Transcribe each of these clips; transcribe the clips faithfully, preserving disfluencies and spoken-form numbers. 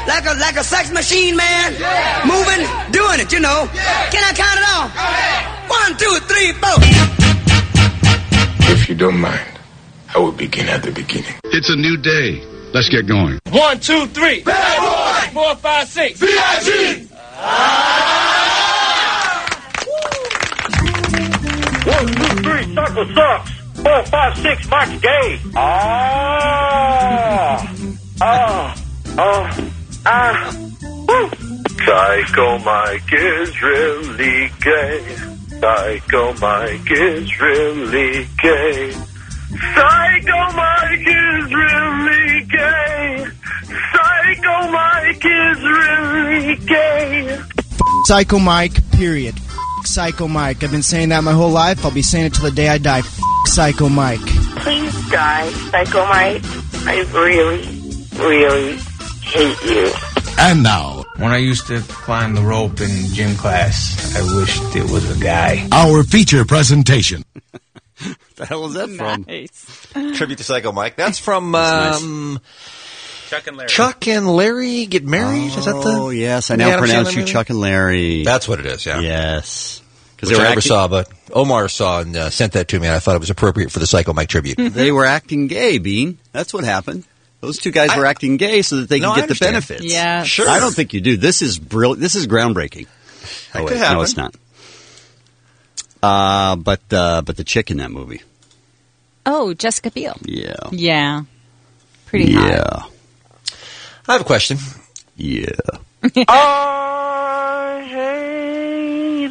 like a like a sex machine, man. Yeah. Moving, doing it, you know. Yeah. Can I count it off? One, two, three, four. If you don't mind, I will begin at the beginning. It's a new day. Let's get going. One, two, three. Bad boy. Four, five, six. V I G. Ah! One, two, three. Circle sucks. Four, five, six. Mark's gay. Ah. Ah. Ah. Ah. Woo. Psycho Mike is really gay. Psycho Mike is really gay. Psycho Mike is really gay. Psycho Mike is really gay. Psycho Mike, period. Psycho Mike. I've been saying that my whole life. I'll be saying it till the day I die. Psycho Mike. Please die, Psycho Mike. I really, really hate you. And now, when I used to climb the rope in gym class, I wished it was a guy. Our feature presentation. The hell is that from? Nice. Tribute to Psycho Mike. That's from um, nice. Chuck and Larry. Chuck and Larry Get Married? Oh, is that the? Oh, yes. I now pronounce you Chuck and Larry. That's what it is, yeah. Yes. Which I never acting- saw, but Omar saw and uh, sent that to me, and I thought it was appropriate for the Psycho Mike tribute. They were acting gay, Bean. That's what happened. Those two guys I, were acting gay so that they no, could get the benefits. Yeah. Sure. I don't think you do. This is brilliant. This is groundbreaking. That oh, could wait, happen. No, it's not. Uh, but, uh, but the chick in that movie. Oh, Jessica Biel. Yeah. Yeah. Pretty yeah. hot. I have a question. Yeah. I hate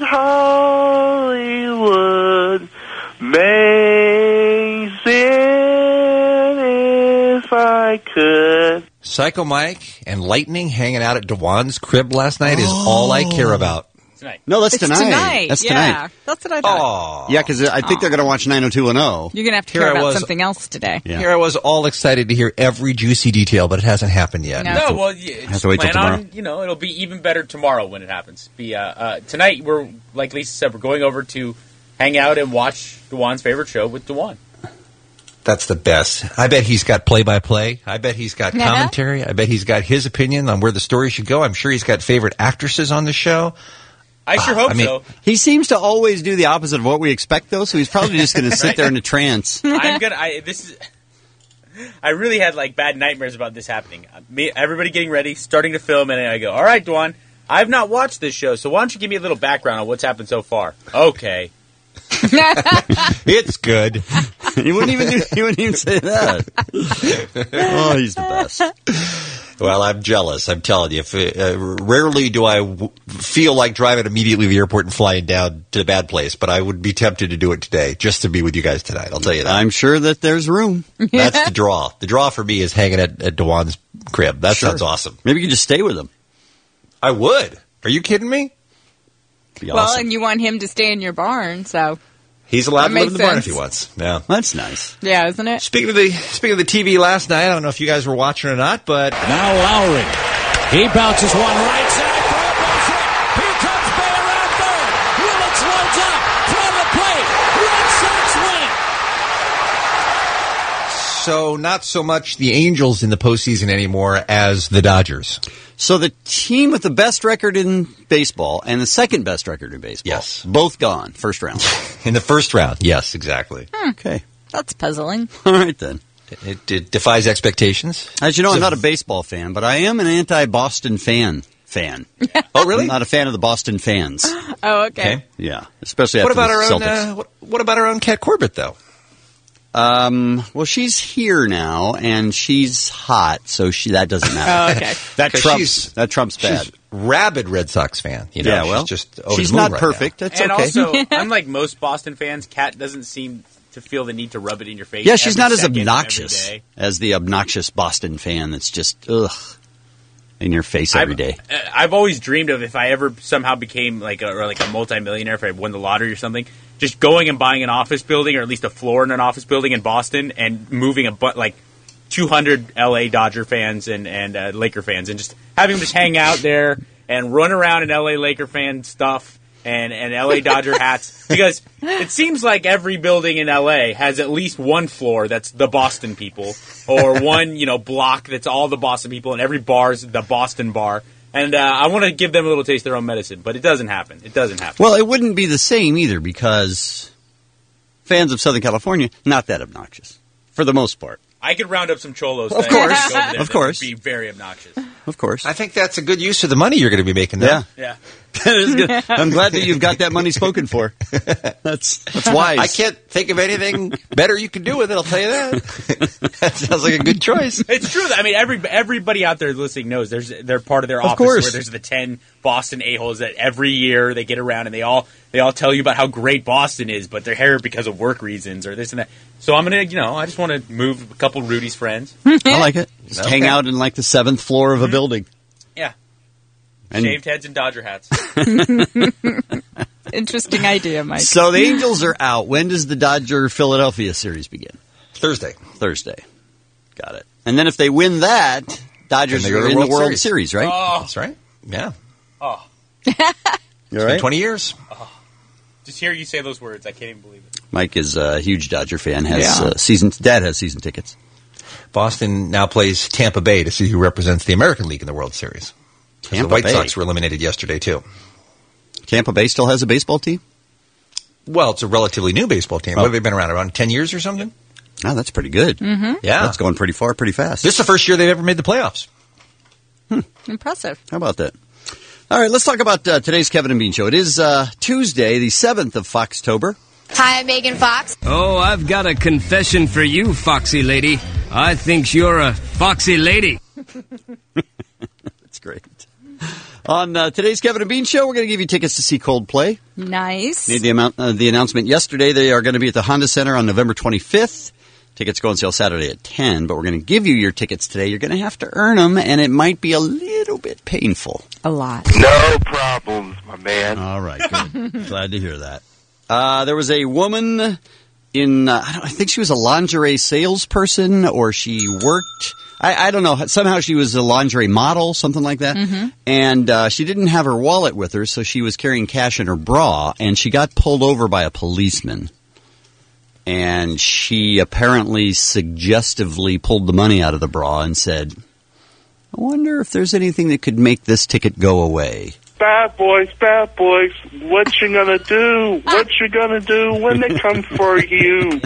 Hollywood. Mason, if I could. Psycho Mike and Lightning hanging out at DeJuan's crib last night is oh. all I care about. Tonight. No, that's it's tonight. tonight. That's yeah, tonight. That's what I thought. Aww. Yeah, because I think Aww. they're going to watch nine oh two one oh. You're going to have to Here care I about was- something else today. Yeah. Here I was all excited to hear every juicy detail, but it hasn't happened yet. No. No, well, yeah, have just to wait till plan tomorrow. on, you know, it'll be even better tomorrow when it happens. Be uh, uh, tonight, we're, like Lisa said, we're going over to hang out and watch DeJuan's favorite show with DeJuan. That's the best. I bet he's got play-by-play. I bet he's got Yeah. commentary. I bet he's got his opinion on where the story should go. I'm sure he's got favorite actresses on the show. I sure hope I mean, so. He seems to always do the opposite of what we expect, though, so he's probably just going to sit there in a trance. I'm gonna. I, this is. I really had like bad nightmares about this happening. Me, everybody getting ready, starting to film, and I go, "All right, DeJuan, I've not watched this show, so why don't you give me a little background on what's happened so far?" Okay. It's good. He wouldn't even do, he wouldn't even say that. Oh, he's the best. Well, I'm jealous. I'm telling you. If, uh, rarely do I w- feel like driving immediately to the airport and flying down to the bad place, but I would be tempted to do it today, just to be with you guys tonight. I'll tell you that. I'm sure that there's room. That's the draw. The draw for me is hanging at, at DeJuan's crib. That Sure. sounds awesome. Maybe you could just stay with him. I would. Are you kidding me? Be Well, awesome. and you want him to stay in your barn, so He's allowed That to live makes in the barn if sense. he wants. Yeah. That's nice. yeah, isn't it? Speaking of the speaking of the T V last night, I don't know if you guys were watching or not, but Now Lowry. He bounces one right side. Throw goes hit. Here comes Bayer out third. Willits loads up. Throw the plate. Red Sox win. so not so much the Angels in the postseason anymore as the Dodgers. So the team with the best record in baseball and the second best record in baseball. Yes. Both gone. First round. In the first round, yes, exactly. Okay. That's puzzling. All right, then. It, it defies expectations. As you know, So- I'm not a baseball fan, but I am an anti-Boston fan. Fan. Oh, really? I'm not a fan of the Boston fans. Oh, okay. Okay. Yeah. Especially What after about the our own? Celtics. Uh, what, what about our own Kat Corbett, though? Um, well, she's here now, and she's hot, so she that doesn't matter. Oh, okay. That 'Cause trumps. she's- That trumps bad. She's rabid Red Sox fan. You know, yeah, well, she's just over she's the moon not right perfect. now. That's and okay. also, unlike most Boston fans, Kat doesn't seem to feel the need to rub it in your face. Yeah, she's every not as second of every obnoxious day. as the obnoxious Boston fan that's just ugh in your face every day. I've, I've always dreamed of if I ever somehow became like a or like a multimillionaire, if I won the lottery or something, just going and buying an office building or at least a floor in an office building in Boston and moving a bu- like two hundred L A Dodger fans and and uh, Laker fans and just having them just hang out there and run around in L A Laker fan stuff and, and L A Dodger hats, because it seems like every building in L A has at least one floor that's the Boston people, or one, you know, block that's all the Boston people, and every bar's the Boston bar. And uh, I want to give them a little taste of their own medicine, but it doesn't happen. It doesn't happen. Well, it wouldn't be the same either, because fans of Southern California, not that obnoxious, for the most part. I could round up some cholos. Of that course. go there Of that course. would be very obnoxious. Of course. I think that's a good use of the money you're going to be making now. Yeah. Yeah. That is good. I'm glad that you've got that money spoken for. That's that's wise. I can't think of anything better you can do with it, I'll tell you that. That sounds like a good choice. It's true. I mean, every everybody out there listening knows there's they're part of their Of office course. where there's the ten Boston a-holes that every year they get around and they all they all tell you about how great Boston is, but they're here because of work reasons or this and that. So I'm gonna, you know, I just want to move a couple Rudy's friends. I like it. Just Okay. hang out in like the seventh floor of a building. Yeah, And shaved heads and Dodger hats. Interesting idea, Mike. so the Angels are out. When does the Dodger Philadelphia series begin? Thursday. Thursday. Got it. And then if they win that, Dodgers Then they go are to in the the World World Series. Series, right? Oh, That's right. Yeah. oh! You all Been right? twenty years. Just hear you say those words, I can't even believe it. Mike is a huge Dodger fan. Has Yeah. uh, season Dad has season tickets. Boston now plays Tampa Bay to see who represents the American League in the World Series. Tampa the White Bay. Sox were eliminated yesterday, too. Tampa Bay still has a baseball team? Well, it's a relatively new baseball team. Oh. What have they been around? Around ten years or something? Oh, that's pretty good. Mm-hmm. Yeah. That's going pretty far, pretty fast. This is the first year they've ever made the playoffs. Impressive. How about that? All right, let's talk about uh, today's Kevin and Bean Show. It is uh, Tuesday, the seventh of Foxtober. Hi, I'm Megan Fox. Oh, I've got a confession for you, Foxy Lady. I think you're a foxy lady. That's great. On uh, today's Kevin and Bean Show, we're going to give you tickets to see Coldplay. Nice. Made the, amount, uh, the announcement yesterday. They are going to be at the Honda Center on November twenty-fifth. Tickets go on sale Saturday at ten, but we're going to give you your tickets today. You're going to have to earn them, and it might be a little bit painful. A lot. No problems, my man. All right, good. Glad to hear that. Uh, there was a woman in, uh, I, don't, I think she was a lingerie salesperson, or she worked, I, I don't know, somehow she was a lingerie model, something like that. Mm-hmm. And uh, she didn't have her wallet with her, so she was carrying cash in her bra, and she got pulled over by a policeman. And she apparently suggestively pulled the money out of the bra and said, I wonder if there's anything that could make this ticket go away. Bad boys, bad boys. What you gonna do? What you gonna do when they come for you?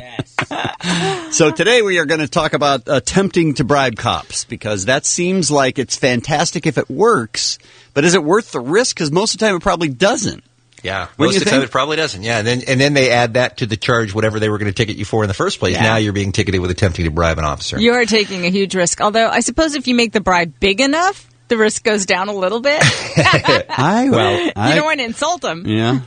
So today we are going to talk about attempting to bribe cops, because that seems like it's fantastic if it works, but is it worth the risk? Because most of the time it probably doesn't. Yeah, Wouldn't most you of the time think? it probably doesn't. Yeah, and then and then they add that to the charge, whatever they were going to ticket you for in the first place. Yeah. Now you're being ticketed with attempting to bribe an officer. You're taking a huge risk. Although, I suppose if you make the bribe big enough, the risk goes down a little bit. I, Well, you I, don't want to insult them. yeah.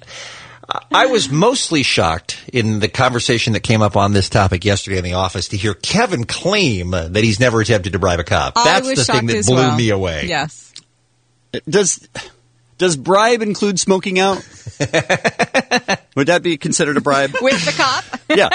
I was mostly shocked in the conversation that came up on this topic yesterday in the office to hear Kevin claim that he's never attempted to bribe a cop. I That's was the thing shocked that as blew well. me away. Yes. Does does bribe include smoking out? Would that be considered a bribe? With the cop? Yeah.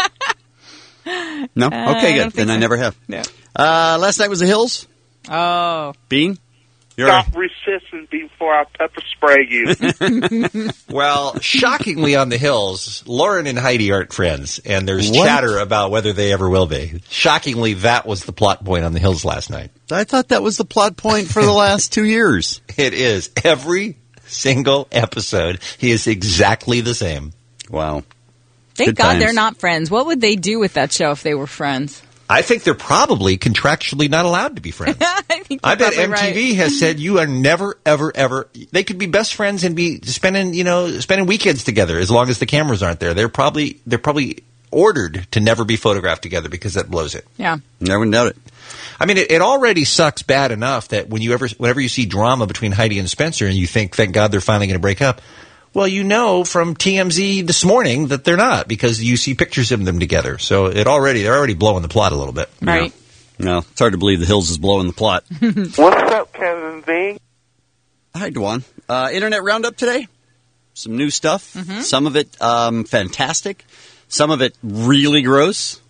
No? Uh, I Okay, don't good. think Then I so. never have. No. Uh, last night was the Hills. Oh. Bean? You're Stop resisting before I pepper spray you. Well, shockingly on the Hills, Lauren and Heidi aren't friends, and there's What? chatter about whether they ever will be. Shockingly, that was the plot point on the Hills last night. I thought that was the plot point for the last two years. It is. Every single episode, he is exactly the same. Wow. Thank Good God times. they're not friends. What would they do with that show if they were friends? I think they're probably contractually not allowed to be friends. I think I you're bet probably M T V right. has said you are never, ever, ever. They could be best friends and be spending, you know, spending weekends together as long as the cameras aren't there. They're probably they're probably ordered to never be photographed together because that blows it. Yeah. Never doubt it. I mean, it, it already sucks bad enough that when you ever, whenever you see drama between Heidi and Spencer, and you think, thank God they're finally going to break up. Well, you know from T M Z this morning that they're not, because you see pictures of them together. So it already they're already blowing the plot a little bit. Right. No, it's hard to believe the Hills is blowing the plot. What's up, Kevin V? Hi, Dwan. Uh, Internet Roundup today. Some new stuff. Mm-hmm. Some of it um, fantastic. Some of it really gross.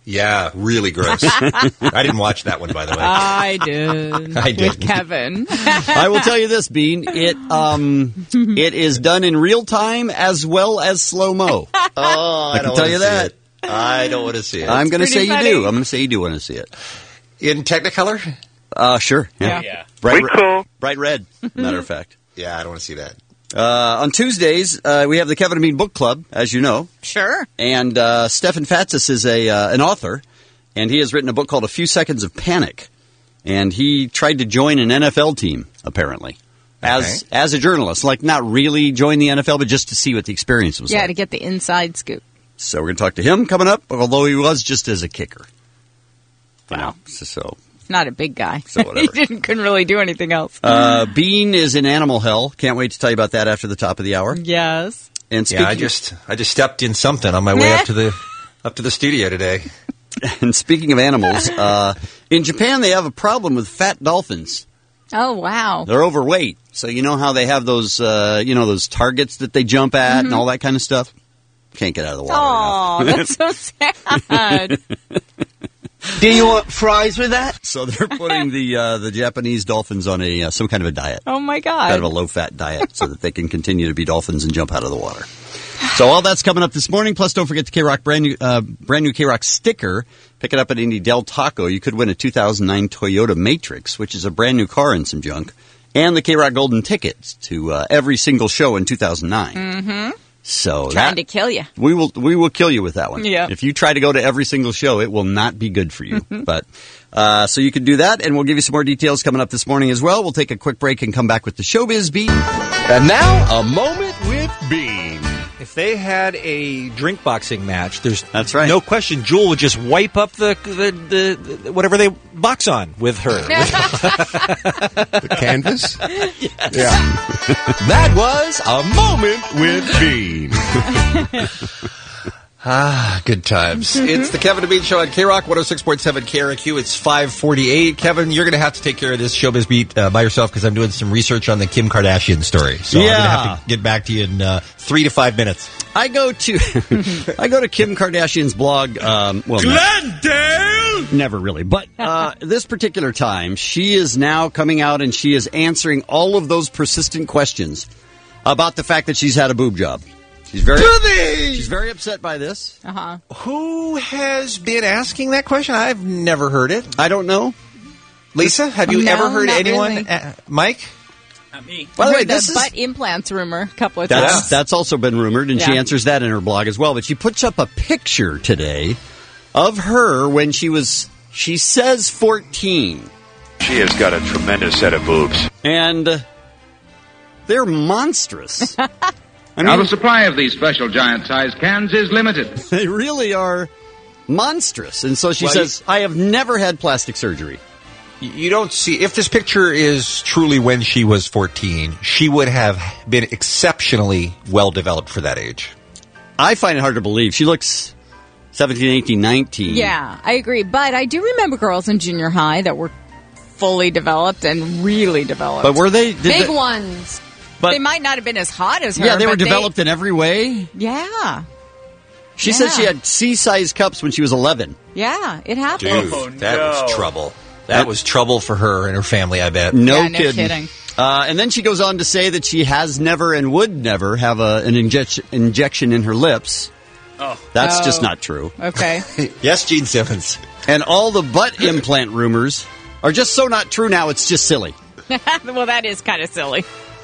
Yeah, really gross. I didn't watch that one, by the way. I did. I did. With Kevin. I will tell you this, Bean. It um, it is done in real time as well as slow mo. Oh, I, I can don't tell wanna you see that. it. I don't want to see it. I'm going to pretty say funny. you do. I'm going to say you do want to see it. In Technicolor? Uh, sure. Yeah. Yeah. Bright, We cool. bright red, matter of fact. Yeah, I don't want to see that. Uh, on Tuesdays, uh, we have the Kevin and Bean Book Club, as you know. Sure. And uh, Stefan Fatsis is a uh, an author, and he has written a book called A Few Seconds of Panic. And he tried to join an N F L team, apparently, as Okay. as a journalist. Like, not really join the N F L, but just to see what the experience was Yeah, like. to get the inside scoop. So we're going to talk to him coming up, although he was just as a kicker. You Wow. know, so, so Not a big guy. So whatever. he didn't couldn't really do anything else. uh, Bean is in animal hell. Can't wait to tell you about that after the top of the hour. Yes. And speaking, Yeah, I just I just stepped in something on my way up to the up to the studio today. and speaking of animals, uh, in Japan they have a problem with fat dolphins. Oh, wow. They're overweight, so you know how they have those, uh, you know, those targets that they jump at Mm-hmm. and all that kind of stuff. Can't get out of the water. Oh, that's so sad. Do you want fries with that? So they're putting the uh, the Japanese dolphins on a uh, some kind of a diet, Oh, my God. kind of a low fat diet, so that they can continue to be dolphins and jump out of the water. So all that's coming up this morning. Plus, don't forget the K Rock brand new uh, brand new K Rock sticker. Pick it up at Indy Del Taco. You could win a two thousand nine Toyota Matrix, which is a brand new car and some junk, and the K Rock Golden tickets to uh, every single show in two thousand nine. Mm-hmm. So Trying that, to kill you. we will we will kill you with that one. Yeah. If you try to go to every single show, it will not be good for you. But uh, so you can do that, and we'll give you some more details coming up this morning as well. We'll take a quick break and come back with the Showbiz Beat. And now, a moment with Bean. If they had a drink boxing match, there's That's right. no question Jewel would just wipe up the the, the, the whatever they box on with her. The canvas? Yeah. That was a moment with Bean. Ah, good times. It's the Kevin and Bean Show on K Rock one oh six point seven K R Q. It's five forty-eight. Kevin, you're going to have to take care of this Showbiz Beat uh, by yourself because I'm doing some research on the Kim Kardashian story. So I'm going to Yeah. have to get back to you in uh, three to five minutes. I go to I go to Kim Kardashian's blog. Um, well, Glendale! never really, but uh, this particular time, she is now coming out and she is answering all of those persistent questions about the fact that she's had a boob job. She's very she's very upset by this. Uh-huh. Who has been asking that question? I've never heard it. I don't know. Lisa, have you No, ever heard not anyone? really. Uh, Mike? Not me. By the I way, heard the this is butt implants rumor a couple of that's times. that's also been rumored, and she Yeah. answers that in her blog as well. But she puts up a picture today of her when she was she says fourteen, She has got a tremendous set of boobs. and uh, they're monstrous. I Now, mean, the supply of these special giant-sized cans is limited. they really are monstrous. And so she Well, says, I have never had plastic surgery. You don't see, if this picture is truly when she was fourteen, she would have been exceptionally well developed for that age. I find it hard to believe. She looks seventeen, eighteen, nineteen. Yeah, I agree. But I do remember girls in junior high that were fully developed and really developed. But were they? Did Big they- ones. But- they might not have been as hot as her. Yeah, they were but developed in every way. Yeah. She Yeah. said she had C-size cups when she was eleven. Yeah, it happened. Dude, that was trouble. That was trouble for her and her family, I bet. No Yeah, no kidding. kidding. Uh, and then she goes on to say that she has never and would never have a, an injection injection in her lips. Oh. That's Oh. just not true. Okay. Yes, Gene Simmons. And all the butt implant rumors are just so not true now, it's just silly. Well, that is kind of silly.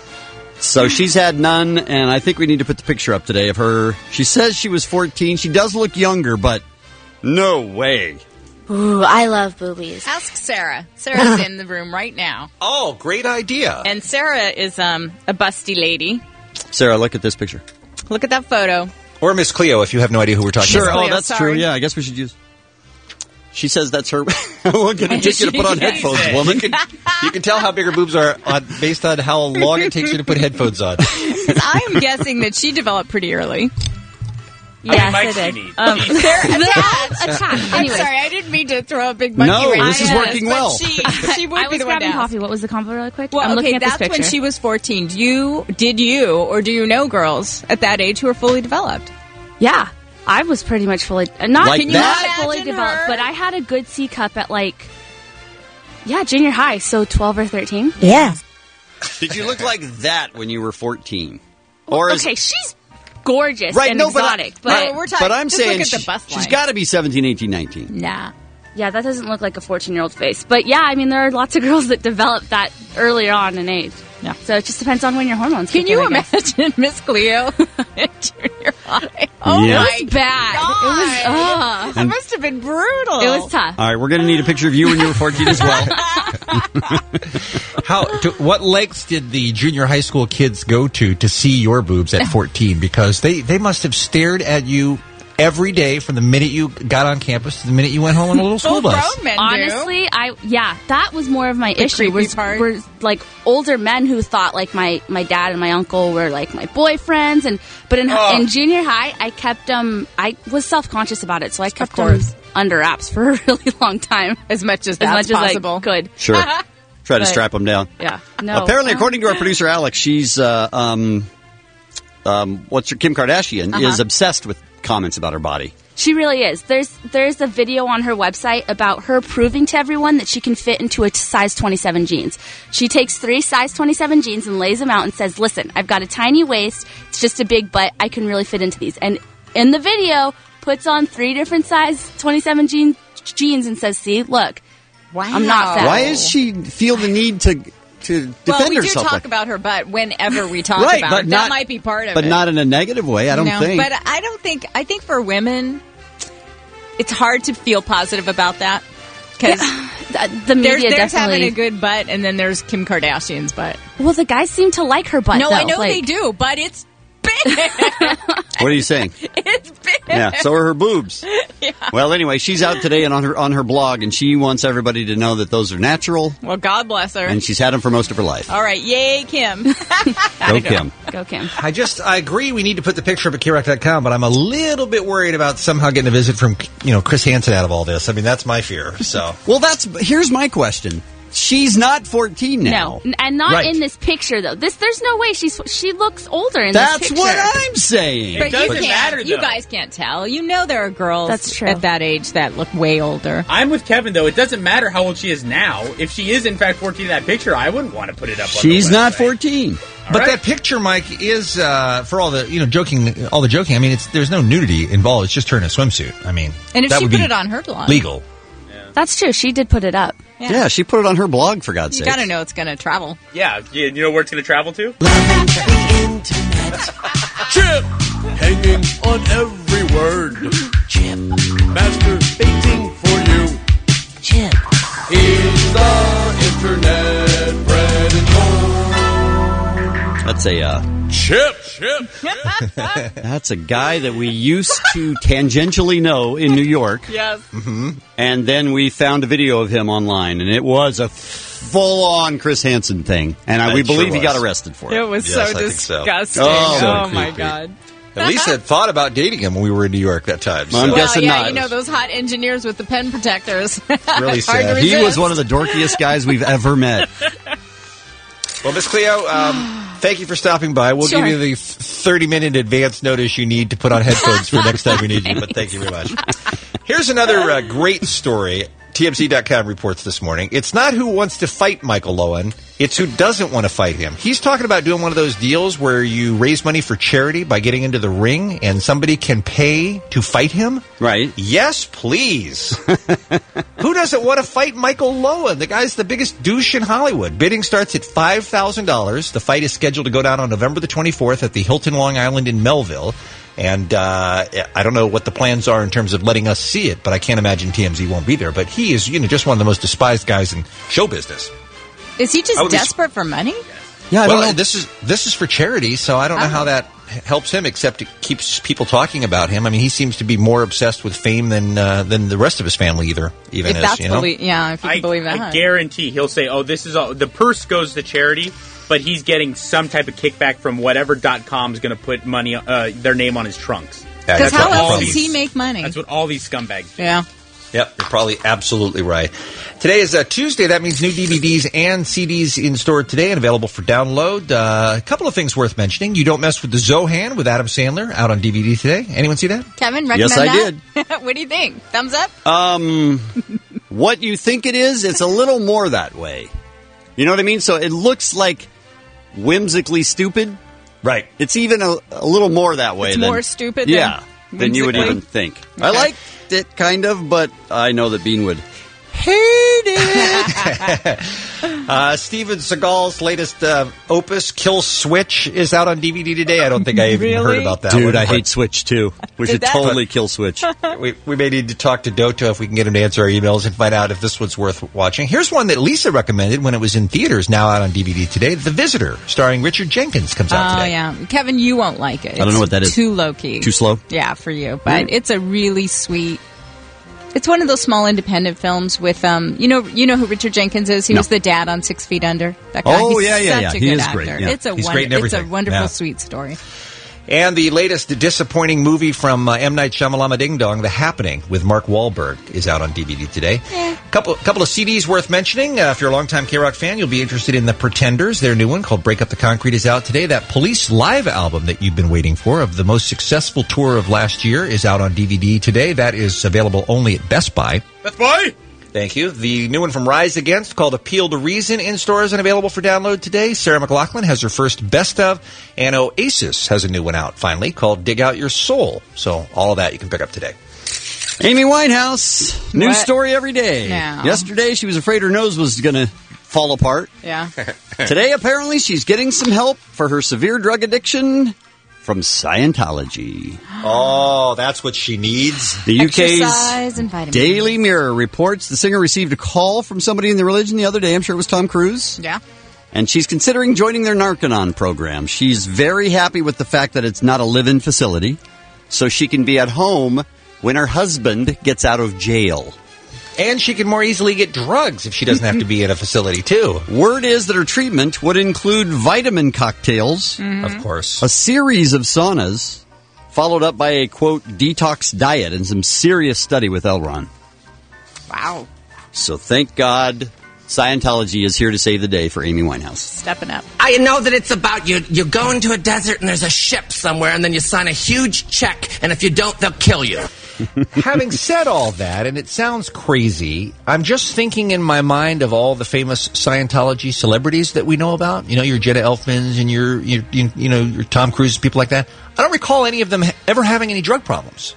So she's had none, and I think we need to put the picture up today of her. She says she was fourteen. She does look younger, but no way. Ooh, I love boobies. Ask Sarah. Sarah's in the room right now. Oh, great idea. And Sarah is um, a busty lady. Sarah, look at this picture. Look at that photo. Or Miss Cleo, if you have no idea who we're talking Sure. about. Oh, that's sorry. true. Yeah, I guess we should use. She says that's her. We're going to take you to put on headphones, woman. You can, you can tell how big her boobs are on, based on how long it takes you to put headphones on. I am guessing that she developed pretty early. Yes, mic it she did. needs. Um, Sarah, That's a chat. I'm Anyways, sorry, I didn't mean to throw a big monkey No, wrench this is in working but well. She, she would I be was the one to grabbing ask. coffee. What was the combo really quick? Well, I'm okay, looking at that's this picture. when she was fourteen. Do you, did you, or do you know girls at that age who are fully developed? Yeah. I was pretty much fully, uh, not, Like not that? fully Imagine developed, her. but I had a good C cup at like, yeah, junior high, so twelve or thirteen. Yeah. Did you look like that when you were fourteen? Or is, Okay, she's gorgeous right? and No, but, exotic, I, but right, we're talking- but I'm just look saying at the she, bust she's line. got to be seventeen, eighteen, nineteen. Nah. yeah, that doesn't look like a fourteen-year-old face. But yeah, I mean, there are lots of girls that develop that earlier on in age. Yeah. So it just depends on when your hormones Can kick you in, I guess. imagine Miss Cleo in junior high? Oh Yeah. my It was bad. God. It was, ugh. That must have been brutal. It was tough. All right, we're going to need a picture of you when you were fourteen as well. How? To, what lengths did the junior high school kids go to to see your boobs at fourteen? Because they, they must have stared at you every day from the minute you got on campus to the minute you went home on a little school bus. Full-grown men do. Honestly, I yeah, that was more of my The issue. creepy Was part. were like older men who thought like my my dad and my uncle were like my boyfriends, and but in Oh. in junior high, I kept them. I was self conscious about it, so I kept them course. under wraps for a really long time, as much as as that's much possible. as I could. Sure. Try to But- strap them down. Yeah, no. Apparently, Uh, according to our producer Alex, she's uh, um, um, what's her Kim Kardashian Uh-huh. is obsessed with comments about her body. She really is. There's there's a video on her website about her proving to everyone that she can fit into a size twenty-seven jeans. She takes three size twenty-seven jeans and lays them out and says, "Listen, I've got a tiny waist. It's just a big butt. I can really fit into these." And in the video, puts on three different size twenty-seven jean, jeans and says, "See, look, Wow. I'm not fat." Why does she feel the need to to defend well, we do herself? talk like, about her butt whenever we talk Right, about but her. not- That might be part of but it. not in a negative way. I don't no, think. But I don't think. I think for women, it's hard to feel positive about that because the, the media there's, there's definitely. having a good butt, and then there's Kim Kardashian's butt. Well, the guys seem to like her butt. no, though. I know Like- they do, but it's What are you saying? it's big. Yeah, so are her boobs. Well, anyway, she's out today and on her on her blog, and she wants everybody to know that those are natural, Well, God bless her. and she's had them for most of her life. All right, yay, Kim. Go, Kim. Go, Kim. I just, I agree we need to put the picture up at K rock dot com, but I'm a little bit worried about somehow getting a visit from, you know, Chris Hansen out of all this. I mean, that's my fear, so. Well, that's here's my question. She's not fourteen now. No, N- and not Right. in this picture though. This there's no way she's she looks older in That's this picture. what I'm saying. But you doesn't can't. matter, You though. guys can't tell. You know there are girls That's true. at that age that look way older. I'm with Kevin though. It doesn't matter how old she is now. If she is in fact fourteen in that picture, I wouldn't want to put it up. She's on the not website. fourteen. But right. that picture, Mike, is uh, for all the you know joking, all the joking. I mean, it's there's no nudity involved. It's just her in a swimsuit. I mean, And if that she would put be it on her blog, legal. That's true. She did put it up. Yeah. Yeah, she put it on her blog, for God's you sake. got to know it's going to travel. Yeah, you you know where it's going to travel to? Chip hanging on every word. Chip masturbating for you. Chip. He's the internet bread and gold. That's a uh, Chip. Chip. that's a guy that we used to tangentially know in New York, Yes. and then we found a video of him online, and it was a full-on Chris Hansen thing, and I, It we sure believe he was. got arrested for it. It was Yes, I so think so. disgusting. Oh, so Oh, my creepy. God. At least had thought about dating him when we were in New York that time. Well, I'm so. Well, guessing yeah, not. you know those hot engineers with the pen protectors. Really It's hard to sad. He was resist. one of the dorkiest guys we've ever met. Well, Miss Cleo, um, thank you for stopping by. We'll Sure. give you the thirty-minute advance notice you need to put on headphones for next time we need you, but thank you very much. Here's another uh, great story. T M Z dot com reports this morning. It's not who wants to fight Michael Lowen. It's who doesn't want to fight him. He's talking about doing one of those deals where you raise money for charity by getting into the ring and somebody can pay to fight him. Right. Yes, please. Who doesn't want to fight Michael Lowen? The guy's the biggest douche in Hollywood. Bidding starts at five thousand dollars. The fight is scheduled to go down on November the twenty-fourth at the Hilton Long Island in Melville. And uh, I don't know what the plans are in terms of letting us see it, but I can't imagine T M Z won't be there. But he is, you know, just one of the most despised guys in show business. Is he I just would be- desperate for money? Yeah, I well, don't know. this is this is for charity, so I don't know Oh. how that helps him, except it keeps people talking about him. I mean, he seems to be more obsessed with fame than uh, than the rest of his family either. Even If is, that's you know. belie- yeah, if you can I, believe that. I guarantee he'll say, "Oh, this is all." The purse goes to charity, but he's getting some type of kickback from whatever dot com is going to put money, uh, their name on his trunks. Yeah, Because that's how what else all does these- he make money? That's what all these scumbags do. Yeah. Yep, you're probably absolutely right. Today is uh, Tuesday. That means new D V Ds and C Ds in store today and available for download. Uh, a couple of things worth mentioning. You Don't Mess with the Zohan with Adam Sandler out on D V D today. Anyone see that? Kevin, recommend Yes, I that? did. What do you think? Thumbs up? Um, what you think it is, it's a little more that way. You know what I mean? So it looks like whimsically stupid. Right. It's even a, a little more that way. It's than, more stupid Yeah, than than you would whimsically? even think. Okay. I liked it, kind of, but I know that Bean would hate it. uh, Steven Seagal's latest uh, opus, Kill Switch, is out on D V D today. I don't think I even Really? heard about that Dude, one. I hate Switch, too. We Did should that- totally kill Switch. we, we may need to talk to Doto if we can get him to answer our emails and find out if this one's worth watching. Here's one that Lisa recommended when it was in theaters, now out on D V D today. The Visitor, starring Richard Jenkins, comes out Oh, today. yeah. Kevin, you won't like it. I don't know what that is. Too low-key. Too slow? Yeah, for you. But it's a really sweet... It's one of those small independent films with, um, you know, you know who Richard Jenkins is. He No. was the dad on Six Feet Under. That guy. Oh, He's yeah, yeah, such yeah. a He good is actor. great, yeah. It's a He's wonder- great in It's a everything. wonderful, Yeah. sweet story. And the latest disappointing movie from uh, M. Night Shyamalan Ding Dong, The Happening, with Mark Wahlberg, is out on D V D today. A couple, couple of C Ds worth mentioning. Uh, if you're a longtime K-Rock fan, you'll be interested in The Pretenders. Their new one called Break Up the Concrete is out today. That Police live album that you've been waiting for of the most successful tour of last year is out on D V D today. That is available only at Best Buy. Best Buy? Thank you. The new one from Rise Against, called Appeal to Reason, in stores and available for download today. Sarah McLachlan has her first best of, and Oasis has a new one out, finally, called Dig Out Your Soul. So all of that you can pick up today. Amy Winehouse, news What? story every day. No. Yesterday, she was afraid her nose was going to fall apart. Yeah. Today, apparently, she's getting some help for her severe drug addiction from Scientology. Oh, that's what she needs. The U K's Exercise and vitamins. Daily Mirror reports the singer received a call from somebody in the religion the other day. I'm sure it was Tom Cruise. Yeah. And she's considering joining their Narconon program. She's very happy with the fact that it's not a live-in facility, so she can be at home when her husband gets out of jail. And she can more easily get drugs if she doesn't have to be in a facility, too. Word is that her treatment would include vitamin cocktails, Of course. a series of saunas, followed up by a, quote, detox diet and some serious study with Elron. Wow. So thank God Scientology is here to save the day for Amy Winehouse. Stepping up. I know that it's about you. You go into a desert and there's a ship somewhere, and then you sign a huge check, and if you don't, they'll kill you. Having said all that, and it sounds crazy, I'm just thinking in my mind of all the famous Scientology celebrities that we know about. You know, your Jenna Elfmans and your, your you, you know, your Tom Cruise, people like that. I don't recall any of them ha- ever having any drug problems.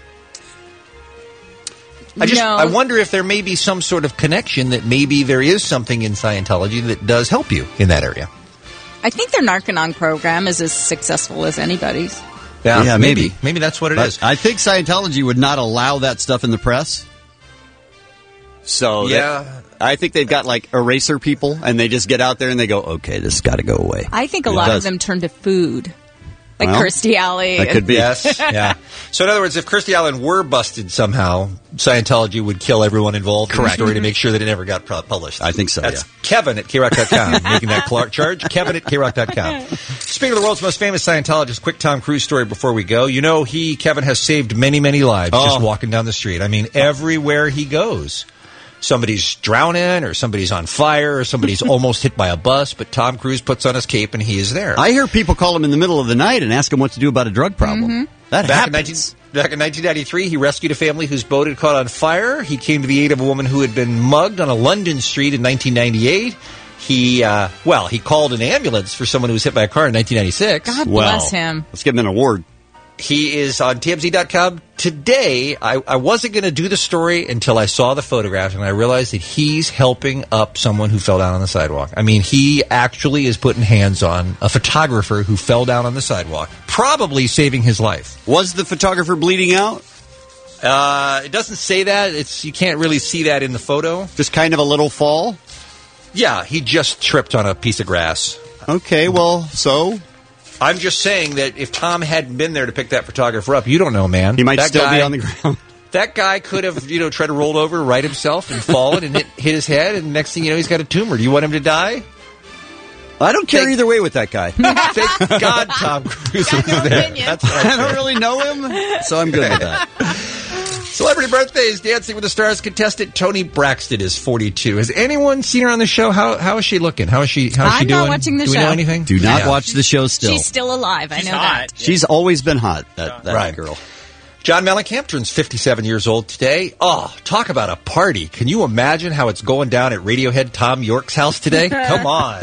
I just, No. I wonder if there may be some sort of connection that maybe there is something in Scientology that does help you in that area. I think their Narconon program is as successful as anybody's. Yeah, Yeah, maybe. maybe. Maybe that's what it But is. I think Scientology would not allow that stuff in the press. So that- Yeah. I think they've got like eraser people, and they just get out there and they go, "Okay, this has got to go away." I think a It lot does. of them turn to food. Like Well, Kirstie Alley. that could be. Yes, yeah. So in other words, if Kirstie Allen were busted somehow, Scientology would kill everyone involved in Correct. the story to make sure that it never got pu- published. I think so. That's Yeah. Kevin at K Rock dot com making that cl- charge. Kevin at K Rock dot com. Speaking of the world's most famous Scientologist, quick Tom Cruise story before we go. You know, he, Kevin, has saved many, many lives Oh. just walking down the street. I mean, everywhere he goes. Somebody's drowning, or somebody's on fire, or somebody's almost hit by a bus, but Tom Cruise puts on his cape and he is there. I hear people call him in the middle of the night and ask him what to do about a drug problem. That Back in, happens. nineteen, back in nineteen ninety-three, he rescued a family whose boat had caught on fire. He came to the aid of a woman who had been mugged on a London street in nineteen ninety-eight. He, uh, well, he called an ambulance for someone who was hit by a car in nineteen ninety-six. God Well, bless him. Let's give him an award. He is on T M Z dot com today. I, I wasn't going to do the story until I saw the photograph, and I realized that he's helping up someone who fell down on the sidewalk. I mean, he actually is putting hands on a photographer who fell down on the sidewalk, probably saving his life. Was the photographer bleeding out? Uh, it doesn't say that. It's you can't really see that in the photo. Just kind of a little fall? Yeah, he just tripped on a piece of grass. Okay, well, so? I'm just saying that if Tom hadn't been there to pick that photographer up, you don't know, man. He might that still guy, be on the ground. That guy could have, you know, tried to roll over, right himself, and fallen and hit, hit his head, and next thing you know, he's got a tumor. Do you want him to die? I don't care Thank- either way with that guy. Thank God Tom Cruise was there. That's what I I'm don't saying. really know him, so I'm good with that. Celebrity birthdays. Dancing with the Stars contestant Toni Braxton is forty-two. Has anyone seen her on the show? How How is she looking? How is she? How is I'm she doing? not watching the Do we show. know anything? Do not Yeah. watch the show still. She's still alive. I know that. She's always been hot, that, that Right. girl. John Mellencamp turns fifty-seven years old today. Oh, talk about a party. Can you imagine how it's going down at Radiohead Tom York's house today? Come on.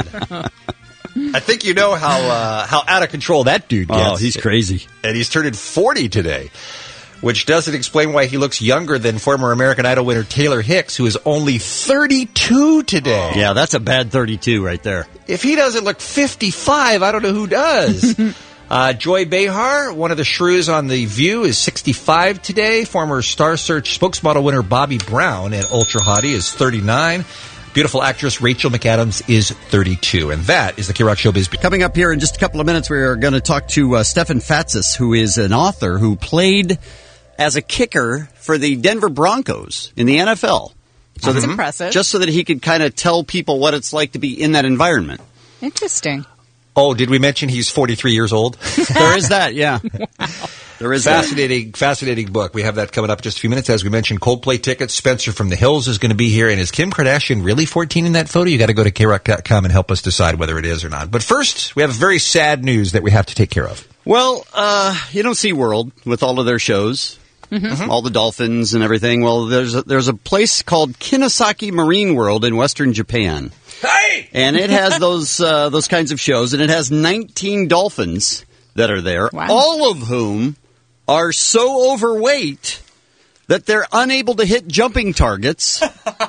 I think you know how uh, how out of control that dude gets. Oh, he's crazy. And he's turning forty today, which doesn't explain why he looks younger than former American Idol winner Taylor Hicks, who is only thirty-two today. Yeah, that's a bad thirty-two right there. If he doesn't look fifty-five, I don't know who does. uh, Joy Behar, one of the shrews on The View, is sixty-five today. Former Star Search spokesmodel winner Bobby Brown and Ultra Hottie is thirty-nine. Beautiful actress Rachel McAdams is thirty-two. And that is the K-Rock Showbiz Beat. Coming up here in just a couple of minutes, we are going to talk to uh, Stefan Fatsis, who is an author who played as a kicker for the Denver Broncos in the N F L. So That's that- impressive. Just so that he could kind of tell people what it's like to be in that environment. Interesting. Oh, did we mention he's forty-three years old? There is that, yeah. There is fascinating, fascinating book. We have that coming up in just a few minutes. As we mentioned, Coldplay tickets. Spencer from the Hills is going to be here. And is Kim Kardashian really fourteen in that photo? You got to go to K rock dot com and help us decide whether it is or not. But first, we have very sad news that we have to take care of. Well, uh, you know SeaWorld with all of their shows, Mm-hmm. all the dolphins and everything. Well, there's a, there's a place called Kinosaki Marine World in western Japan. Hey! And it has those uh, those kinds of shows, and it has nineteen dolphins that are there, Wow. all of whom are so overweight that they're unable to hit jumping targets,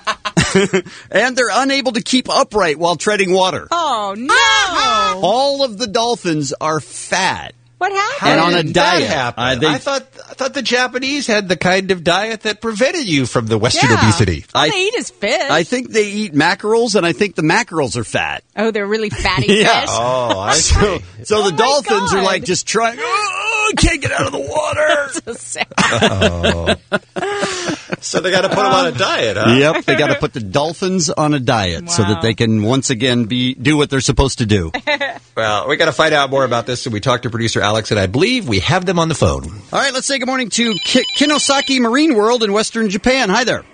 and they're unable to keep upright while treading water. Oh, no. All of the dolphins are fat. What happened? And on a did diet. That happen? Uh, they- I thought I thought the Japanese had the kind of diet that prevented you from the Western Yeah. obesity. All I- they eat is fish. I think they eat mackerels, and I think the mackerels are fat. oh, they're really fatty Yeah. fish. Oh, I see. So, so the my dolphins are God. like just trying. Oh, can't get out of the water. So sad. Oh. So they got to put them on a diet, huh? Yep, they got to put the dolphins on a diet so that Wow. they can once again be do what they're supposed to do. Well, we got to find out more about this, so we talked to producer Alex, and I believe we have them on the phone. All right, let's say good morning to Ki- Kinosaki Marine World in western Japan. Hi there.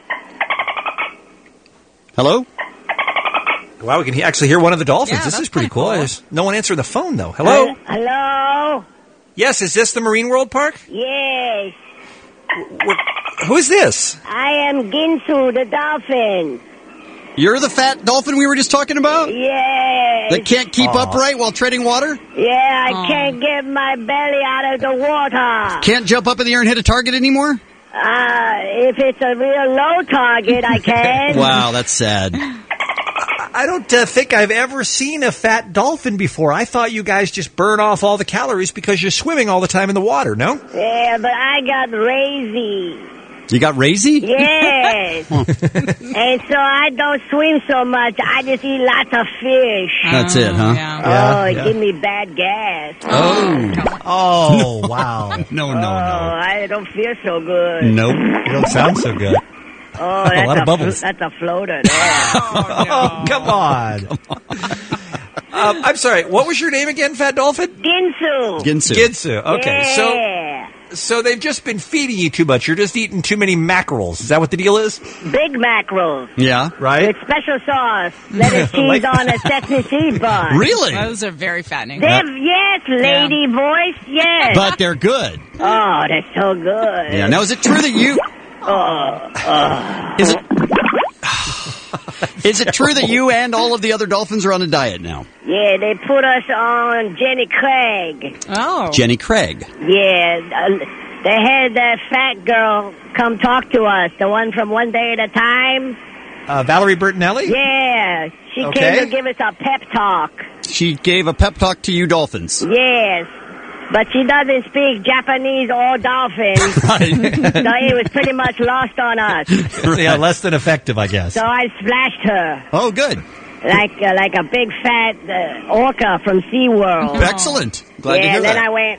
Hello? Wow, we can he- actually hear one of the dolphins. Yeah, this that's is pretty kinda cool. cool. There's no one answering the phone, though. Hello? Hello? Yes, is this the Marine World Park? Yes. Who is this? I am Ginsu, the dolphin. You're the fat dolphin we were just talking about? Yes. That can't keep Aw. upright while treading water? Yeah, I Aw. can't get my belly out of the water. Can't jump up in the air and hit a target anymore? Uh, if it's a real low target, I can. Wow, that's sad. I don't uh, think I've ever seen a fat dolphin before. I thought you guys just burn off all the calories because you're swimming all the time in the water, no? Yeah, but I got lazy. You got Razy? Yes. And so I don't swim so much. I just eat lots of fish. That's it, huh? Yeah. Oh, it give me bad gas. Oh. Oh, wow. No, no, Oh, no. I don't feel so good. Nope. You don't sound so good. Oh, that's A lot of fl- bubbles. that's a floater there. Oh, come on. um, I'm sorry, what was your name again, Fat Dolphin? Ginsu. Ginsu. Ginsu. Okay, so Yeah. so they've just been feeding you too much. You're just eating too many mackerels. Is that what the deal is? Big mackerel. Yeah. Right? With special sauce. Lettuce cheese Like- on a sesame seed bun. Really? Those are very fattening. They're, yes, lady voice, yes. But they're good. Oh, they're so good. Yeah. Now, is it true that you Oh, oh. is it is it true that you and all of the other dolphins are on a diet now? Yeah, they put us on Jenny Craig. Oh. Jenny Craig. Yeah, uh, they had that fat girl come talk to us, the one from One Day at a Time. Uh, Valerie Bertinelli? Yeah, she Okay. came to give us a pep talk. She gave a pep talk to you dolphins. Yes, but she doesn't speak Japanese or dolphin, Right. so it was pretty much lost on us. Yeah, less than effective, I guess. So I splashed her Oh, good. like uh, like a big fat uh, orca from SeaWorld. Excellent. Glad yeah, to hear and then that. I went.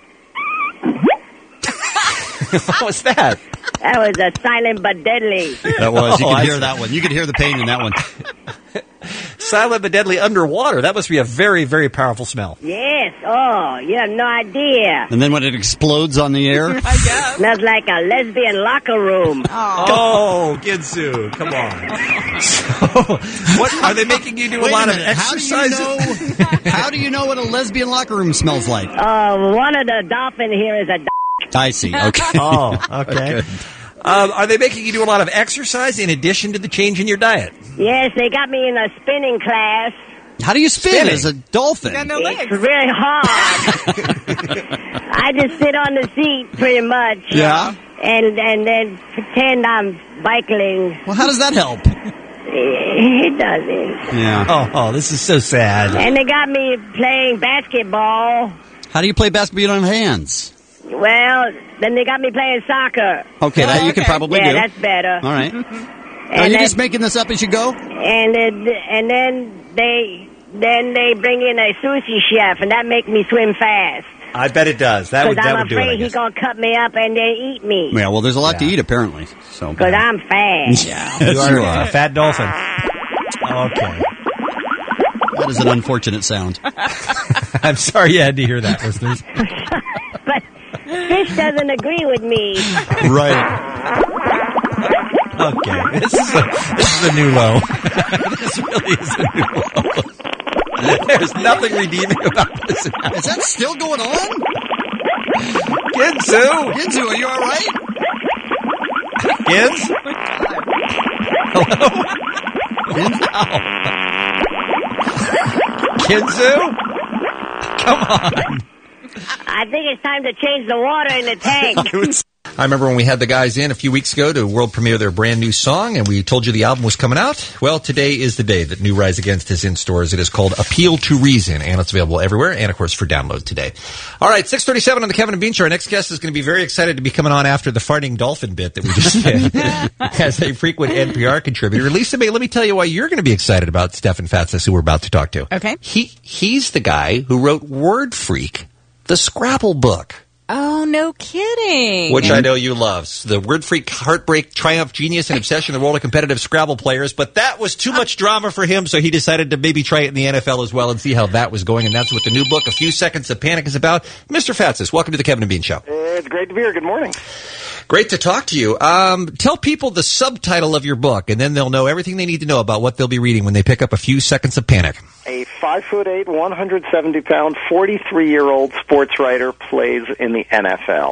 What was that? That was a silent but deadly. That was. You Oh, could I hear see. that one. You could hear the pain in that one. Silent but deadly underwater. That must be a very, very powerful smell. Yes. Oh, you have no idea. And then when it explodes on the air? I guess. Smells like a lesbian locker room. Oh, Ginsu, come on. So, what are they making you do Wait a lot a of minute, how do you exercises? know- How do you know what a lesbian locker room smells like? Uh, one of the dolphin here is a d- I see. Okay. Oh, okay. Um, are they making you do a lot of exercise in addition to the change in your diet? Yes, they got me in a spinning class. How do you spin Spinning. as a dolphin? It's really hard. I just sit on the seat pretty much. Yeah. And and then pretend I'm bicycling. Well, how does that help? It doesn't. Yeah. Oh, oh, this is so sad. And they got me playing basketball. How do you play basketball? You don't have hands. Well, then they got me playing soccer. Okay, that you could probably yeah, do. that's better. All right. And Are you then- just making this up as you go? And then, and then they then they bring in a sushi chef, and that makes me swim fast. I bet it does. That would Because that I'm would do it. I afraid guess. he's gonna cut me up and then eat me. Yeah, well, there's a lot to eat, apparently. So. Because I'm fast. Yeah, You are you a are. fat dolphin. Okay. That is an unfortunate sound. I'm sorry you had to hear that, listeners. But fish doesn't agree with me. Right. Okay. This is a, this is a new low. This really is a new low. There's nothing redeeming about this. Is that still going on? Ginsu! Ginsu, are you all right? Gins? Hello? Ginsu? Come on. I think it's time to change the water in the tank. I remember when we had the guys in a few weeks ago to world premiere their brand new song, and we told you the album was coming out. Well, today is the day that New Rise Against is in stores. It is called Appeal to Reason, and it's available everywhere, and of course for download today. All right, six thirty-seven on the Kevin and Bean Show. Our next guest is going to be very excited to be coming on after the farting dolphin bit that we just did as a frequent N P R contributor. Lisa May, let me tell you why you're going to be excited about Stefan Fatsis, who we're about to talk to. Okay. He He's the guy who wrote Word Freak, the Scrabble book. Oh, no kidding. Which I know you love. The Word Freak, Heartbreak, Triumph, Genius, and Obsession, the world of competitive Scrabble players. But that was too much drama for him, so he decided to maybe try it in the N F L as well and see how that was going. And that's what the new book, A Few Seconds of Panic, is about. Mister Fatsis, welcome to the Kevin and Bean Show. It's great to be here. Good morning. Great to talk to you. Um, tell people the subtitle of your book, and then they'll know everything they need to know about what they'll be reading when they pick up A Few Seconds of Panic. A five foot eight, one hundred seventy pound, forty-three year old sports writer plays in the N F L.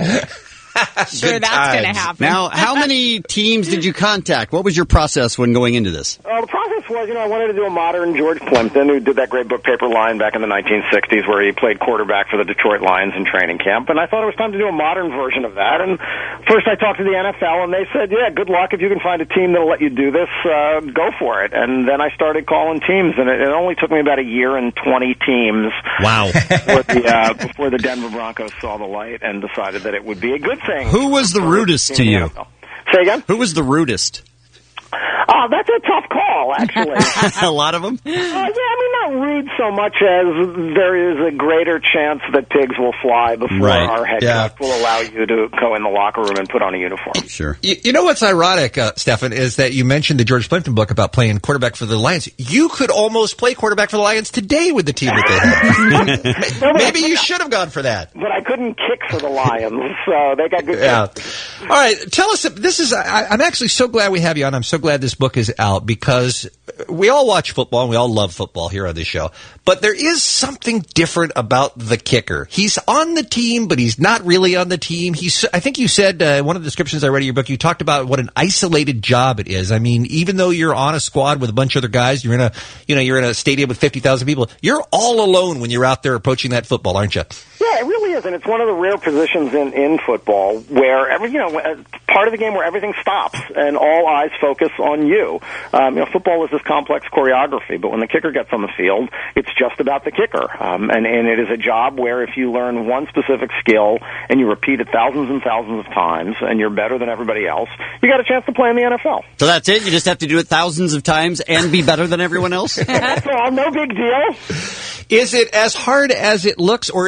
Sure, that's going to happen. Now, how many teams did you contact? What was your process when going into this? Uh, the process was, you know, I wanted to do a modern George Plimpton, who did that great book Paper Line back in the nineteen sixties, where he played quarterback for the Detroit Lions in training camp. And I thought it was time to do a modern version of that. And first I talked to the N F L, and they said, yeah, good luck. If you can find a team that'll let you do this, uh, go for it. And then I started calling teams, and it, it only took me about a year and twenty teams. Wow. before, the, uh, before the Denver Broncos saw the light and decided that it would be a good thing. Who was the rudest to you? Say again? Who was the rudest? Oh, that's a tough call, actually. A lot of them? Uh, yeah, I mean, not rude so much as there is a greater chance that pigs will fly before Right. our head Yeah. coach will allow you to go in the locker room and put on a uniform. Sure. You, you know what's ironic, uh, Stefan, is that you mentioned the George Plimpton book about playing quarterback for the Lions. You could almost play quarterback for the Lions today with the team that they have. Maybe you should have gone for that. But I couldn't kick for the Lions, so they got good. Yeah. All right. Tell us. This is. I, I'm actually so glad we have you on. I'm so glad this book is out because we all watch football and we all love football here on this show. But there is something different about the kicker. He's on the team, but he's not really on the team. He's. I think you said uh, one of the descriptions I read in your book. You talked about what an isolated job it is. I mean, even though you're on a squad with a bunch of other guys, you're in a. You know, you're in a stadium with fifty thousand people. You're all alone when you're out there approaching that football, aren't you? Yeah, it really is, and it's one of the rare positions in, in football where every you know part of the game where everything stops and all eyes focus on you. Um, you know, football is this complex choreography, but when the kicker gets on the field, it's just about the kicker, um, and and it is a job where if you learn one specific skill and you repeat it thousands and thousands of times, and you're better than everybody else, you got a chance to play in the N F L. So that's it? You just have to do it thousands of times and be better than everyone else? That's all. No big deal. Is it as hard as it looks, or is it as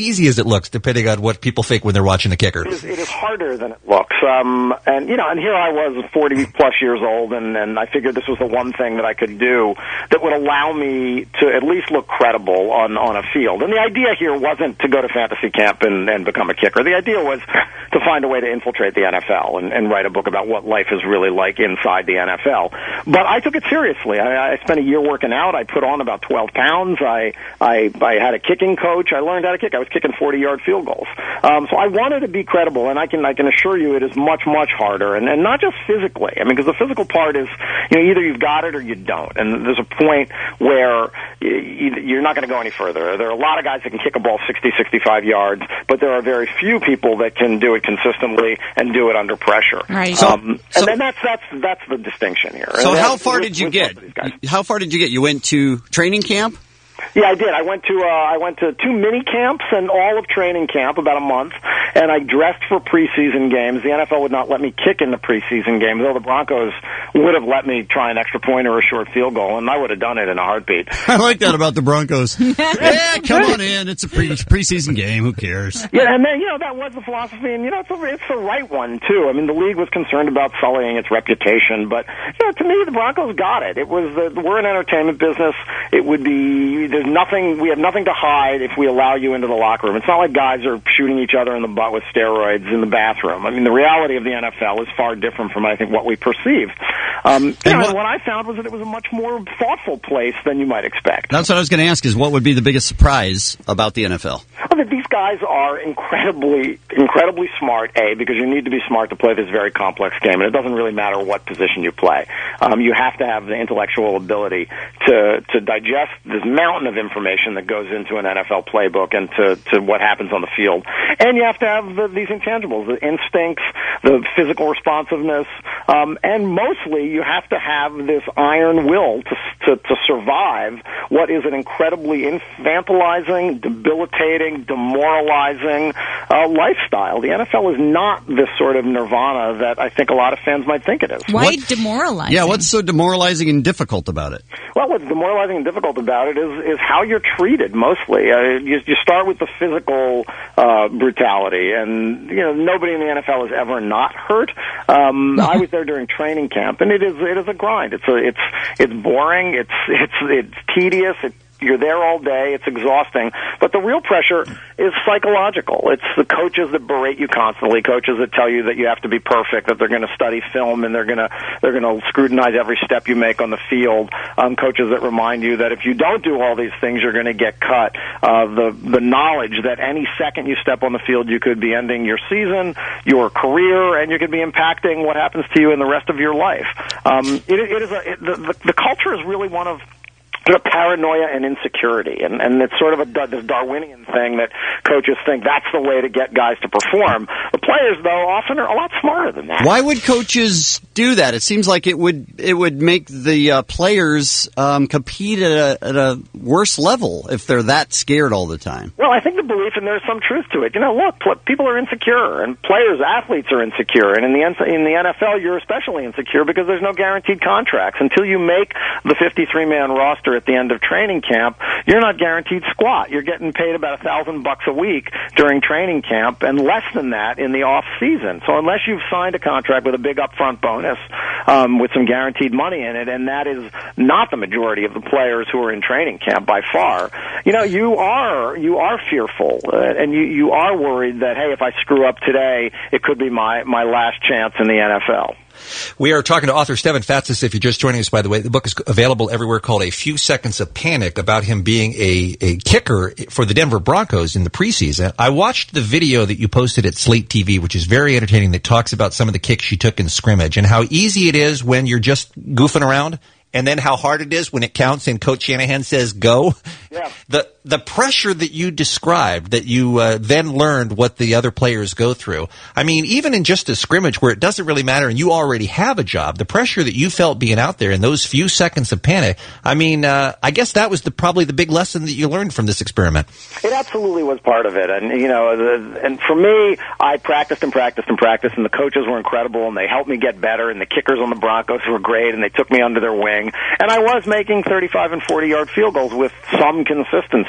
easy as it looks, depending on what people think when they're watching a kicker. It is, it is harder than it looks. Um, and, you know, and here I was forty plus years old, and, and I figured this was the one thing that I could do that would allow me to at least look credible on, on a field. And the idea here wasn't to go to fantasy camp and, and become a kicker. The idea was to find a way to infiltrate the N F L and, and write a book about what life is really like inside the N F L. But I took it seriously. I, I spent a year working out. I put on about twelve pounds. I, I, I had a kicking coach. I learned how to kick. I was kicking forty-yard field goals. Um, so I wanted to be credible, and I can I can assure you it is much, much harder, and, and not just physically. I mean, because the physical part is, you know, either you've got it or you don't, and there's a point where you, you're not going to go any further. There are a lot of guys that can kick a ball sixty, sixty-five yards, but there are very few people that can do it consistently and do it under pressure. Right. So- Um, so- and then that's that's that's the distinction here. So And how that's- far with- did you with get? both of these guys. How far did you get? You went to training camp? Yeah, I did. I went to uh, I went to two mini camps and all of training camp, about a month, and I dressed for preseason games. The N F L would not let me kick in the preseason games, though the Broncos would have let me try an extra point or a short field goal, and I would have done it in a heartbeat. I like that about the Broncos. Yeah, come on in. It's a pre- preseason game. Who cares? Yeah, and then, you know, that was the philosophy, and, you know, it's, a, it's the right one, too. I mean, the league was concerned about sullying its reputation, but, you know, to me, the Broncos got it. It was the, we're an entertainment business. It would be, there's nothing, we have nothing to hide if we allow you into the locker room. It's not like guys are shooting each other in the butt with steroids in the bathroom. I mean, the reality of the N F L is far different from, I think, what we perceive. Um, you know, what- and what I found was that it was a much more thoughtful place than you might expect. That's what I was going to ask is what would be the biggest surprise about the N F L? Well, that these guys are incredibly, incredibly smart, A, because you need to be smart to play this very complex game, and it doesn't really matter what position you play. Um, you have to have the intellectual ability to, to digest this mountain of information that goes into an N F L playbook and to, to what happens on the field. And you have to have the, these intangibles, the instincts, the physical responsiveness, um, and mostly you have to have this iron will to, to, to survive what is an incredibly infantilizing, debilitating, demoralizing uh, lifestyle. The N F L is not this sort of nirvana that I think a lot of fans might think it is. Why demoralizing? Yeah, what's so demoralizing and difficult about it? Well, what's demoralizing and difficult about it is is how you're treated. Mostly, uh, you, you start with the physical uh, brutality, and you know nobody in the N F L has ever not hurt. Um, I was there during training camp, and it is it is a grind. It's a it's it's boring. It's it's it's tedious. It, You're there all day. It's exhausting. But the real pressure is psychological. It's the coaches that berate you constantly, coaches that tell you that you have to be perfect, that they're going to study film and they're going to they're going to scrutinize every step you make on the field. Um, coaches that remind you that if you don't do all these things, you're going to get cut. Uh, the the knowledge that any second you step on the field, you could be ending your season, your career, and you could be impacting what happens to you in the rest of your life. Um, it, it is a, it, the, the the culture is really one of sort of paranoia and insecurity, and, and it's sort of a this Darwinian thing that coaches think that's the way to get guys to perform. The players, though, often are a lot smarter than that. Why would coaches do that? It seems like it would it would make the uh, players um, compete at a, at a worse level if they're that scared all the time. Well, I think the belief, and there's some truth to it. You know, look, pl- people are insecure, and players, athletes are insecure, and in the N- in the N F L, you're especially insecure because there's no guaranteed contracts. Until you make the fifty-three man roster at the end of training camp, you're not guaranteed squat. You're getting paid about a thousand bucks a week during training camp, and less than that in the off season. So unless you've signed a contract with a big upfront bonus um, with some guaranteed money in it, and that is not the majority of the players who are in training camp by far, you know, you are you are fearful, uh, and you you are worried that, hey, if I screw up today, it could be my my last chance in the N F L. We are talking to author Stefan Fatsis. If you're just joining us, by the way, the book is available everywhere, called A Few Seconds of Panic, about him being a, a kicker for the Denver Broncos in the preseason. I watched the video that you posted at Slate T V, which is very entertaining, that talks about some of the kicks you took in scrimmage and how easy it is when you're just goofing around, and then how hard it is when it counts and Coach Shanahan says go. Yeah. The the pressure that you described, that you uh, then learned what the other players go through. I mean, even in just a scrimmage where it doesn't really matter and you already have a job, the pressure that you felt being out there in those few seconds of panic, I mean, uh, I guess that was the probably the big lesson that you learned from this experiment. It absolutely was part of it. And, you know, the, and for me, I practiced and practiced and practiced, and the coaches were incredible, and they helped me get better, and the kickers on the Broncos were great, and they took me under their wing. And I was making thirty-five and forty-yard field goals with some consistency.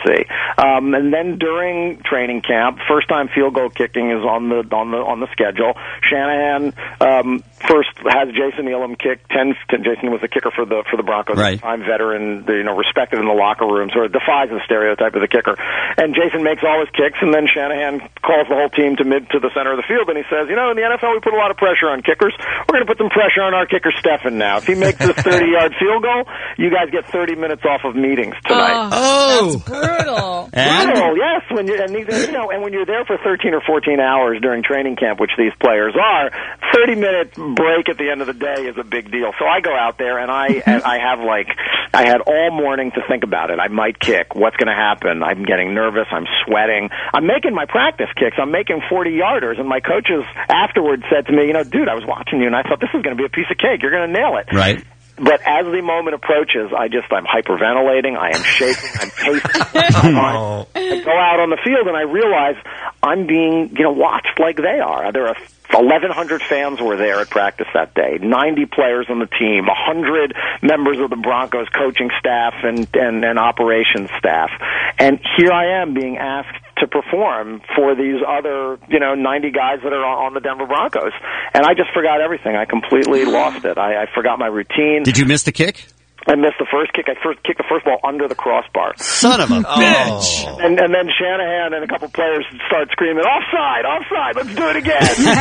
see. Um, and then during training camp, first time field goal kicking is on the on the on the schedule. Shanahan um, first has Jason Elam kick ten. Jason was the kicker for the for the Broncos, right. time veteran, you know, respected in the locker room, sort of defies the stereotype of the kicker. And Jason makes all his kicks, and then Shanahan calls the whole team to mid to the center of the field, and he says, you know, in the N F L we put a lot of pressure on kickers. We're going to put some pressure on our kicker Stefan now. If he makes this thirty-yard field goal, you guys get thirty minutes off of meetings tonight. Oh, that's brutal. Brutal, yes. When you're, and these, you know, and when you're there for thirteen or fourteen hours during training camp, which these players are, thirty minute break at the end of the day is a big deal. So I go out there and I and I have like I had all morning to think about it. I might kick. What's going to happen? I'm getting nervous. I'm sweating. I'm making my practice kicks. I'm making forty yarders, and my coaches afterwards said to me, you know, dude, I was watching you, and I thought this is going to be a piece of cake. You're going to nail it. Right. But as the moment approaches, I just, I'm hyperventilating, I am shaking, I'm pacing. I go out on the field and I realize I'm being, you know, watched like they are. There are eleven hundred fans were there at practice that day, ninety players on the team, one hundred members of the Broncos coaching staff and, and, and operations staff. And here I am being asked to perform for these other, you know, ninety guys that are on the Denver Broncos. And I just forgot everything. I completely lost it. I, I forgot my routine. Did you miss the kick? I missed the first kick. I first kicked the first ball under the crossbar. Son of a bitch. Oh. And, and then Shanahan and a couple players start screaming, offside, offside, let's do it again.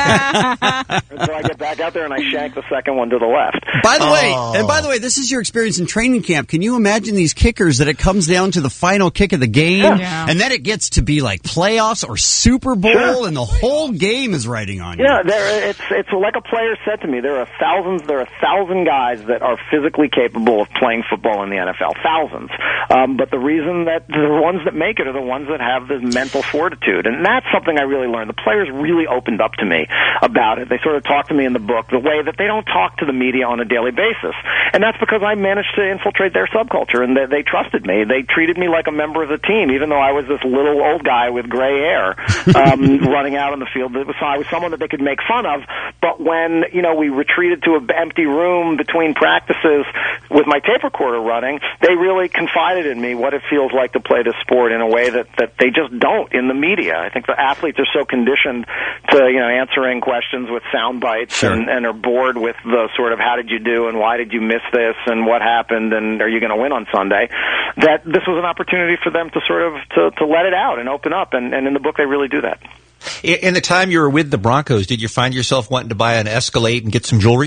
And so I get back out there and I shank the second one to the left. By the oh. way, and by the way, this is your experience in training camp. Can you imagine these kickers that it comes down to the final kick of the game, Yeah. Yeah. and then it gets to be like playoffs or Super Bowl, Sure. and the whole game is riding on you? Yeah, there, it's it's like a player said to me. There are thousands. There are a thousand guys that are physically capable of playing football in the N F L. Thousands. Um, but the reason that the ones that make it are the ones that have this mental fortitude, and that's something I really learned. The players really opened up to me about it. They sort of talked to me in the book the way that they don't talk to the media on a daily basis, and that's because I managed to infiltrate their subculture, and they, they trusted me. They treated me like a member of the team, even though I was this little old guy with gray hair um, running out on the field. It was, I was someone that they could make fun of. But when, you know, we retreated to an empty room between practices with my tape recorder running, they really confided in me what it feels like to play this sport in a way that, that they just don't in the media. I think the athletes are so conditioned to, you know, answering questions with sound bites Sure. and, and are bored with the sort of how did you do and why did you miss this and what happened and are you going to win on Sunday, that this was an opportunity for them to sort of to, to let it out and open up. And, and in the book, they really do that. In in the time you were with the Broncos, did you find yourself wanting to buy an Escalade and get some jewelry?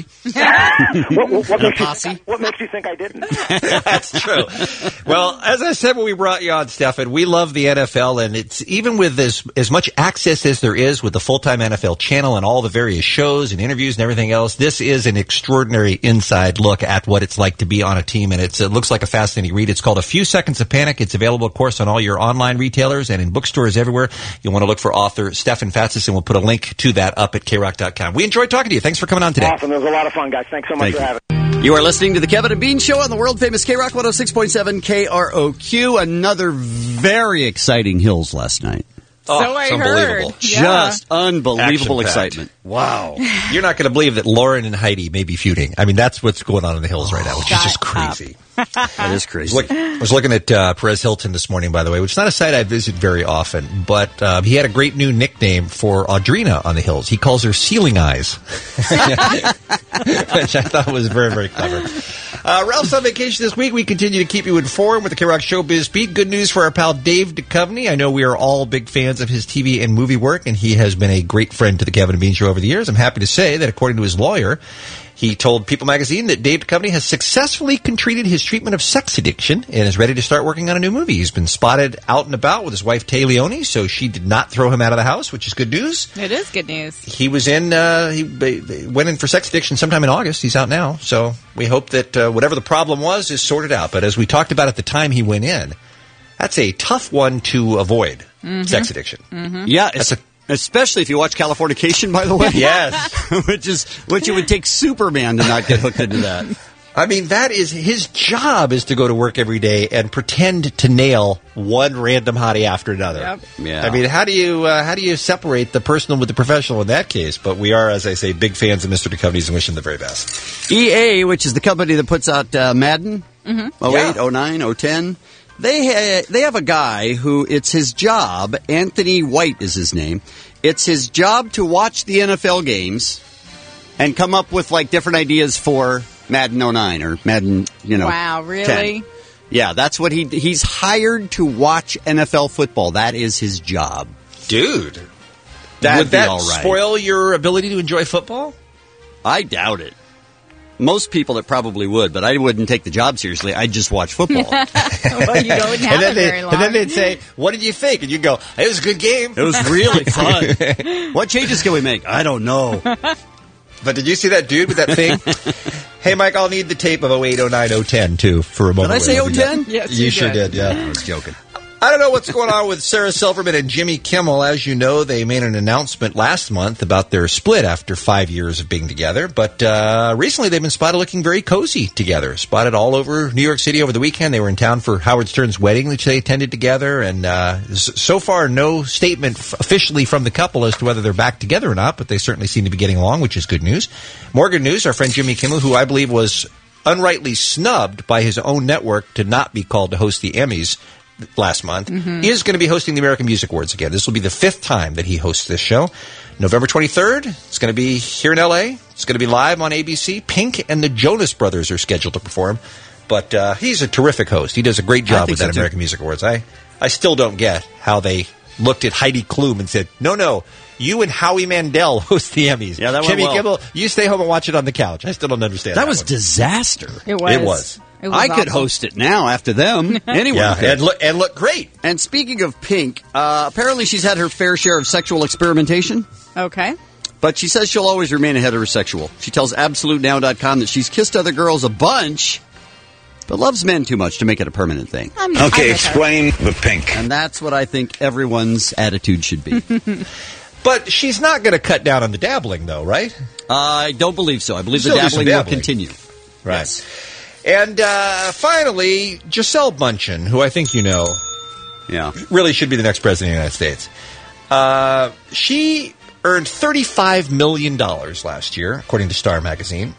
what, what, what, makes posse? you, what makes you think I didn't? That's true. Well, as I said when we brought you on, Stefan, we love the N F L, and it's even with as, as much access as there is with the full-time N F L channel and all the various shows and interviews and everything else, this is an extraordinary inside look at what it's like to be on a team, and it's, it looks like a fascinating read. It's called A Few Seconds of Panic. It's available, of course, on all your online retailers and in bookstores everywhere. You'll want to look for author Stefan Fatsis, and we'll put a link to that up at K rock dot com. We enjoyed talking to you. Thanks for coming on today. Awesome. It was a lot of fun, guys. Thanks so much Thank for you. having me. You are listening to the Kevin and Bean Show on the world-famous K Rock one oh six point seven K R O Q. Another very exciting Hills last night. Oh, So I it's unbelievable. heard. Yeah. Just unbelievable Action-packed. excitement. Wow. You're not going to believe that Lauren and Heidi may be feuding. I mean, that's what's going on in the Hills right now, which is just crazy. That is crazy. Look, I was looking at uh, Perez Hilton this morning, by the way, which is not a site I visit very often, but um, he had a great new nickname for Audrina on the Hills. He calls her Ceiling Eyes, which I thought was very, very clever. Uh, Ralph's on vacation this week. We continue to keep you informed with the K-Rock Showbiz Beat. Good news for our pal Dave Duchovny. I know we are all big fans of his T V and movie work, and he has been a great friend to the Kevin and Bean Show over the years. I'm happy to say that according to his lawyer, he told People magazine that Dave Duchovny has successfully completed his treatment of sex addiction and is ready to start working on a new movie. He's been spotted out and about with his wife, Tay Leone, so she did not throw him out of the house, which is good news. It is good news. He was in, uh, he they went in for sex addiction sometime in August. He's out now, so we hope that uh, whatever the problem was is sorted out. But as we talked about at the time he went in, that's a tough one to avoid, Mm-hmm. sex addiction. Mm-hmm. Yeah, That's a especially if you watch Californication, by the way. Yes. which is which it would take Superman to not get hooked into that. I mean, that is his job is to go to work every day and pretend to nail one random hottie after another. Yep. Yeah. I mean, how do you uh, how do you separate the personal with the professional in that case? But we are, as I say, big fans of Mister Duchovny's and wish him the very best. E A, which is the company that puts out uh, Madden, Mm-hmm. oh eight, Yeah. oh nine, oh ten. They ha- they have a guy who it's his job. Anthony White is his name. It's his job to watch the N F L games and come up with like different ideas for Madden oh nine or Madden, you know. Wow, really? ten. Yeah, that's what he he's hired to watch N F L football. That is his job. Dude. That'd Would be that all right. spoil your ability to enjoy football? I doubt it. Most people, it probably would, but I wouldn't take the job seriously. I'd just watch football. Well, you don't have and, then it they, very long. and then they'd say, what did you think? And you'd go, it was a good game. It was really fun. What changes can we make? I don't know. But did you see that dude with that thing? Hey, Mike, I'll need the tape of oh eight, oh nine, oh ten, too, for a moment. Did I say where oh you ten? got- Yes, you you sure did. did, yeah. I was joking. I don't know what's going on with Sarah Silverman and Jimmy Kimmel. As you know, they made an announcement last month about their split after five years of being together. But uh, recently, they've been spotted looking very cozy together. Spotted all over New York City over the weekend. They were in town for Howard Stern's wedding, which they attended together. And uh, s- so far, no statement f- officially from the couple as to whether they're back together or not. But they certainly seem to be getting along, which is good news. More good news, our friend Jimmy Kimmel, who I believe was unrightly snubbed by his own network to not be called to host the Emmys last month, Mhm. is going to be hosting the American Music Awards again. This will be the fifth time that he hosts this show. November twenty-third, it's going to be here in L A. It's going to be live on A B C. Pink and the Jonas Brothers are scheduled to perform. But uh, he's a terrific host. He does a great I job think with so, that too. American Music Awards. I, I still don't get how they looked at Heidi Klum and said, no, no, you and Howie Mandel host the Emmys. Yeah, that went Jimmy well. Kimmel, you stay home and watch it on the couch. I still don't understand that. That was one. disaster. It was. It was. It was I could awful. host it now after them. Anyone Yeah, could. and look, and look great. And speaking of Pink, uh, apparently she's had her fair share of sexual experimentation, Okay. but she says she'll always remain a heterosexual. She tells Absolute Now dot com that she's kissed other girls a bunch, but loves men too much to make it a permanent thing. I'm, I'm Okay, with her. explain the pink. And that's what I think everyone's attitude should be. But she's not going to cut down on the dabbling, though, right? I don't believe so. I believe the Still do some dabbling will dabbling. continue. Right. Yes. And uh, finally, Giselle Bundchen, who I think you know, Yeah. really should be the next president of the United States. Uh, she earned thirty-five million dollars last year, according to Star Magazine,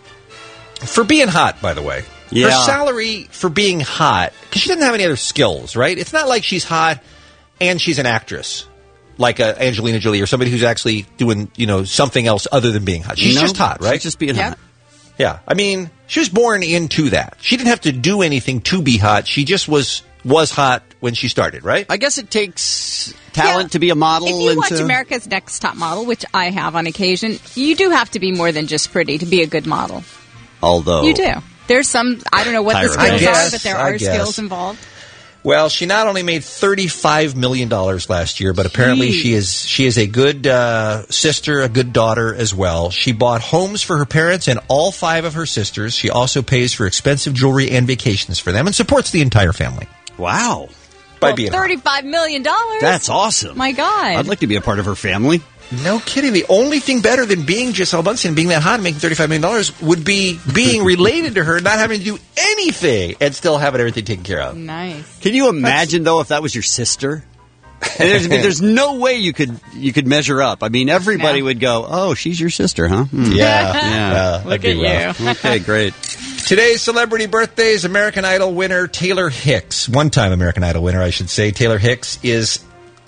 for being hot, by the way. Yeah. Her salary for being hot, because she doesn't have any other skills, right? It's not like she's hot and she's an actress, like uh, Angelina Jolie or somebody who's actually doing, you know, something else other than being hot. She's No, just hot, right? She's just being Yeah. hot. Yeah, I mean, she was born into that. She didn't have to do anything to be hot. She just was was hot when she started, right? I guess it takes talent Yeah. to be a model. If you and watch to- America's Next Top Model, which I have on occasion, you do have to be more than just pretty to be a good model. Although You do. There's some, I don't know what the Tyra skills Banks. I guess, are, but there I are guess. skills involved. Well, she not only made thirty-five million dollars last year, but apparently Jeez. she is she is a good uh, sister, a good daughter as well. She bought homes for her parents and all five of her sisters. She also pays for expensive jewelry and vacations for them and supports the entire family wow, by Well, being hot. thirty-five million dollars. that's awesome. My God. I'd like to be a part of her family. No kidding. The only thing better than being Giselle Bundchen and being that hot and making thirty-five million dollars would be being related to her, not having to do anything, and still having everything taken care of. Nice. Can you imagine though if that was your sister? And there's, there's no way you could you could measure up. I mean, everybody No. would go, "Oh, she's your sister, huh?" Hmm. Yeah. Yeah. Uh, Look that'd be at rough. you. Okay, great. Today's celebrity birthdays, American Idol winner Taylor Hicks. One-time American Idol winner, I should say. Taylor Hicks is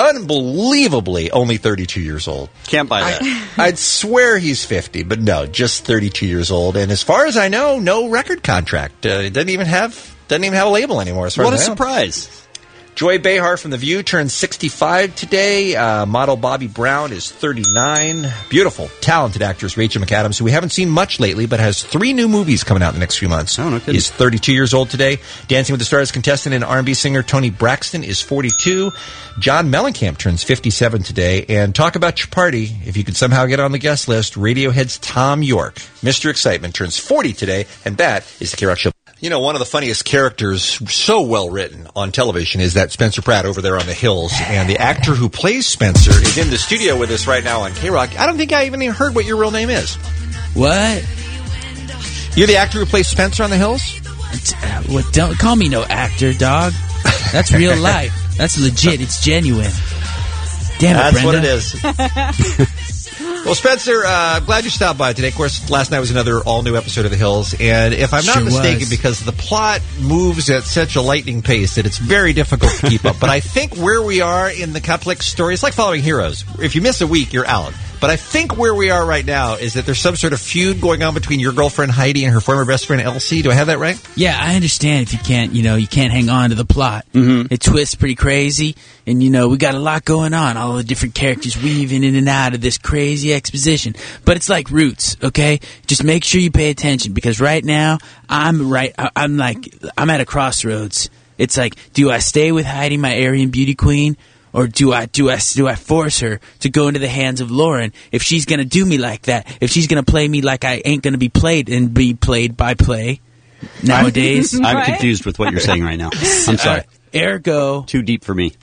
unbelievably only thirty-two years old. Can't buy that. I, I'd swear he's fifty, but no, just thirty-two years old. And as far as I know, no record contract. Uh, doesn't even have doesn't even have a label anymore. As far What a as I know. surprise! Joy Behar from The View turns sixty-five today. Uh, model Bobby Brown is thirty-nine. Beautiful, talented actress Rachel McAdams, who we haven't seen much lately, but has three new movies coming out in the next few months. Oh, no kidding. He's thirty-two years old today. Dancing with the Stars contestant and R and B singer Tony Braxton is forty-two. John Mellencamp turns fifty-seven today. And talk about your party. If you could somehow get on the guest list, Radiohead's Tom York, Mister Excitement, turns forty today. And that is the K-Rock Show. You know, one of the funniest characters, so well written on television, is that Spencer Pratt over there on the hills. And the actor who plays Spencer is in the studio with us right now on K-Rock. I don't think I even heard what your real name is. What? You're the actor who plays Spencer on the hills? Uh, well, don't call me no actor, dog. That's real life. That's legit. It's genuine. Damn it, That's Brenda. what it is. Well, Spencer, uh, I'm glad you stopped by today. Of course, last night was another all-new episode of The Hills, and if I'm not Sure mistaken, was. because the plot moves at such a lightning pace that it's very difficult to keep up. But I think where we are in the complex story, it's like following Heroes. If you miss a week, you're out. But I think where we are right now is that there's some sort of feud going on between your girlfriend Heidi and her former best friend Elsie. Do I have that right? Yeah, I understand if you can't, you know, you can't hang on to the plot. Mm-hmm. It twists pretty crazy, and, you know, we got a lot going on. All the different characters weaving in and out of this crazy exposition. But it's like Roots, okay? Just make sure you pay attention, because right now, I'm right, I- I'm like, I'm at a crossroads. It's like, do I stay with Heidi, my Aryan beauty queen? Or do I do I do I force her to go into the hands of Lauren? If she's gonna do me like that, if she's gonna play me like I ain't gonna be played and be played by play nowadays, I'm, I'm confused with what you're saying right now. I'm sorry. Uh, ergo, too deep for me.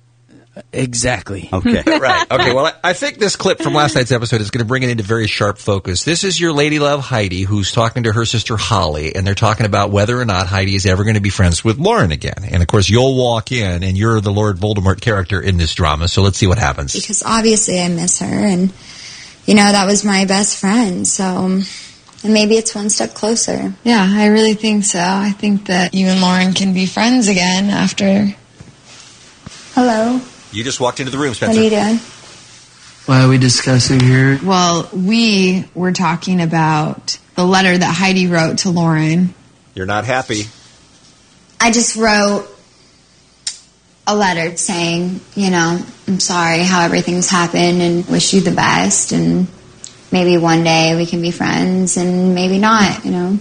Exactly. Okay. Right. Okay. Well, I, I think this clip from last night's episode is going to bring it into very sharp focus. This is your lady love Heidi, who's talking to her sister Holly, and they're talking about whether or not Heidi is ever going to be friends with Lauren again. And of course, you'll walk in, and you're the Lord Voldemort character in this drama. So let's see what happens. Because obviously I miss her, and you know that was my best friend. So, um, and maybe it's one step closer. Yeah, I really think so. I think that you and Lauren can be friends again after. Hello. You just walked into the room, Spencer. What are you doing? Why are we discussing here? Well, we were talking about the letter that Heidi wrote to Lauren. You're not happy. I just wrote a letter saying, you know, I'm sorry how everything's happened and wish you the best, and maybe one day we can be friends and maybe not, you know.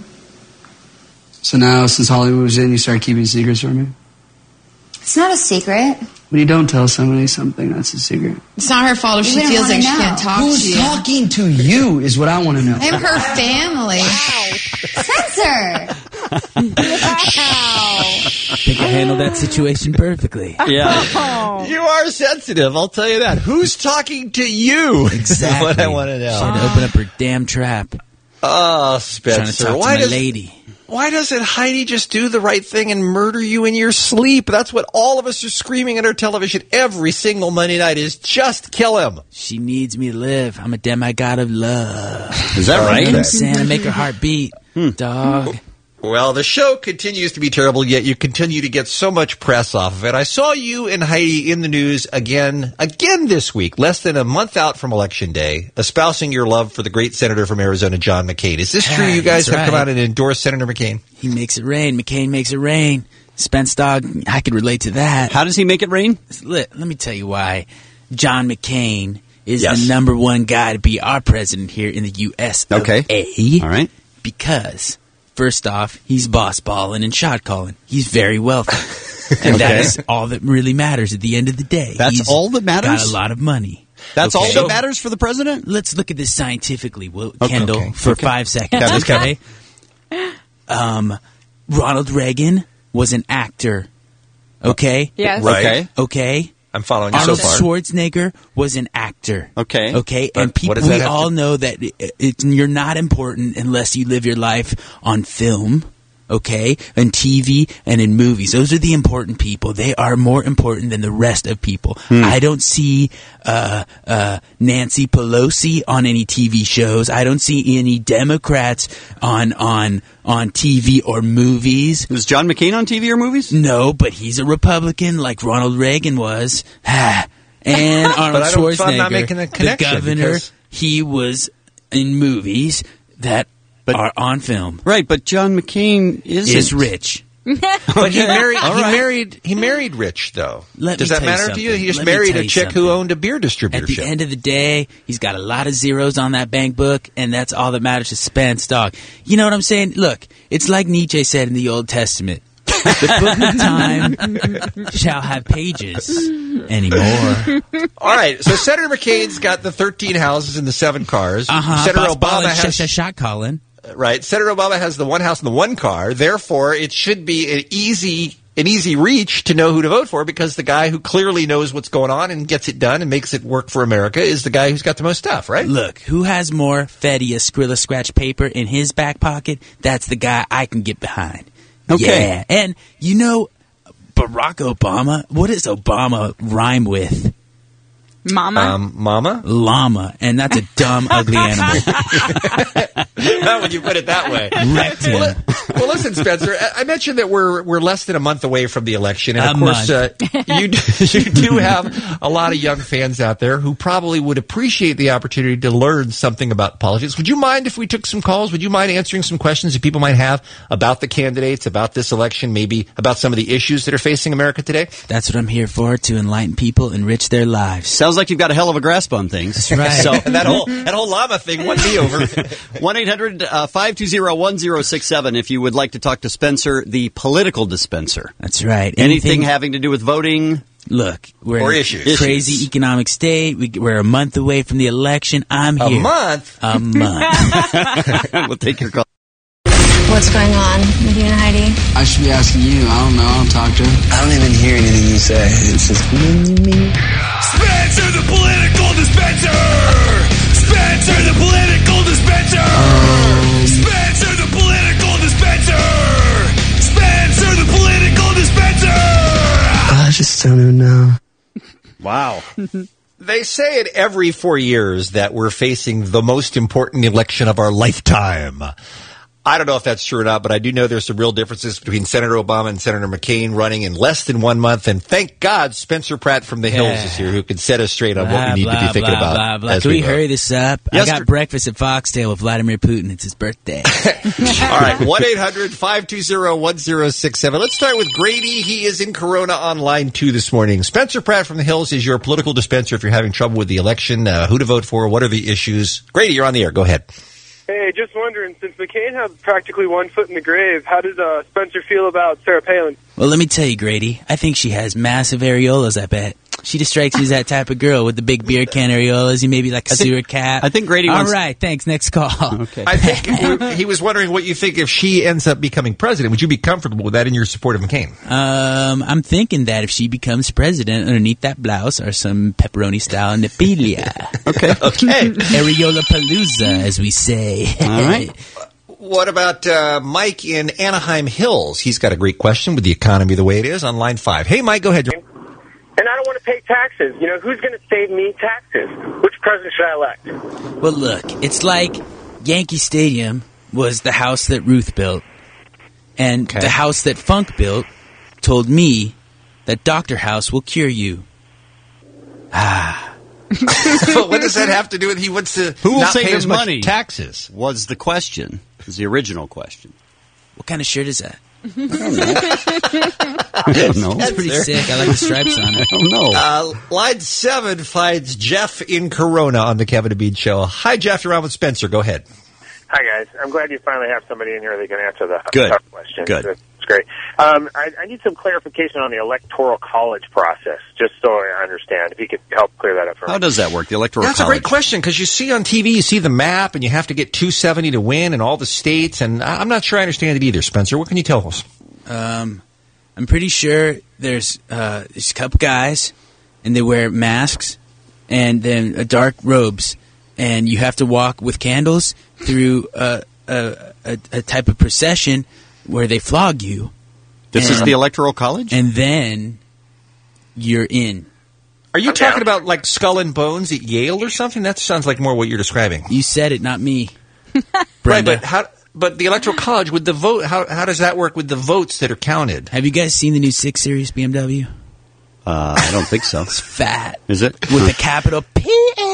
So now, since Holly moves in, you start keeping secrets from me? It's not a secret. When you don't tell somebody something, that's a secret. It's not her fault if You she wouldn't feels wanna like she know. can't talk Who's to you. talking to you is what I want to know. I'm her family. Spencer! I think I handled that situation perfectly. Yeah. You are sensitive, I'll tell you that. Who's talking to you? Exactly. What I want to know. She had to open up her damn trap. Oh, Trying to Spencer, talk to why my does lady. why doesn't Heidi just do the right thing and murder you in your sleep? That's what all of us are screaming at our television every single Monday night is just kill him. She needs me to live. I'm a demigod of love. Is that right? I'm Santa, make her heart beat. Dog. Well, the show continues to be terrible, yet you continue to get so much press off of it. I saw you and Heidi in the news again, again this week, less than a month out from Election Day, espousing your love for the great senator from Arizona, John McCain. Is this true? You guys That's have come right. out and endorsed Senator McCain? He makes it rain. McCain makes it rain. Spence, dog, I could relate to that. How does he make it rain? Let, let me tell you why. John McCain is Yes. the number one guy to be our president here in the U S of Okay. A. All right. Because, first off, he's boss balling and shot calling. He's very wealthy. And Okay. that's all that really matters at the end of the day. That's He's all that matters? Got a lot of money. That's Okay. all So- that matters for the president? Let's look at this scientifically, Will, Okay. Kendall, Okay. for Okay. five seconds. Yeah, let's go. Okay. Um, Ronald Reagan was an actor. Okay. Yes. Right. Okay. Okay. I'm following you Arnold so far. Schwarzenegger was an actor. Okay. Okay. But And what people, does that we have all to- know that it, it, you're not important unless you live your life on film. Okay, and T V and in movies. Those are the important people. They are more important than the rest of people. Hmm. I don't see uh, uh, Nancy Pelosi on any T V shows. I don't see any Democrats on on on T V or movies. Was John McCain on T V or movies? No, but he's a Republican like Ronald Reagan was. and Arnold But I don't- so Schwarzenegger, I'm not making a the connection governor, because- he was in movies that are on film. Right, but John McCain is Is rich. But he married. All He right. married. He married rich, though. Let Does me that tell you matter to you? something. He just Let me married tell a you chick who something. owned a beer At the distributorship. end of the day, he's got a lot of zeros on that bank book, and that's all that matters to Spence, dog. You know what I'm saying? Look, it's like Nietzsche said in the Old Testament. The book of time shall have pages anymore. All right, so Senator McCain's got the thirteen houses and the seven cars. Uh-huh. Senator Boss Obama ballin', has sh- sh- shot calling. right. Senator Obama has the one house and the one car. Therefore, it should be an easy an easy reach to know who to vote for because the guy who clearly knows what's going on and gets it done and makes it work for America is the guy who's got the most stuff, right? Look, who has more Fetty Skrilla scratch paper in his back pocket? That's the guy I can get behind. Okay. Yeah. And, you know, Barack Obama, what does Obama rhyme with? Mama? Um, mama? Llama. And that's a dumb, ugly animal. Not when you put it that way. Wrecked him. Well, well, listen, Spencer, I- I mentioned that we're we're less than a month away from the election. And, of A course, uh, month. you, do- you do have a lot of young fans out there who probably would appreciate the opportunity to learn something about politics. Would you mind if we took some calls? Would you mind answering some questions that people might have about the candidates, about this election, maybe about some of the issues that are facing America today? That's what I'm here for, to enlighten people, enrich their lives. Sounds like you've got a hell of a grasp on things. That's right. So that whole that whole llama thing won me over. one eight hundred five two zero one zero six seven if you would like to talk to Spencer, the political dispenser. That's right. Anything, Anything- having to do with voting? Look, we're Or in issues. a crazy Issues. economic state. We, we're a month away from the election. I'm A here. month? A month. We'll take your call. What's going on with you and Heidi? I should be asking you. I don't know. I don't talk to her. I don't even hear anything you say. It's just Spencer the political dispenser! Spencer the political dispenser! Spencer the political dispenser! Spencer the political dispenser! I just don't even know. Wow. They say it every four years that we're facing the most important election of our lifetime. I don't know if that's true or not, but I do know there's some real differences between Senator Obama and Senator McCain running in less than one month. And thank God Spencer Pratt from the Hills Yeah. is here who can set us straight on what Blah, we need to blah, be thinking blah, about. Blah, blah. as Can we go. hurry this up? Yes, I got sir. breakfast at Foxtail with Vladimir Putin. It's his birthday. All right, one eight hundred five two zero one zero six seven. Let's start with Grady. He is in Corona on line two this morning. Spencer Pratt from the Hills is your political dispenser if you're having trouble with the election, uh, who to vote for, what are the issues. Grady, you're on the air. Go ahead. Hey, just wondering, since McCain had practically one foot in the grave, how does uh, Spencer feel about Sarah Palin? Well, let me tell you, Grady. I think she has massive areolas, I bet. She just strikes me as that type of girl with the big beer can areolas. You maybe like a sewer cap. I think Grady All wants- right, thanks. Next call. Okay. I think he was wondering what you think if she ends up becoming president. Would you be comfortable with that in your support of McCain? Um, I'm thinking that if she becomes president, underneath that blouse are some pepperoni style nepilia. Okay. Okay. Areola palooza, as we say. All right. What about uh, Mike in Anaheim Hills? He's got a great question with the economy the way it is on line five. Hey, Mike, go ahead. And I don't want to pay taxes. You know, who's going to save me taxes? Which president should I elect? Well, look, it's like Yankee Stadium was the house that Ruth built, and the house that Funk built told me that Doctor House will cure you. Ah. What does that have to do with he wants to Who will not save pay his as much money? taxes? Was the question. Was the original question. What kind of shirt is that? I don't know. That's pretty sick. I like the stripes on it. I don't know. Uh, line seven finds Jeff in Corona on the Kevin and Bean Show. Hi, Jeff. You're on with Spencer. Go ahead. Hi, guys. I'm glad you finally have somebody in here that can answer the Good. tough question. Good. That's great. Um, I, I need some clarification on the electoral college process, just so I understand. If you could help clear that up for me. How does that work, the electoral That's college? a great question because you see on T V, you see the map, and you have to get two seventy to win in all the states, and I- I'm not sure I understand it either. Spencer, what can you tell us? Um, I'm pretty sure there's uh, there's a couple guys, and they wear masks and then uh, dark robes, and you have to walk with candles through a, a, a, a type of procession where they flog you. This is the electoral college? And then you're in. Are you talking about like Skull and Bones at Yale or something? That sounds like more what you're describing. You said it, not me. Right, but how? But the electoral college with the vote, how how does that work with the votes that are counted? Have you guys seen the new six Series B M W? Uh, I don't think so. It's fat. Is it? With a capital P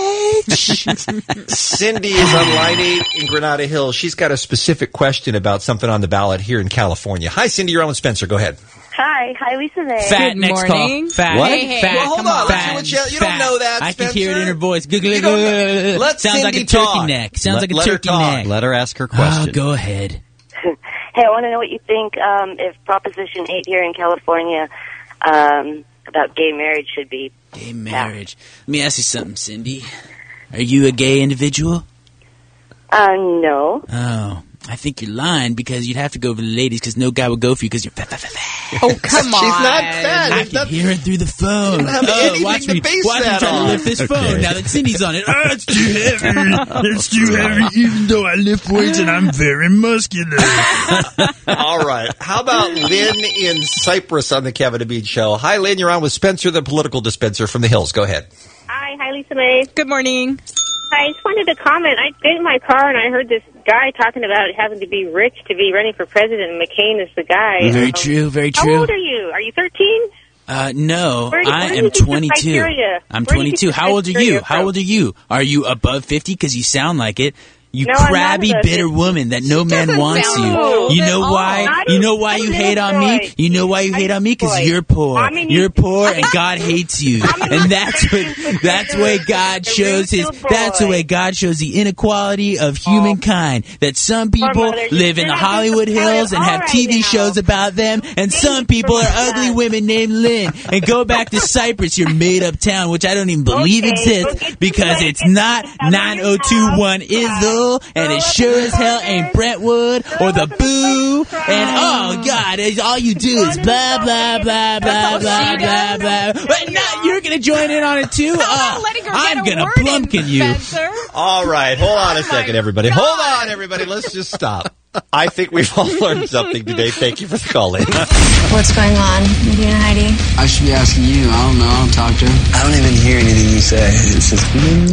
H. Cindy is on line eight in Granada Hills. She's got a specific question about something on the ballot here in California. Hi, Cindy. You're on with Spencer. Go ahead. Hi, hi, Lisa May. Fat next call. Fat. What? Hey, hey, fat. Well, hold Come on. on. Let's Fat. see what you, you Fat. don't know that, I Spencer. can hear it in her voice. Guggle, You don't know- guggle. Let Sounds like Cindy a turkey talk. neck. Sounds Let- like a let her turkey talk. neck. Let her ask her Oh, question. go ahead. Hey, I want to know what you think um, if Proposition eight here in California um, about gay marriage should be. Gay marriage. Let me ask you something, Cindy. Are you a gay individual? Uh, no. Oh, I think you're lying because you'd have to go for the ladies because no guy would go for you because you're fat, fat, fat, fat. Oh, come on. She's not fat. I It's can not- hear it through the phone. You don't have oh, anything watch to me, base watch me that try to on. lift this phone Okay. now that Cindy's on it. Oh, it's too heavy. It's too heavy even though I lift weights and I'm very muscular. All right. How about Lynn in Cyprus on the Kevin and Bean Show? Hi, Lynn. You're on with Spencer, the political dispenser from the Hills. Go ahead. Hi, how Lisa May. Good morning. I just wanted to comment. I get in my car and I heard this guy talking about having to be rich to be running for president, and McCain is the guy. Very Um, true, very How true. old are you? Are you thirteen? Uh, no, Where- I where do am you get your twenty-two. criteria? I'm Where do you get twenty-two. your How old are criteria you? How from? old are you? Are you above fifty? Because you sound like it. You No, I'm not crabby, above bitter fifty. woman that no man doesn't wants sound you. old You at know all. why? Not You even- know why I'm you an hate on me? unemployed. You know why you hate on me? Because unemployed. you're poor. I mean, You're you- poor, and God hates you. And that's what that's the way God shows his. That's the way God shows the inequality of humankind. That some people mother, you live in the shouldn't be Hollywood supportive. Hills and All have right T V now. shows about them, and some people are ugly women named Lynn. And go back to Cyprus, your made-up town, which I don't even believe Okay, exists go get because your it's not nine oh two one Izzle, and it sure as hell ain't Brentwood or the Boo. And oh God, it's- all you do is blah blah blah blah blah blah blah. But now you're gonna join in on it too. Oh, I'm gonna plumpkin you. All right, hold on a second, everybody. Hold on, everybody. Let's just stop. I think we've all learned something today. Thank you for the call in. What's going on with you and Heidi? I should be asking you. I don't know. I'll talk to him. I don't even hear anything you say. It's just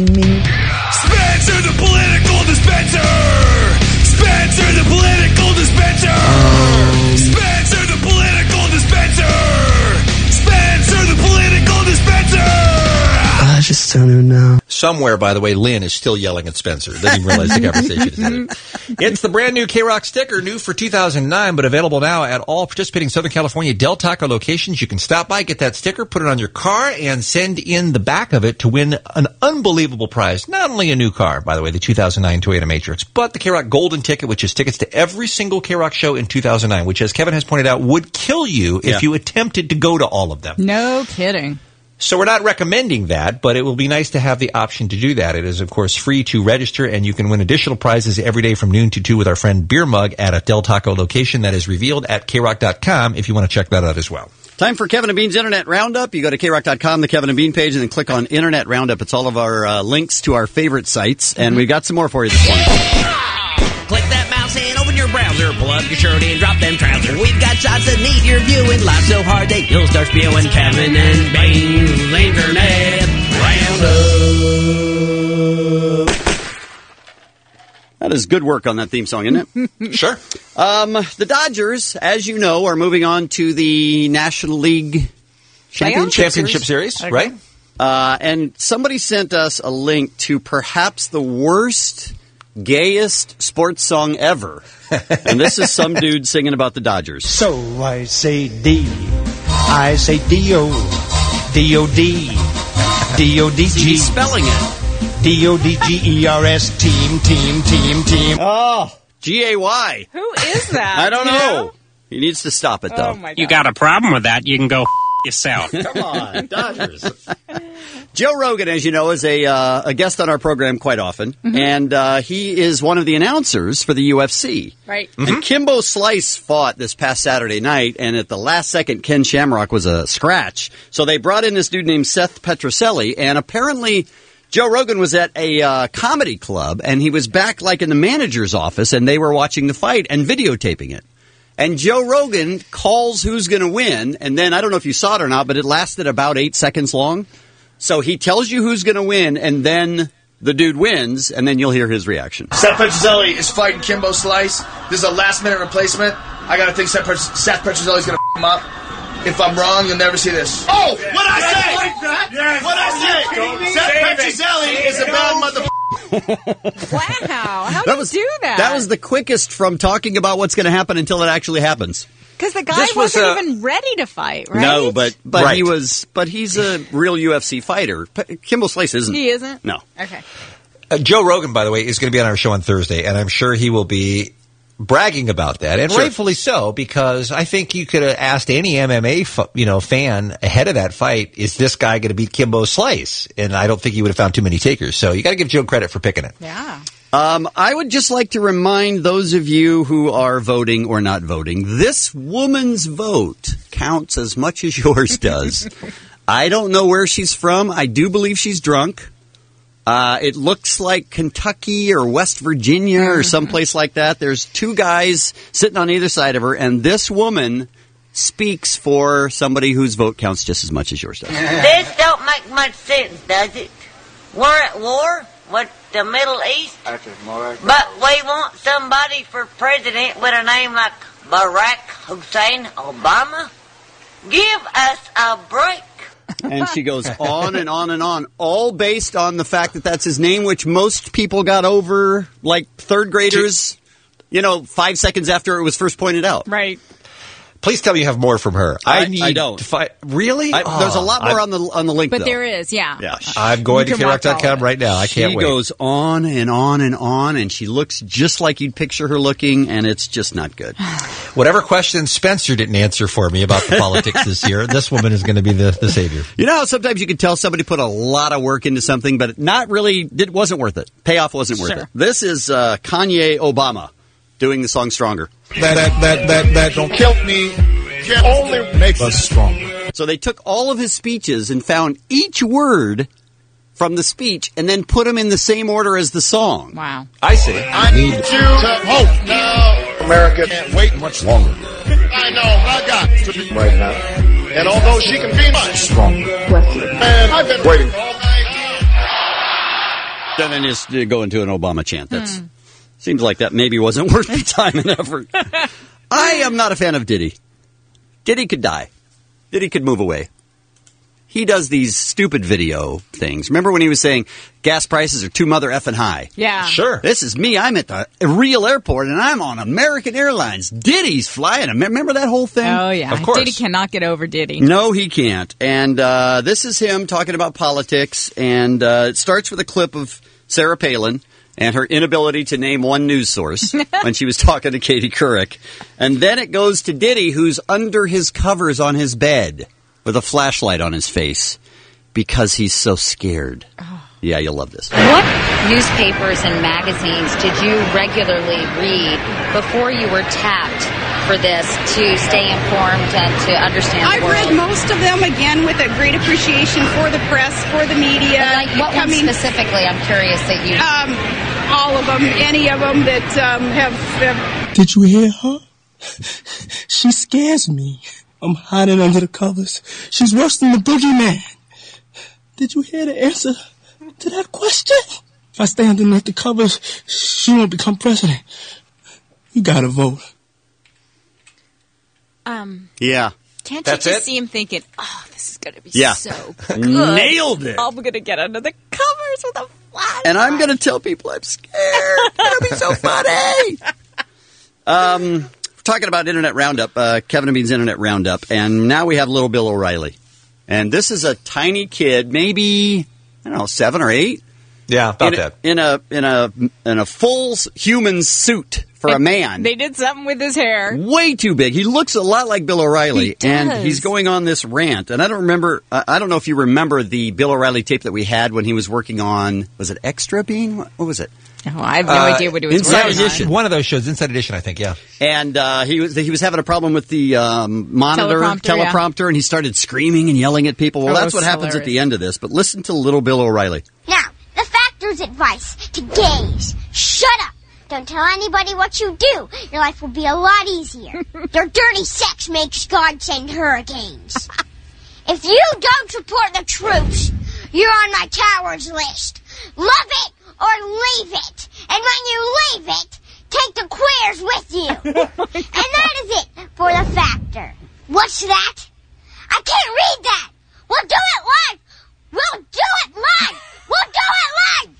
Spencer the political dispenser. Spencer the political dispenser. Spencer the political dispenser. Spencer the political dispenser. I just don't even know. Somewhere, by the way, Lynn is still yelling at Spencer. Doesn't even realize the conversation is ended. It's the brand new K-Rock sticker, new for two thousand nine, but available now at all participating Southern California Del Taco locations. You can stop by, get that sticker, put it on your car, and send in the back of it to win an unbelievable prize. Not only a new car, by the way, the two thousand nine Toyota Matrix, but the K-Rock Golden Ticket, which is tickets to every single K-Rock show in two thousand nine, which, as Kevin has pointed out, would kill you if Yeah. you attempted to go to all of them. No kidding. So we're not recommending that, but it will be nice to have the option to do that. It is, of course, free to register, and you can win additional prizes every day from noon to two with our friend Beer Mug at a Del Taco location that is revealed at K rock dot com if you want to check that out as well. Time for Kevin and Bean's Internet Roundup. You go to K rock dot com, the Kevin and Bean page, and then click on Internet Roundup. It's all of our uh, links to our favorite sites, and we've got some more for you this morning. Click that mouse and open your browser. Pull up your shirt and drop them trousers. We've got shots that need your viewing. Live so hard they you'll start spewing. Kevin and Bean's Internet Roundup. That is good work on that theme song, isn't it? Sure. Um, the Dodgers, as you know, are moving on to the National League Championship, Championship Series, Series. right? Uh, and somebody sent us a link to perhaps the worst, gayest sports song ever. And this is some dude singing about the Dodgers. So I say D, I say D O, D O D, D O D G. He's spelling it. D O D G E R S, team, team, team, team. Oh, G A Y. Who is that? I don't You know. He needs to stop it, though. Oh, my God. You got a problem with that, you can go f- yourself. Come on, Dodgers. Joe Rogan, as you know, is a uh, a guest on our program quite often, Mm-hmm. and uh, he is one of the announcers for the U F C. Right. And Kimbo Slice fought this past Saturday night, and at the last second, Ken Shamrock was a scratch. So they brought in this dude named Seth Petroselli, and apparently Joe Rogan was at a uh, comedy club, and he was back like in the manager's office, and they were watching the fight and videotaping it. And Joe Rogan calls who's going to win, and then I don't know if you saw it or not, but it lasted about eight seconds long. So he tells you who's going to win, and then the dude wins, and then you'll hear his reaction. Seth Petroselli is fighting Kimbo Slice. This is a last-minute replacement. I got to think Seth, Pet- Seth Petroselli's going to f*** him up. If I'm wrong, you'll never see this. Oh, what'd I say? Yes. What'd I say? Seth Petroselli is a bad mother. Wow. How That do was you do that? That was the quickest from talking about what's going to happen until it actually happens. Because the guy This was, wasn't uh, even ready to fight, right? No, but but Right. he was. But he's a real U F C fighter. P- Kimbo Slice isn't. He isn't? No. Okay. Uh, Joe Rogan, by the way, is going to be on our show on Thursday, and I'm sure he will be bragging about that, and Sure. rightfully so, because I think you could have asked any M M A fu- you know fan ahead of that fight, is this guy going to beat Kimbo Slice? And I don't think he would have found too many takers. So you got to give Joe credit for picking it. Yeah. Um, I would just like to remind those of you who are voting or not voting, this woman's vote counts as much as yours does. I don't know where she's from. I do believe she's drunk. Uh, it looks like Kentucky or West Virginia or someplace like that. There's two guys sitting on either side of her, and this woman speaks for somebody whose vote counts just as much as yours does. This don't make much sense, does it? We're at war with the Middle East, but we want somebody for president with a name like Barack Hussein Obama. Give us a break. And she goes on and on and on, all based on the fact that that's his name, which most people got over, like third graders, you know, five seconds after it was first pointed out. Right. Please tell me you have more from her. I, I need I don't. to find. Really? I, Oh, there's a lot more I- on the on the link, But though. there is, yeah. Yeah. I'm going You to can watch K R O C dot all com right now. I can't she wait. goes on and on and on, and she looks just like you'd picture her looking, and it's just not good. Whatever question Spencer didn't answer for me about the politics this year, this woman is going to be the, the savior. You know how sometimes you can tell somebody put a lot of work into something, but not really, it wasn't worth it. Payoff wasn't worth Sure. it. This is uh, Kanye Obama doing the song Stronger. That, that, that, that, that don't kill me. Can only make us stronger. So they took all of his speeches and found each word from the speech and then put them in the same order as the song. Wow. I see. I need you to hope now. America can't wait much longer. I know, I got to be right now. And although she can be much stronger, man, I've been waiting all night. And then just uh, go into an Obama chant. That's seems like that maybe wasn't worth the time and effort. I am not a fan of Diddy. Diddy could die. Diddy could move away. He does these stupid video things. Remember when he was saying gas prices are too mother effing high? Yeah. Sure. This is me. I'm at the real airport, and I'm on American Airlines. Diddy's flying. Remember that whole thing? Oh, yeah. Of course. Diddy cannot get over Diddy. No, he can't. And uh, this is him talking about politics, and uh, it starts with a clip of Sarah Palin and her inability to name one news source when she was talking to Katie Couric. And then it goes to Diddy, who's under his covers on his bed with a flashlight on his face because he's so scared. Oh. Yeah, you'll love this. What newspapers and magazines did you regularly read before you were tapped for this to stay informed and to understand I've the world? read most of them, again, with a great appreciation for the press, for the media. Like what ones Coming- specifically? I'm curious that you... Um, all of them, any of them that um, have, have... Did you hear her? She scares me. I'm hiding under the covers. She's worse than the boogeyman. Did you hear the answer to that question? If I stay underneath the covers, she won't become president. You gotta vote. Um, Yeah. can't That's you just it? see him thinking, oh, this is going to be Yeah. so good. Nailed it. I'm going to get under the covers with a flashlight. And I'm going to tell people I'm scared. It'll be so funny. Um, we're talking about Internet Roundup, uh, Kevin and Bean's Internet Roundup, and now we have little Bill O'Reilly. And this is a tiny kid, maybe, I don't know, seven or eight? Yeah, about in a, that. In a, in a, in a full human suit for a man. They did something with his hair. Way too big. He looks a lot like Bill O'Reilly. He does. And he's going on this rant. And I don't remember, I I don't know if you remember the Bill O'Reilly tape that we had when he was working on, was it Extra Bean? What, what was it? Oh, I have no Uh, idea what he was Inside working Edition. on. One of those shows, Inside Edition, I think, yeah. And uh, he was he was having a problem with the um, monitor Teleprompter, yeah. teleprompter, and he started screaming and yelling at people. Well, Oh, that's what it's happens at hilarious. the end of this. But listen to little Bill O'Reilly. Now, the factor's advice to gays. Shut up. Don't tell anybody what you do. Your life will be a lot easier. Your dirty sex makes God send hurricanes. If you don't support the troops, you're on my cowards list. Love it or leave it. And when you leave it, take the queers with you. And that is it for the factor. What's that? I can't read that. We'll do it live. We'll do it live. We'll do it live.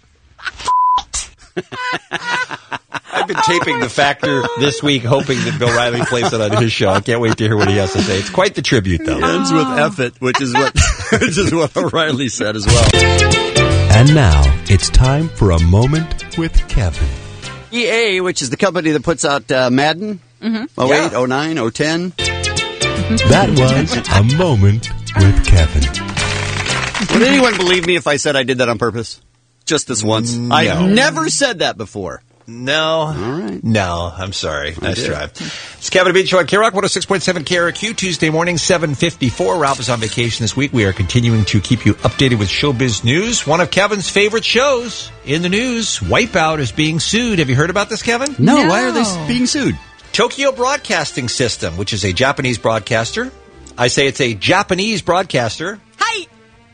I've been taping The Factor this week, hoping that Bill Riley plays it on his show. I can't wait to hear what he has to say. It's quite the tribute, though. It ends with F it, which is what which is what O'Reilly said as well. And now it's time for a moment with Kevin. E A, which is the company that puts out uh, Madden, Mm-hmm. oh eight, oh nine, oh ten. That was a moment with Kevin. Would anyone believe me if I said I did that on purpose? Just this once. No. I've never said that before. No. All right. No, I'm sorry. Nice did. try. It's Kevin and Bean Show on K Rock, one oh six point seven K R Q, Tuesday morning, seven fifty-four. Ralph is on vacation this week. We are continuing to keep you updated with showbiz news. One of Kevin's favorite shows in the news, Wipeout, is being sued. Have you heard about this, Kevin? No, why are they s- being sued? Tokyo Broadcasting System, which is a Japanese broadcaster. I say it's a Japanese broadcaster. Hi.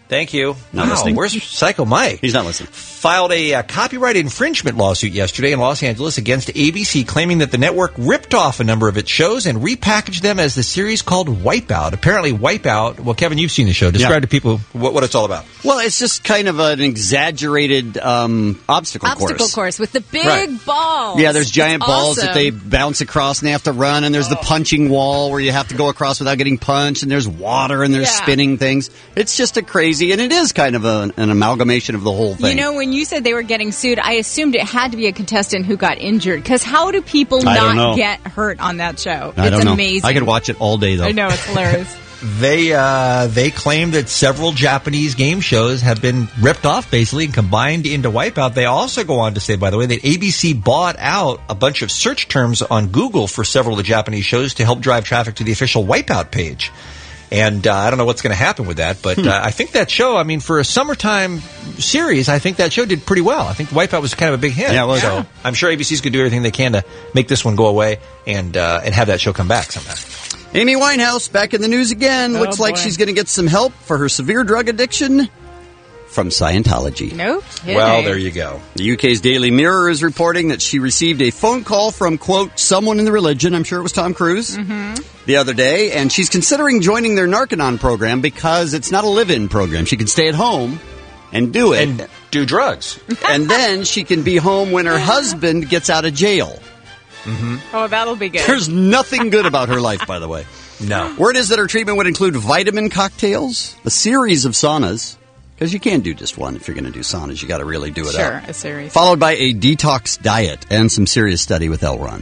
Thank you. Not wow, listening. Where's Psycho Mike? He's not listening. Filed a uh, copyright infringement lawsuit yesterday in Los Angeles against A B C, claiming that the network ripped off a number of its shows and repackaged them as the series called Wipeout. Apparently, Wipeout, well, Kevin, you've seen the show. Describe Yeah. to people what, what it's all about. Well, it's just kind of an exaggerated um, obstacle, Obstacle course. course with the big Right. balls. Yeah, there's giant It's balls that awesome. they bounce across and they have to run, and there's the punching wall where you have to go across without getting punched, and there's water and there's Yeah. spinning things. It's just a crazy, and it is kind of a, an amalgamation of the whole thing. You know, when you said they were getting sued, I assumed it had to be a contestant who got injured. Because how do people I don't know. not get hurt on that show? I it's don't know. amazing. I could watch it all day, though. I know, it's hilarious. They uh, they claim that several Japanese game shows have been ripped off, basically, and combined into Wipeout. They also go on to say, by the way, that A B C bought out a bunch of search terms on Google for several of the Japanese shows to help drive traffic to the official Wipeout page. And uh, I don't know what's going to happen with that, but uh, I think that show, I mean, for a summertime series, I think that show did pretty well. I think Wipeout was kind of a big hit. Yeah, it was. So I'm sure A B C's going to do everything they can to make this one go away and uh, and have that show come back sometime. Amy Winehouse back in the news again. Oh, Looks like boy. she's going to get some help for her severe drug addiction from Scientology. No kidding. Well, there you go. The U K's Daily Mirror is reporting that she received a phone call from, quote, someone in the religion, I'm sure it was Tom Cruise, Mm-hmm. the other day, and she's considering joining their Narconon program because it's not a live-in program. She can stay at home and do it. And do drugs. And then she can be home when her husband gets out of jail. Mm-hmm. Oh, that'll be good. There's nothing good about her life, by the way. No. Word is that her treatment would include vitamin cocktails, a series of saunas, because you can't do just one if you're going to do saunas. You got to really do it Sure, up. a series. Followed by a detox diet and some serious study with L-Ron.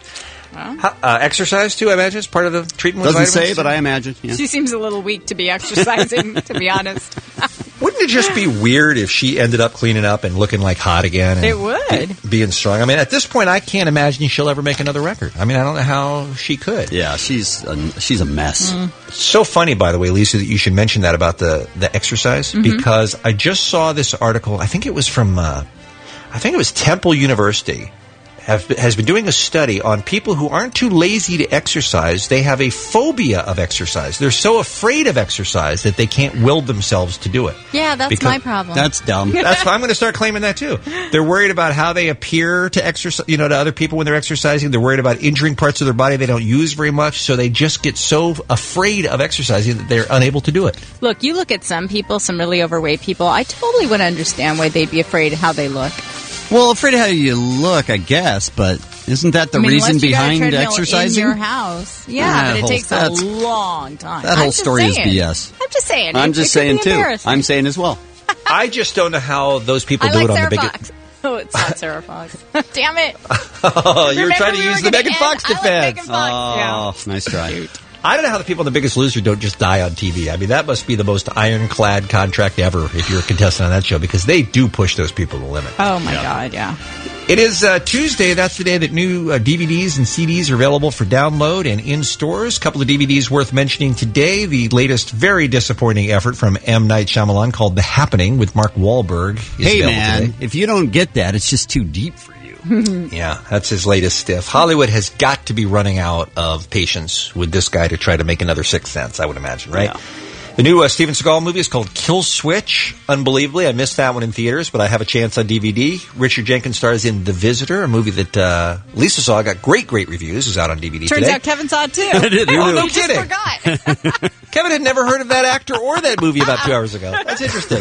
How, uh, exercise, too, I imagine, is part of the treatment with Doesn't vitamins? say, but I imagine. Yeah. She seems a little weak to be exercising, to be honest. Wouldn't it just be weird if she ended up cleaning up and looking like hot again? And It would. be- being strong. I mean, at this point, I can't imagine she'll ever make another record. I mean, I don't know how she could. Yeah, she's a, she's a mess. Mm. So funny, by the way, Lisa, that you should mention that about the, the exercise, Mhm. because I just saw this article. I think it was from, uh, I think it was Temple University. Have, has been doing a study on people who aren't too lazy to exercise. They have a phobia of exercise. They're so afraid of exercise that they can't will themselves to do it. Yeah, that's Because- my problem. That's dumb. That's why I'm going to start claiming that too. They're worried about how they appear to exercise, you know, to other people when they're exercising. They're worried about injuring parts of their body they don't use very much, so they just get so afraid of exercising that they're unable to do it. Look, you look at some people, some really overweight people, I totally would understand why they'd be afraid of how they look. Well, afraid of how you look, I guess, but isn't that the I mean, reason unless you got a behind treadmill exercising? in your house. Yeah, That but it whole- takes a that's- long time. That I'm whole just story is saying. B S. I'm just saying. I'm It- just it could saying, be too. embarrassing. I'm saying as well. I just don't know how those people I do like it on Sarah the big. Fox. Oh, it's not Sarah Fox. Damn it. Oh, you were Remember trying to we use were the gonna Megan end- Fox I like defense. Megan Fox, Oh, nice try. I don't know how the people in The Biggest Loser don't just die on T V. I mean, that must be the most ironclad contract ever if you're a contestant on that show, because they do push those people to the limit. Oh, my God, yeah. It is uh, Tuesday. That's the day that new uh, D V Ds and C Ds are available for download and in stores. A couple of D V Ds worth mentioning today. The latest, very disappointing effort from M. Night Shyamalan called The Happening with Mark Wahlberg is Hey, available man, today. if you don't get that, it's just too deep for you. Yeah, that's his latest stiff. Hollywood has got to be running out of patience with this guy to try to make another Sixth Sense, I would imagine, right? Yeah. The new uh, Steven Seagal movie is called Kill Switch. Unbelievably, I missed that one in theaters, but I have a chance on D V D. Richard Jenkins stars in The Visitor, a movie that uh, Lisa saw. Got great, great reviews. Is out on D V D Turns today. out Kevin saw it, too. I did. Oh, no You just kidding. forgot. Kevin had never heard of that actor or that movie about two hours ago. That's interesting.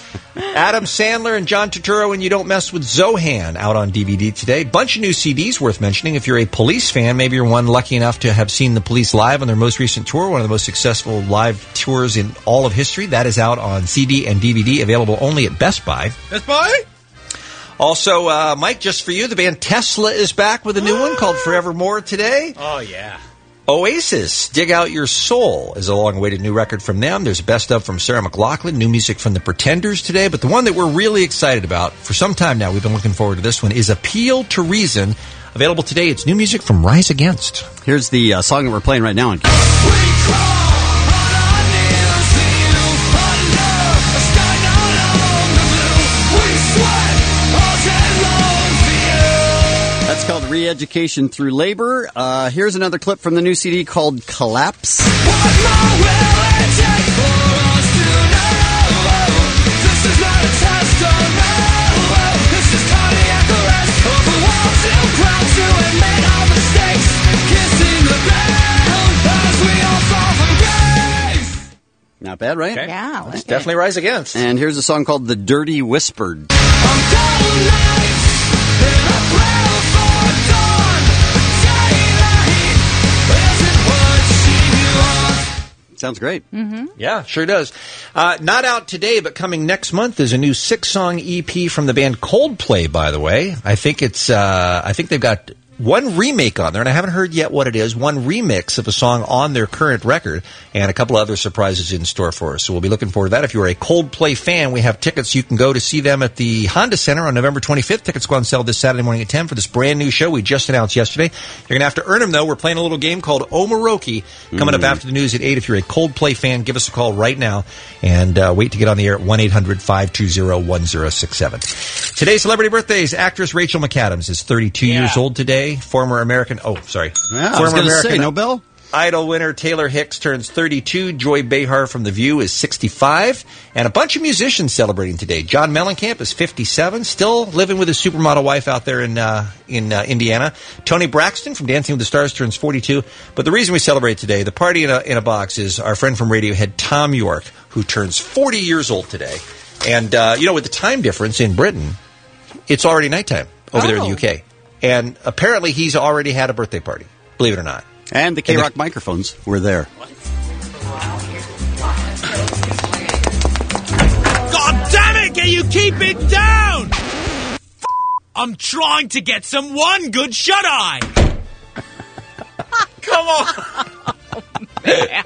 Adam Sandler and John Turturro and You Don't Mess with Zohan out on D V D today. Bunch of new C Ds worth mentioning. If you're a Police fan, maybe you're one lucky enough to have seen the Police live on their most recent tour, one of the most successful live tours in all of history. That is out on C D and D V D, available only at Best Buy. Best Buy? Also, uh, Mike, just for you, the band Tesla is back with a new one called Forevermore today. Oh, yeah. Oasis, Dig Out Your Soul, is a long-awaited new record from them. There's a best of from Sarah McLachlan, new music from The Pretenders today. But the one that we're really excited about, for some time now, we've been looking forward to this one, is Appeal to Reason. Available today, it's new music from Rise Against. Here's the uh, song that we're playing right now. On That's called Re-Education Through Labor. Uh, here's another clip from the new C D called Collapse. Not bad, right? Okay. Yeah. Let's definitely rise against. And here's a song called The Dirty Whispered. Sounds great. Mm-hmm. Yeah, sure does. Uh, not out today, but coming next month is a new six-song E P from the band Coldplay, by the way. I think it's, uh, I think they've got one remake on there, and I haven't heard yet what it is, one remix of a song on their current record, and a couple other surprises in store for us. So we'll be looking forward to that. If you're a Coldplay fan, we have tickets. You can go to see them at the Honda Center on November twenty-fifth. Tickets go on sale this Saturday morning at ten for this brand new show we just announced yesterday. You're going to have to earn them, though. We're playing a little game called Omaroki coming Mm. up after the news at eight. If you're a Coldplay fan, give us a call right now and uh, wait to get on the air at one eight hundred five two zero one zero six seven. Today's celebrity birthdays. Actress Rachel McAdams is thirty-two Yeah. years old today. Former American Oh, sorry. Yeah, I was Former gonna say, American no bell? Idol winner Taylor Hicks turns thirty-two. Joy Behar from The View is sixty-five. And a bunch of musicians celebrating today. John Mellencamp is fifty-seven, still living with his supermodel wife out there in uh, in uh, Indiana. Tony Braxton from Dancing with the Stars turns forty-two. But the reason we celebrate today, the party in a, in a box, is our friend from Radiohead, Tom York, who turns forty years old today. And, uh, you know, with the time difference in Britain, it's already nighttime over there in the U K. And apparently he's already had a birthday party, believe it or not. And the K-Rock microphones were there. God damn it! Can you keep it down? F- I'm trying to get some one good shut eye. Come on. And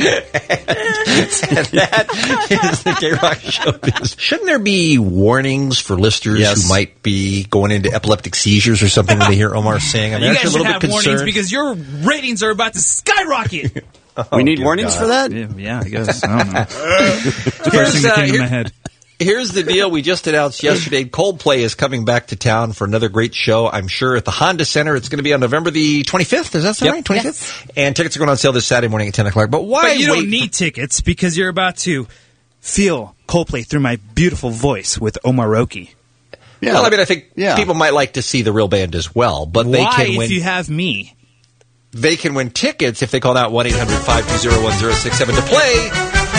that is the K-Rock Showbiz. Shouldn't there be warnings for listeners Yes. who might be going into epileptic seizures or something when they hear Omar sing? I'm You actually guys a should little have bit warnings concerned. because your ratings are about to skyrocket. We need dear warnings God. for that? Yeah, yeah, I guess. I don't know. It's the Here's, first thing that uh, came to here- my head. Here's the deal. We just announced yesterday Coldplay is coming back to town for another great show, I'm sure, at the Honda Center. It's going to be on November the twenty-fifth. Is that so Yep. right? twenty-fifth? And tickets are going on sale this Saturday morning at ten o'clock. But why But you wait? don't need tickets because you're about to feel Coldplay through my beautiful voice with Omaroki. Yeah. Well, I mean, I think Yeah. people might like to see the real band as well, but they Why, can if win. you have me? They can win tickets if they call out one eight hundred five two zero one zero six seven to play.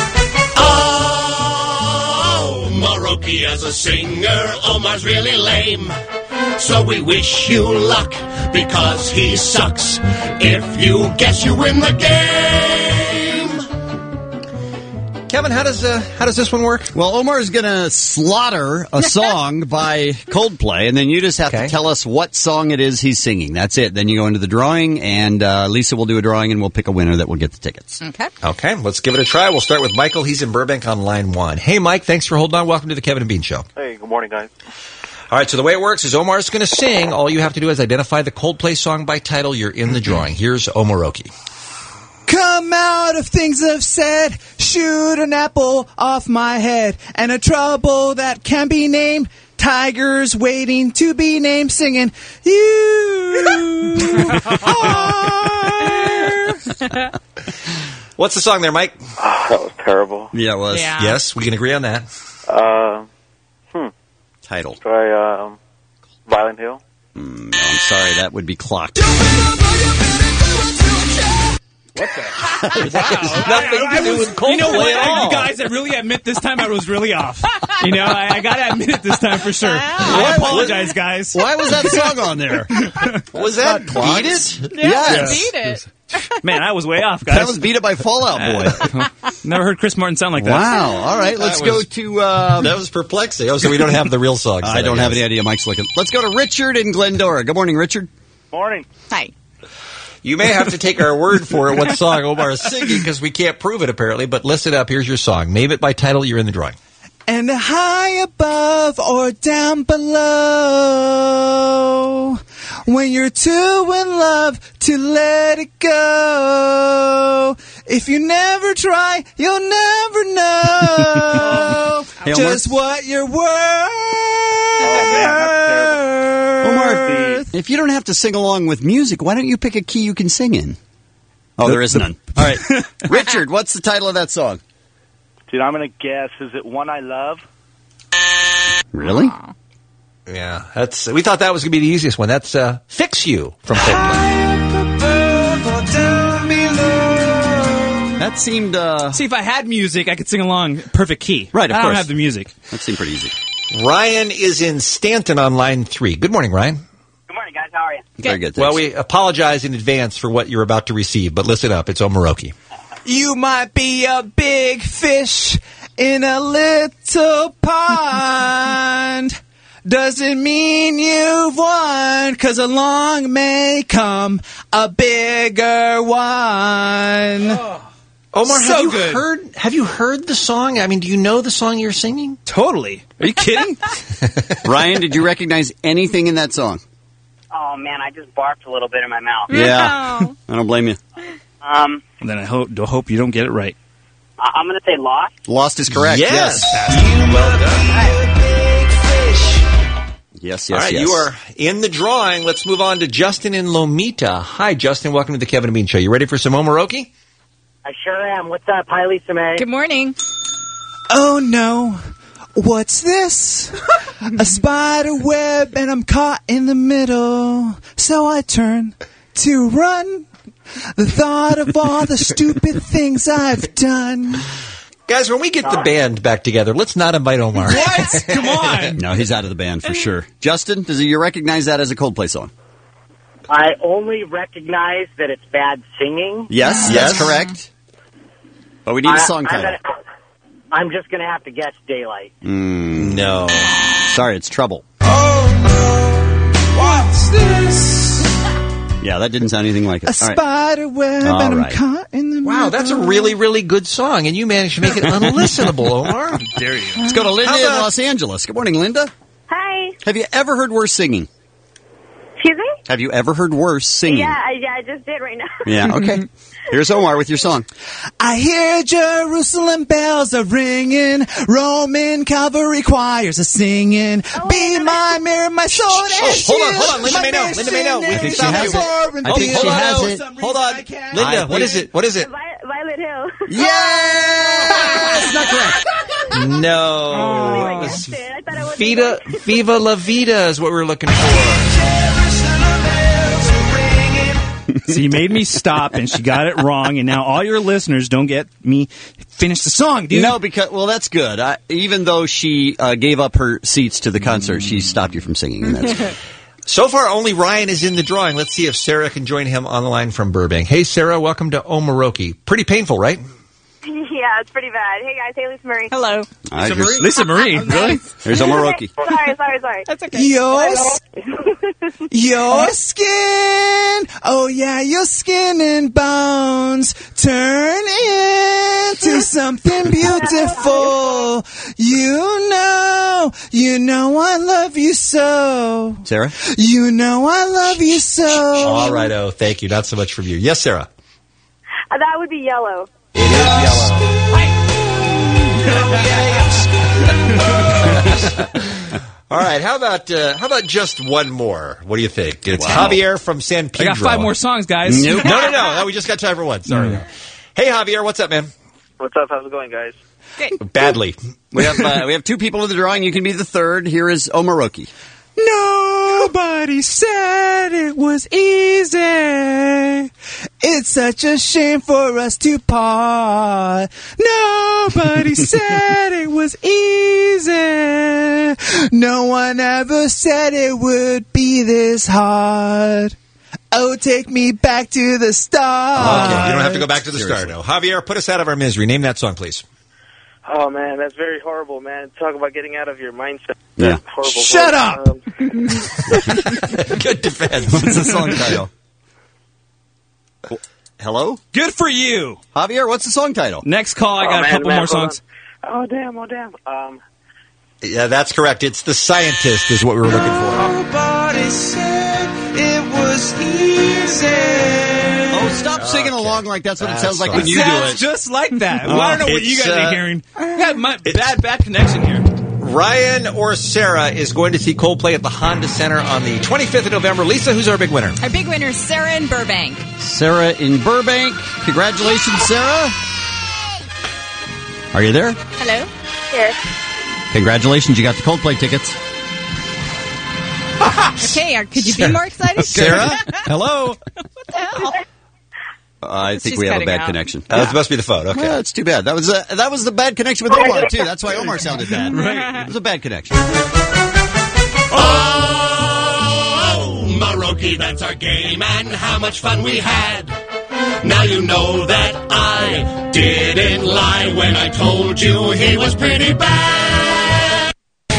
Oh, Maroki as a singer, Omar's really lame. So we wish you luck because he sucks. If you guess, you win the game. Kevin, how does uh, how does this one work? Well, Omar's going to slaughter a song by Coldplay, and then you just have Okay. to tell us what song it is he's singing. That's it. Then you go into the drawing, and uh, Lisa will do a drawing, and we'll pick a winner that will get the tickets. Okay. Okay, let's give it a try. We'll start with Michael. He's in Burbank on line one. Hey, Mike, thanks for holding on. Welcome to the Kevin and Bean Show. Hey, good morning, guys. All right, so the way it works is Omar's going to sing. All you have to do is identify the Coldplay song by title. You're in the drawing. Here's Omaroki. Come out of things I've said, shoot an apple off my head, and a trouble that can be named. Tigers waiting to be named, singing, you are. What's the song there, Mike? Oh, that was terrible. Yeah, it was. Yeah. Yes, we can agree on that. Uh, hmm. Title. Try um, Violent Hill. Mm, no, I'm sorry. That would be clocked. Wow. Nothing to do with Coldplay You know what? at all. You guys, I really admit this time I was really off. You know, I, I got to admit it this time for sure. I apologize, guys. Why was that song on there? Was that Beat It? Yes. Beat it. Man, I was way off, guys. That was Beat It by Fall Out Boy. Never heard Chris Martin sound like that. Wow. All right, let's That go was- to... Uh, That was perplexing. Oh, so we don't have the real songs. I don't have any idea. Mike's looking. Let's go to Richard in Glendora. Good morning, Richard. Morning. Hi. You may have to take our word for it, what song Omar is singing, because we can't prove it, apparently. But listen up. Here's your song. Name it by title. You're in the drawing. And high above or down below, when you're too in love to let it go. If you never try, you'll never know Hey, Omar. just what you're worth. Omar, if you don't have to sing along with music, why don't you pick a key you can sing in? Oh, there is none. All right. Richard, what's the title of that song? Dude, I'm going to guess. Is it One I Love? Really? Yeah, that's. We thought that was going to be the easiest one. That's uh, "Fix You" from Coldplay. That seemed. Uh... See, if I had music, I could sing along perfect key. Right, of I course. don't have the music. That seemed pretty easy. Ryan is in Stanton on line three. Good morning, Ryan. Good morning, guys. How are you? Very good. Well, we apologize in advance for what you're about to receive, but listen up. It's Omaroki. You might be a big fish in a little pond. Doesn't mean you've won, 'cause along may come a bigger one. Oh. Omar, So have you good. heard? Have you heard the song? I mean, do you know the song you're singing? Totally. Are you kidding? Ryan, did you recognize anything in that song? Oh, man, I just barked a little bit in my mouth. Yeah. I don't blame you. Um, And then I hope, do hope you don't get it right. I- I'm going to say Lost. Lost is correct. Yes. Yes. Well done. Yes, yes, All right, yes. you are in the drawing. Let's move on to Justin in Lomita. Hi, Justin. Welcome to the Kevin and Bean Show. You ready for some Omaroki? I sure am. What's up? Hi, Lisa May. Good morning. Oh no, what's this? A spider web and I'm caught in the middle. So I turn to run. The thought of all the stupid things I've done. Guys, when we get the band back together, let's not invite Omar. What? Come on. No, he's out of the band for sure. Justin, does you recognize that as a Coldplay song? I only recognize that it's bad singing. Yes, Yes. that's correct. But we need a song I, I'm, title. gonna, I'm just going to have to guess Daylight. Mm, No. Sorry, it's Trouble. What's this? Yeah, that didn't sound anything like it. A All right. spider web All and right. I'm caught in the middle. Wow, that's a really, really good song, and you managed to make it unlistenable, Omar. Dare you? Let's go to Linda How in about- Los Angeles. Good morning, Linda. Hi. Have you ever heard worse singing? Excuse me? Have you ever heard worse singing? Yeah, I, yeah, I just did right now. Yeah, okay. Here's Omar with your song. I hear Jerusalem bells are ringing. Roman cavalry choirs are singing. Be my mirror, my sword and Oh, hold on, shield. hold on. Linda My may know. Linda may know. We missionary can stop you. foreign I think field. she has For it. some Hold reason on. I can't- Linda, I what is it? What is it? Vi- Violet Hill. Yes! Not correct. No. I guessed it. I thought it was Vida, Viva La Vida is what we're looking for. So you made me stop, and she got it wrong, and now all your listeners don't get me finish the song, dude. No, because, well, that's good. I, even though she uh, gave up her seats to the concert, she stopped you from singing, and that's good. So far, only Ryan is in the drawing. Let's see if Sarah can join him on the line from Burbank. Hey, Sarah, welcome to Omaroki. Pretty painful, right? Yeah, it's pretty bad. Hey, guys. Hey, Lisa Marie. Hello. All right, here's- Lisa Marie, really? Here's Omaroki. Sorry, sorry, sorry. That's okay. Your, your skin, oh yeah, your skin and bones turn into something beautiful. You know, you know I love you so. Sarah? You know I love you so. All right, oh, thank you. Not so much from you. Yes, Sarah. Uh, that would be Yellow. It is yellow. All right, how about uh, how about just one more? What do you think? It's Wow. Javier from San I Pedro. got five more songs, guys. Nope. No, no, no, no. We just got time for one. Sorry. No. Hey, Javier, what's up, man? What's up? How's it going, guys? Badly. We have uh, we have two people in the drawing. You can be the third. Here is Omaroki. Nobody said it was easy. It's such a shame for us to part. Nobody said it was easy. No one ever said it would be this hard. Oh, take me back to the start. Okay, you don't have to go back to the start, now. Javier, put us out of our misery. Name that song, please. Oh, man, that's very horrible, man. Talk about getting out of your mindset. Yeah. That's horrible. Shut up! Um, Good defense. What's the song title? Hello? Good for you. Javier, what's the song title? Next call, I oh, got a man, couple man, more hold songs. on. Oh, damn, oh, damn. Um, Yeah, that's correct. It's The Scientist is what we were looking for. Nobody said it was easy. Oh, stop singing along like that's what That's it sounds like fine. when you do Sounds it. just like that. Oh, Well, I don't know what you it's, guys uh, are hearing. I got my bad, bad connection here. Ryan or Sarah is going to see Coldplay at the Honda Center on the twenty-fifth of November. Lisa, who's our big winner? Our big winner, Sarah in Burbank. Sarah in Burbank. Congratulations, Sarah. Are you there? Hello? Here. Congratulations, you got the Coldplay tickets. Okay, uh, could you be more excited? Sarah? Hello? What the hell? I think She's we have a cutting bad out. connection. Uh, It must be the phone. Okay. Well, that's too bad. That was a, that was the bad connection with Omar, too. That's why Omar sounded bad. Right. It was a bad connection. Oh, Maroki, that's our game, and how much fun we had. Now you know that I didn't lie when I told you he was pretty bad.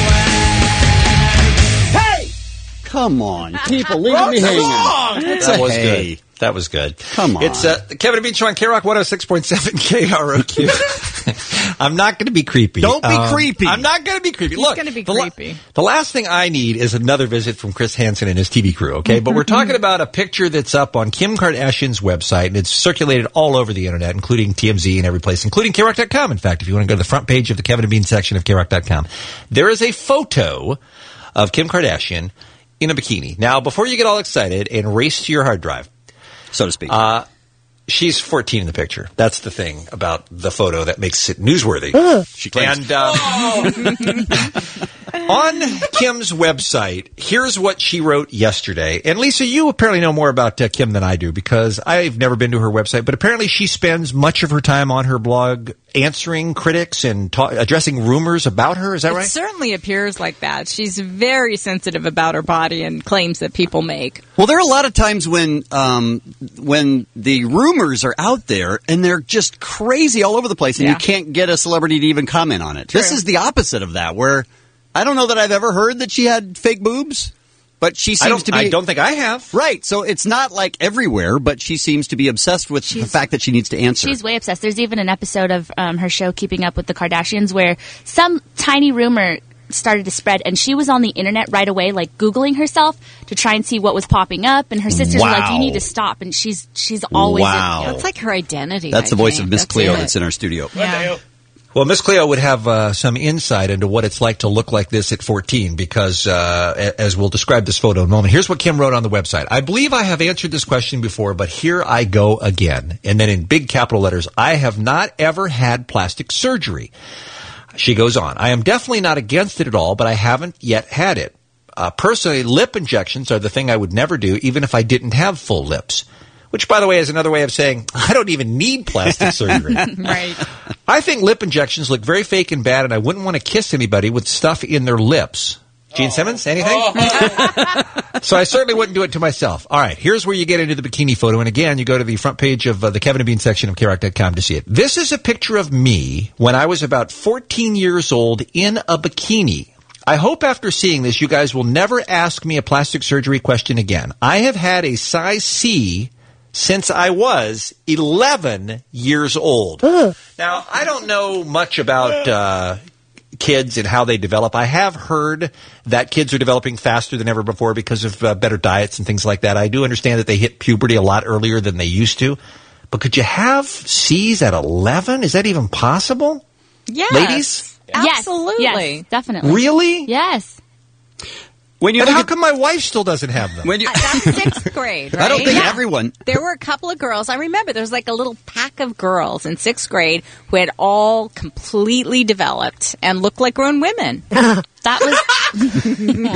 Hey! Come on, people, leave me hanging. That's That a was hey. good. That was good. Come on. It's uh, Kevin and Bean Show on K-Rock one oh six point seven K R O Q. I'm not going to be creepy. Don't be Um, creepy. I'm not going to be creepy. He's Look, gonna be the, la- creepy. the last thing I need is another visit from Chris Hansen and his T V crew, okay? But we're talking about a picture that's up on Kim Kardashian's website, and it's circulated all over the internet, including T M Z and every place, including K Rock dot com. In fact, if you want to go to the front page of the Kevin and Bean section of K Rock dot com, there is a photo of Kim Kardashian in a bikini. Now, before you get all excited and race to your hard drive, so to speak, uh, she's fourteen in the picture. That's the thing about the photo that makes it newsworthy. She claims. And uh, on Kim's website, here's what she wrote yesterday. And Lisa, you apparently know more about uh, Kim than I do because I've never been to her website. But apparently she spends much of her time on her blog answering critics and ta- addressing rumors about her. Is that It right? certainly appears like that. She's very sensitive about her body and claims that people make. Well, there are a lot of times when um, when the rumors are out there and they're just crazy all over the place, and Yeah. you can't get a celebrity to even comment on it. This True. is the opposite of that, where I don't know that I've ever heard that she had fake boobs, but she seems I don't, to be. I don't think I have. Right, so it's not like everywhere, but she seems to be obsessed with the fact that she needs to answer. She's way obsessed. There's even an episode of um, her show, Keeping Up with the Kardashians, where some tiny rumor started to spread, and she was on the internet right away, like Googling herself to try and see what was popping up. And her sisters were like, Wow. "You need to stop." And she's she's always Wow. in, That's like her identity. That's I the voice think. of Miss That's Cleo it. that's in our studio. Yeah. Well, Miss Cleo would have uh, some insight into what it's like to look like this at fourteen because, uh, a- as we'll describe this photo in a moment, here's what Kim wrote on the website. I believe I have answered this question before, but here I go again. And then in big capital letters, I have not ever had plastic surgery. She goes on, I am definitely not against it at all, but I haven't yet had it. Uh, personally, lip injections are the thing I would never do, even if I didn't have full lips. Which, by the way, is another way of saying I don't even need plastic surgery. Right. I think lip injections look very fake and bad, and I wouldn't want to kiss anybody with stuff in their lips. Gene Simmons, anything? So I certainly wouldn't do it to myself. All right, here's where you get into the bikini photo. And again, you go to the front page of uh, the Kevin and Bean section of K Rock dot com to see it. This is a picture of me when I was about fourteen years old in a bikini. I hope after seeing this, you guys will never ask me a plastic surgery question again. I have had a size C since I was eleven years old. Now, I don't know much about uh, kids and how they develop. I have heard that kids are developing faster than ever before because of uh, better diets and things like that. I do understand that they hit puberty a lot earlier than they used to. But could you have C's at eleven? Is that even possible? Yes. Ladies? Absolutely. Yes, definitely. Really? Yes. When you and look how at- come my wife still doesn't have them? When you, That's sixth grade, right? I don't think Yeah. everyone. There were a couple of girls. I remember there was like a little pack of girls in sixth grade who had all completely developed and looked like grown women. That was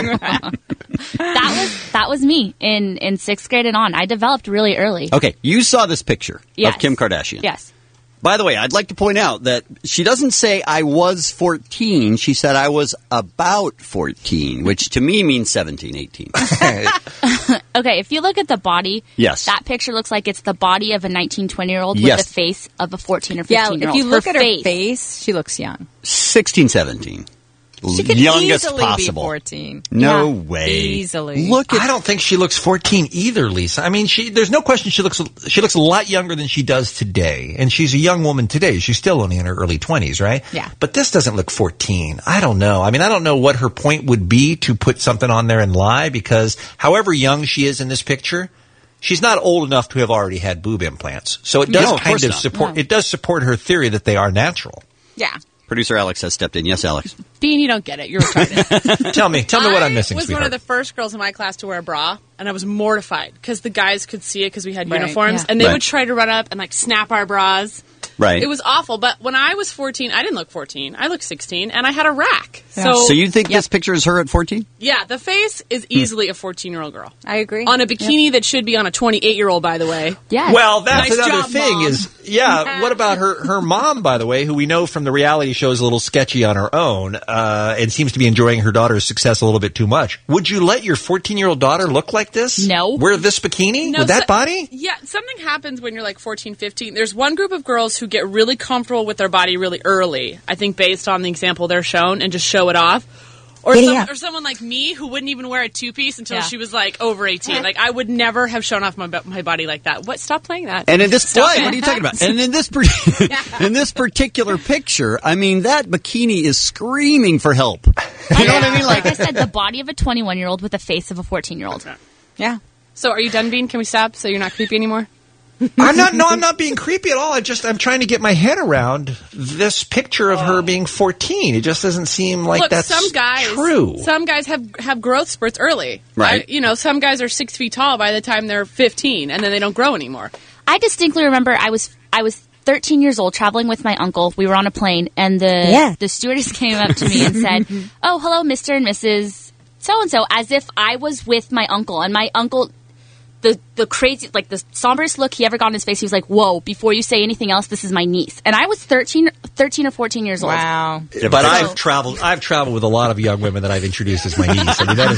that was that was me in in sixth grade and on. I developed really early. Okay, you saw this picture Yes. of Kim Kardashian. Yes. By the way, I'd like to point out that she doesn't say I was fourteen. She said I was about fourteen, which to me means seventeen, eighteen. Okay, if you look at the body, Yes. that picture looks like it's the body of a nineteen, twenty year old Yes. with the face of a fourteen or Yeah, fifteen year if old. you look at her face, face, she looks young. sixteen, seventeen. She could Youngest easily possible. be fourteen. No Yeah, way. Easily. Look at I don't think she looks fourteen either, Lisa. I mean, she there's no question she looks she looks a lot younger than she does today, and she's a young woman today. She's still only in her early twenties, right? Yeah. But this doesn't look fourteen. I don't know. I mean, I don't know what her point would be to put something on there and lie, because however young she is in this picture, she's not old enough to have already had boob implants. So it does No, of kind course of not. support No. it does support her theory that they are natural. Yeah. Producer Alex has stepped in. Yes, Alex. Bean, you don't get it. You're retarded. Tell me, tell me what I'm missing, I was sweetheart. one of the first girls in my class to wear a bra, and I was mortified because the guys could see it because we had Right, uniforms, yeah. and they Right. would try to run up and like snap our bras. Right. It was awful. But when I was fourteen, I didn't look fourteen. I looked sixteen, and I had a rack. So, So you think this picture is her at fourteen? yeah, the face is easily a fourteen-year-old girl. I agree. On a bikini that should be on a twenty-eight-year-old, by the way. Yeah. Well, that's Nice another job, thing Mom. is, yeah, what about her, her mom, by the way, who we know from the reality show is a little sketchy on her own uh, and seems to be enjoying her daughter's success a little bit too much. Would you let your fourteen-year-old daughter look like this? No. Wear this bikini? No, With that so- body? Yeah, something happens when you're like fourteen, fifteen. There's one group of girls who get really comfortable with their body really early, I think based on the example they're shown, and just show it off. Or, Giddy some, up. or someone like me who wouldn't even wear a two-piece until Yeah. she was like over eighteen. Like, I would never have shown off my, bo- my body like that. What? Stop playing that. And in this, Stop what? it. What are you talking about? And in this, per- in this particular picture, I mean, that bikini is screaming for help. You know what I mean? Like Like, I said, the body of a twenty-one-year-old with the face of a fourteen-year-old. Yeah. So are you done, Bean? Can we stop so you're not creepy anymore? I'm not. No, I'm not being creepy at all. I just I'm trying to get my head around this picture of her being fourteen. It just doesn't seem like Look, that's some guys, true. Some guys have have growth spurts early. Right. I- you know, some guys are six feet tall by the time they're fifteen, and then they don't grow anymore. I distinctly remember I was I was thirteen years old traveling with my uncle. We were on a plane, and the Yeah. the stewardess came up to me and said, "Oh, hello, Mister and Missus So and So," as if I was with my uncle, and my uncle. The, the crazy, like the somberest look he ever got on his face, he was like, "Whoa, before you say anything else, this is my niece." And I was thirteen, thirteen or fourteen years old. Wow. Yeah, but I've traveled. I've traveled with a lot of young women that I've introduced as my niece. I mean, that is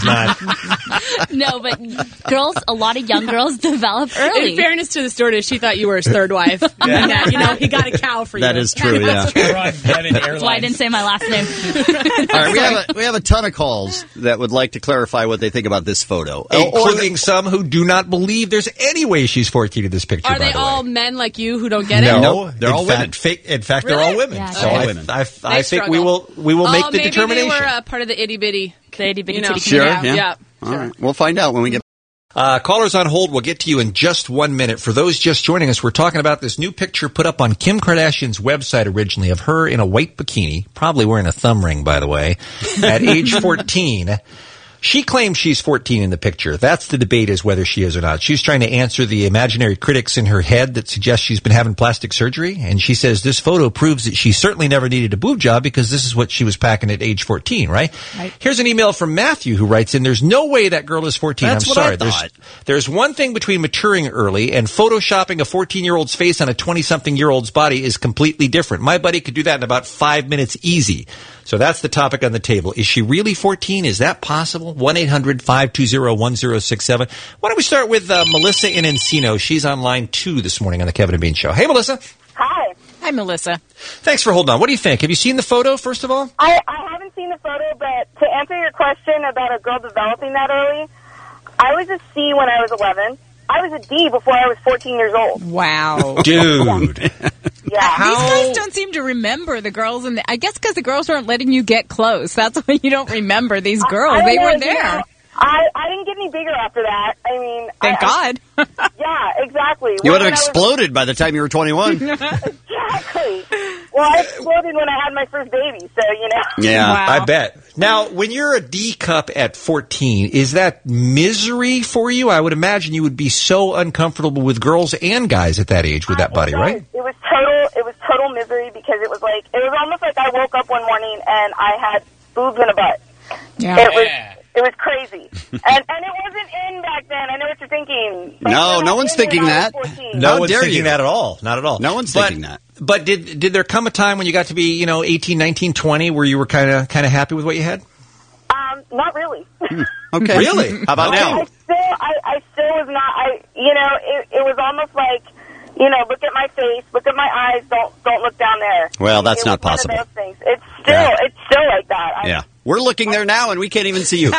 not. No, but girls, a lot of young girls develop early. In fairness to the stewardess, she thought you were his third wife. Yeah. And that, you know, he got a cow for that you. is true, yeah. That's why I didn't say my last name. All right, we have, a, we have a ton of calls that would like to clarify what they think about this photo. Including some who do not believe there's any way she's fourteen in this picture. Are by they the all way. men like you who don't get No, it? No, they're in all fact, women. fa- in fact, Really? they're all women. Yeah, so all I, women. I, I, They think we struggle. will we will oh, make the maybe determination. they were uh, part of the itty bitty. The itty bitty You know. titty Sure, community. yeah. Yeah. All right, we'll find out when we get. Uh, callers on hold. We'll get to you in just one minute. For those just joining us, we're talking about this new picture put up on Kim Kardashian's website originally of her in a white bikini, probably wearing a thumb ring, by the way, at age fourteen. She claims she's fourteen in the picture. That's the debate, is whether she is or not. She's trying to answer the imaginary critics in her head that suggest she's been having plastic surgery. And she says this photo proves that she certainly never needed a boob job because this is what she was packing at age fourteen, right? Right. Here's an email from Matthew who writes in, there's no way that girl is fourteen. That's I'm what I sorry. thought. There's, there's one thing between maturing early and photoshopping a fourteen-year-old's face on a twenty-something-year-old's body is completely different. My buddy could do that in about five minutes easy. So that's the topic on the table. Is she really fourteen? Is that possible? one eight hundred five two zero one zero six seven. Why don't we start with uh, Melissa in Encino? She's on line two this morning on the Kevin and Bean Show. Hey, Melissa. Hi. Hi, Melissa. Thanks for holding on. What do you think? Have you seen the photo, first of all? I, I haven't seen the photo, but to answer your question about a girl developing that early, I was a C when I was eleven. I was a D before I was fourteen years old. Wow. Dude. Yeah. These guys don't seem to remember the girls, and I guess because the girls weren't letting you get close. That's why you don't remember these girls. I don't They know, were you there. know, I, I didn't get any bigger after that. I mean, Thank I, God. I, yeah, exactly. You Well, would have when I was- exploded by the time you were twenty-one. Exactly. Well, I exploded when I had my first baby, so, you know. Yeah. I bet. Now, when you're a D cup at fourteen, is that misery for you? I would imagine you would be so uncomfortable with girls and guys at that age with that body, It right? was, it was total. It was total misery because it was like it was almost like I woke up one morning and I had boobs and a butt. Yeah. It was it was crazy, and and it wasn't in back then. I know what you're thinking. But No, it was no not one's in when thinking I that. was fourteen. No How one's dare thinking you. that at all. Not at all. No one's but, thinking that. But did did there come a time when you got to be, you know, eighteen, nineteen, twenty where you were kind of kind of happy with what you had? Um, not really. Okay. Really? How about I, now? I still, I, I still was not. I, you know, it, it was almost like, you know, look at my face, look at my eyes, don't don't look down there. Well, that's It not was possible. One of those things. It's still, Yeah. it's still like that. I, Yeah. We're looking there now, and we can't even see you.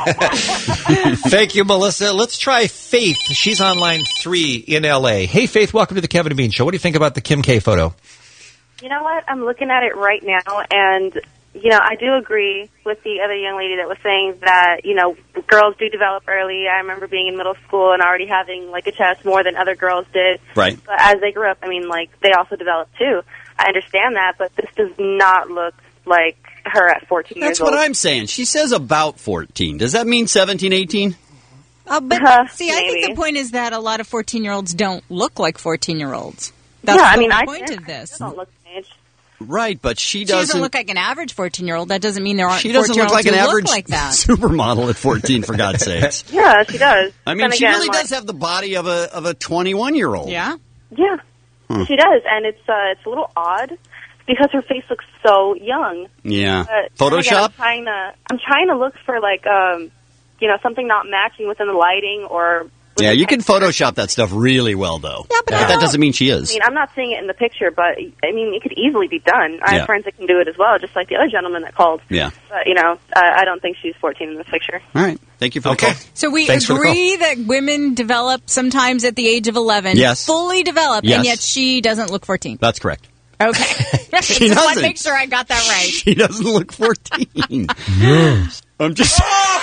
Thank you, Melissa. Let's try Faith. She's on line three in L A. Hey, Faith, welcome to the Kevin and Bean Show. What do you think about the Kim K photo? You know what? I'm looking at it right now, and, you know, I do agree with the other young lady that was saying that, you know, girls do develop early. I remember being in middle school and already having, like, a chest more than other girls did. Right. But as they grew up, I mean, like, they also developed, too. I understand that, but this does not look like her at fourteen That's years old. what I'm saying. She says about fourteen. Does that mean seventeen, eighteen? Uh, but Uh, see, I think maybe. the point is that a lot of fourteen-year-olds don't look like fourteen-year-olds. That's yeah, I the mean, whole I point I of this. don't look my age. Right, but she She doesn't. doesn't look like an average fourteen-year-old. That doesn't mean there aren't she doesn't look like an fourteen-year-olds average who look like that. supermodel at fourteen, for God's sakes. Yeah, she does. I mean, Then she again, really like- does have the body of a of a twenty-one-year-old. Yeah. Yeah, Hmm. she does, and it's uh, it's a little odd because her face looks so young. Yeah. But then again, Photoshop? I'm trying to I'm trying to look for like um, you know, something not matching within the lighting or. Yeah, you can Photoshop that stuff really well, though. Yeah, but I that don't- doesn't mean she I is. mean, I'm not seeing it in the picture, but I mean, it could easily be done. I Yeah. have friends that can do it as well, just like the other gentleman that called. Yeah. But you know, I, I don't think she's fourteen in this picture. All right. Thank you for Okay. the call. So we Thanks for the call. agree that women develop sometimes at the age of eleven. Yes. Fully develop, Yes. and yet she doesn't look fourteen. That's correct. Okay. She Just want doesn't. to make sure I got that right. She doesn't look fourteen. Yes. I'm just.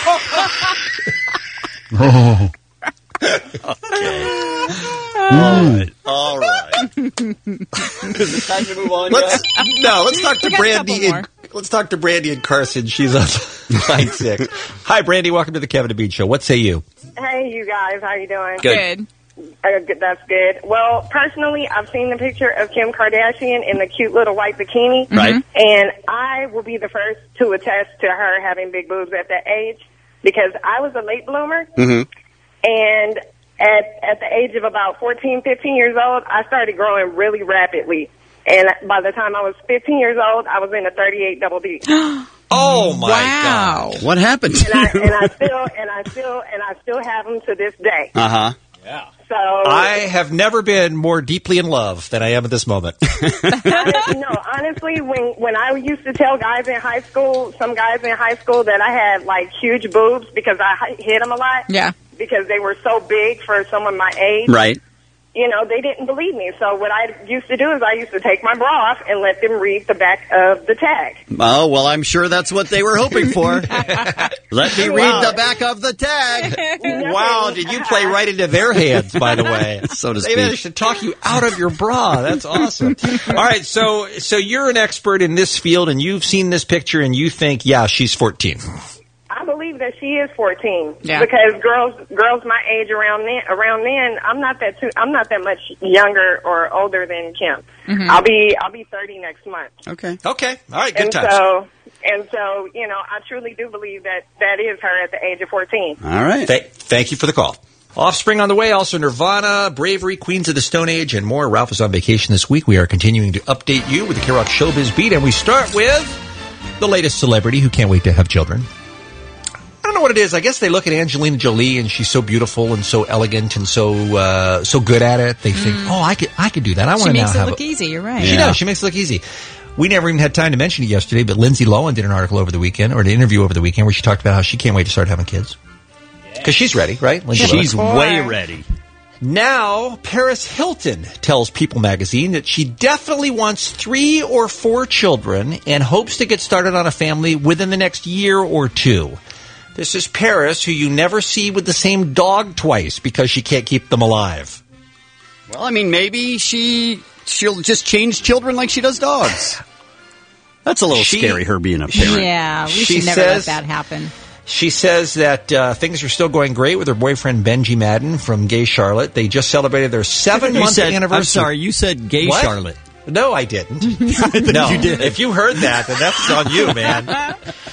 Oh. All right. All right. Is it time to move on? Let's guys? no. Let's talk to We got a Brandy. couple And, let's talk to Brandy and Carson. She's on line six. Hi, Brandy. Welcome to the Kevin and Bean Show. What say you? Hey, you guys, how you doing? Good. Uh, good. That's good. Well, personally, I've seen the picture of Kim Kardashian in the cute little white bikini. Right. And I will be the first to attest to her having big boobs at that age because I was a late bloomer. Mm-hmm. And at at the age of about fourteen, fifteen years old, I started growing really rapidly. And by the time I was fifteen years old, I was in a thirty-eight double D. Oh my Wow. God! What happened? and I and I still and I still and I still have them to this day. Uh huh. Yeah. So I have never been more deeply in love than I am at this moment. honest, no, honestly, when when I used to tell guys in high school, some guys in high school that I had like huge boobs because I hi- hit them a lot. Yeah. Because they were so big for someone my age. Right. You know, they didn't believe me. So what I used to do is I used to take my bra off and let them read the back of the tag. Oh, well, I'm sure that's what they were hoping for. Let me read the back of the tag. Wow, did you play right into their hands, by the way? So to They speak. managed to talk you out of your bra. That's awesome. All right, so so you're an expert in this field, and you've seen this picture, and you think, yeah, she's fourteen. I believe that she is fourteen Yeah. because girls girls my age around then around then I'm not that too I'm not that much younger or older than Kim. Mhm. I'll be I'll be thirty next month. Okay. Okay. All right, good And times. so and so you know I truly do believe that that is her at the age of fourteen. All right. Th- thank you for the call. Offspring on the way, also Nirvana, Bravery, Queens of the Stone Age, and more. Ralph is on vacation this week. We are continuing to update you with the K-Rock Showbiz Beat, and we start with the latest celebrity who can't wait to have children. I don't know what it is. I guess they look at Angelina Jolie and she's so beautiful and so elegant and so uh, so good at it. They think, oh, I could I could do that. I want She to now makes it have look a- easy. You're right. She does. She makes it look easy. We never even had time to mention it yesterday, but Lindsay Lohan did an article over the weekend, or an interview over the weekend, where she talked about how she can't wait to start having kids. Because she's ready, right? Lindsay She's Lohan. way ready. Now, Paris Hilton tells People magazine that she definitely wants three or four children and hopes to get started on a family within the next year or two. This is Paris, who you never see with the same dog twice because she can't keep them alive. Well, I mean, maybe she she'll just change children like she does dogs. That's a little She- scary, her being a parent. Yeah, we She should never says- let that happen. She says that uh, things are still going great with her boyfriend Benji Madden from Gay Charlotte. They just celebrated their You seven-month said- anniversary. I'm sorry, you said Gay What? Charlotte. No, I didn't. I think no, you did. If you heard that, then that's on you, man.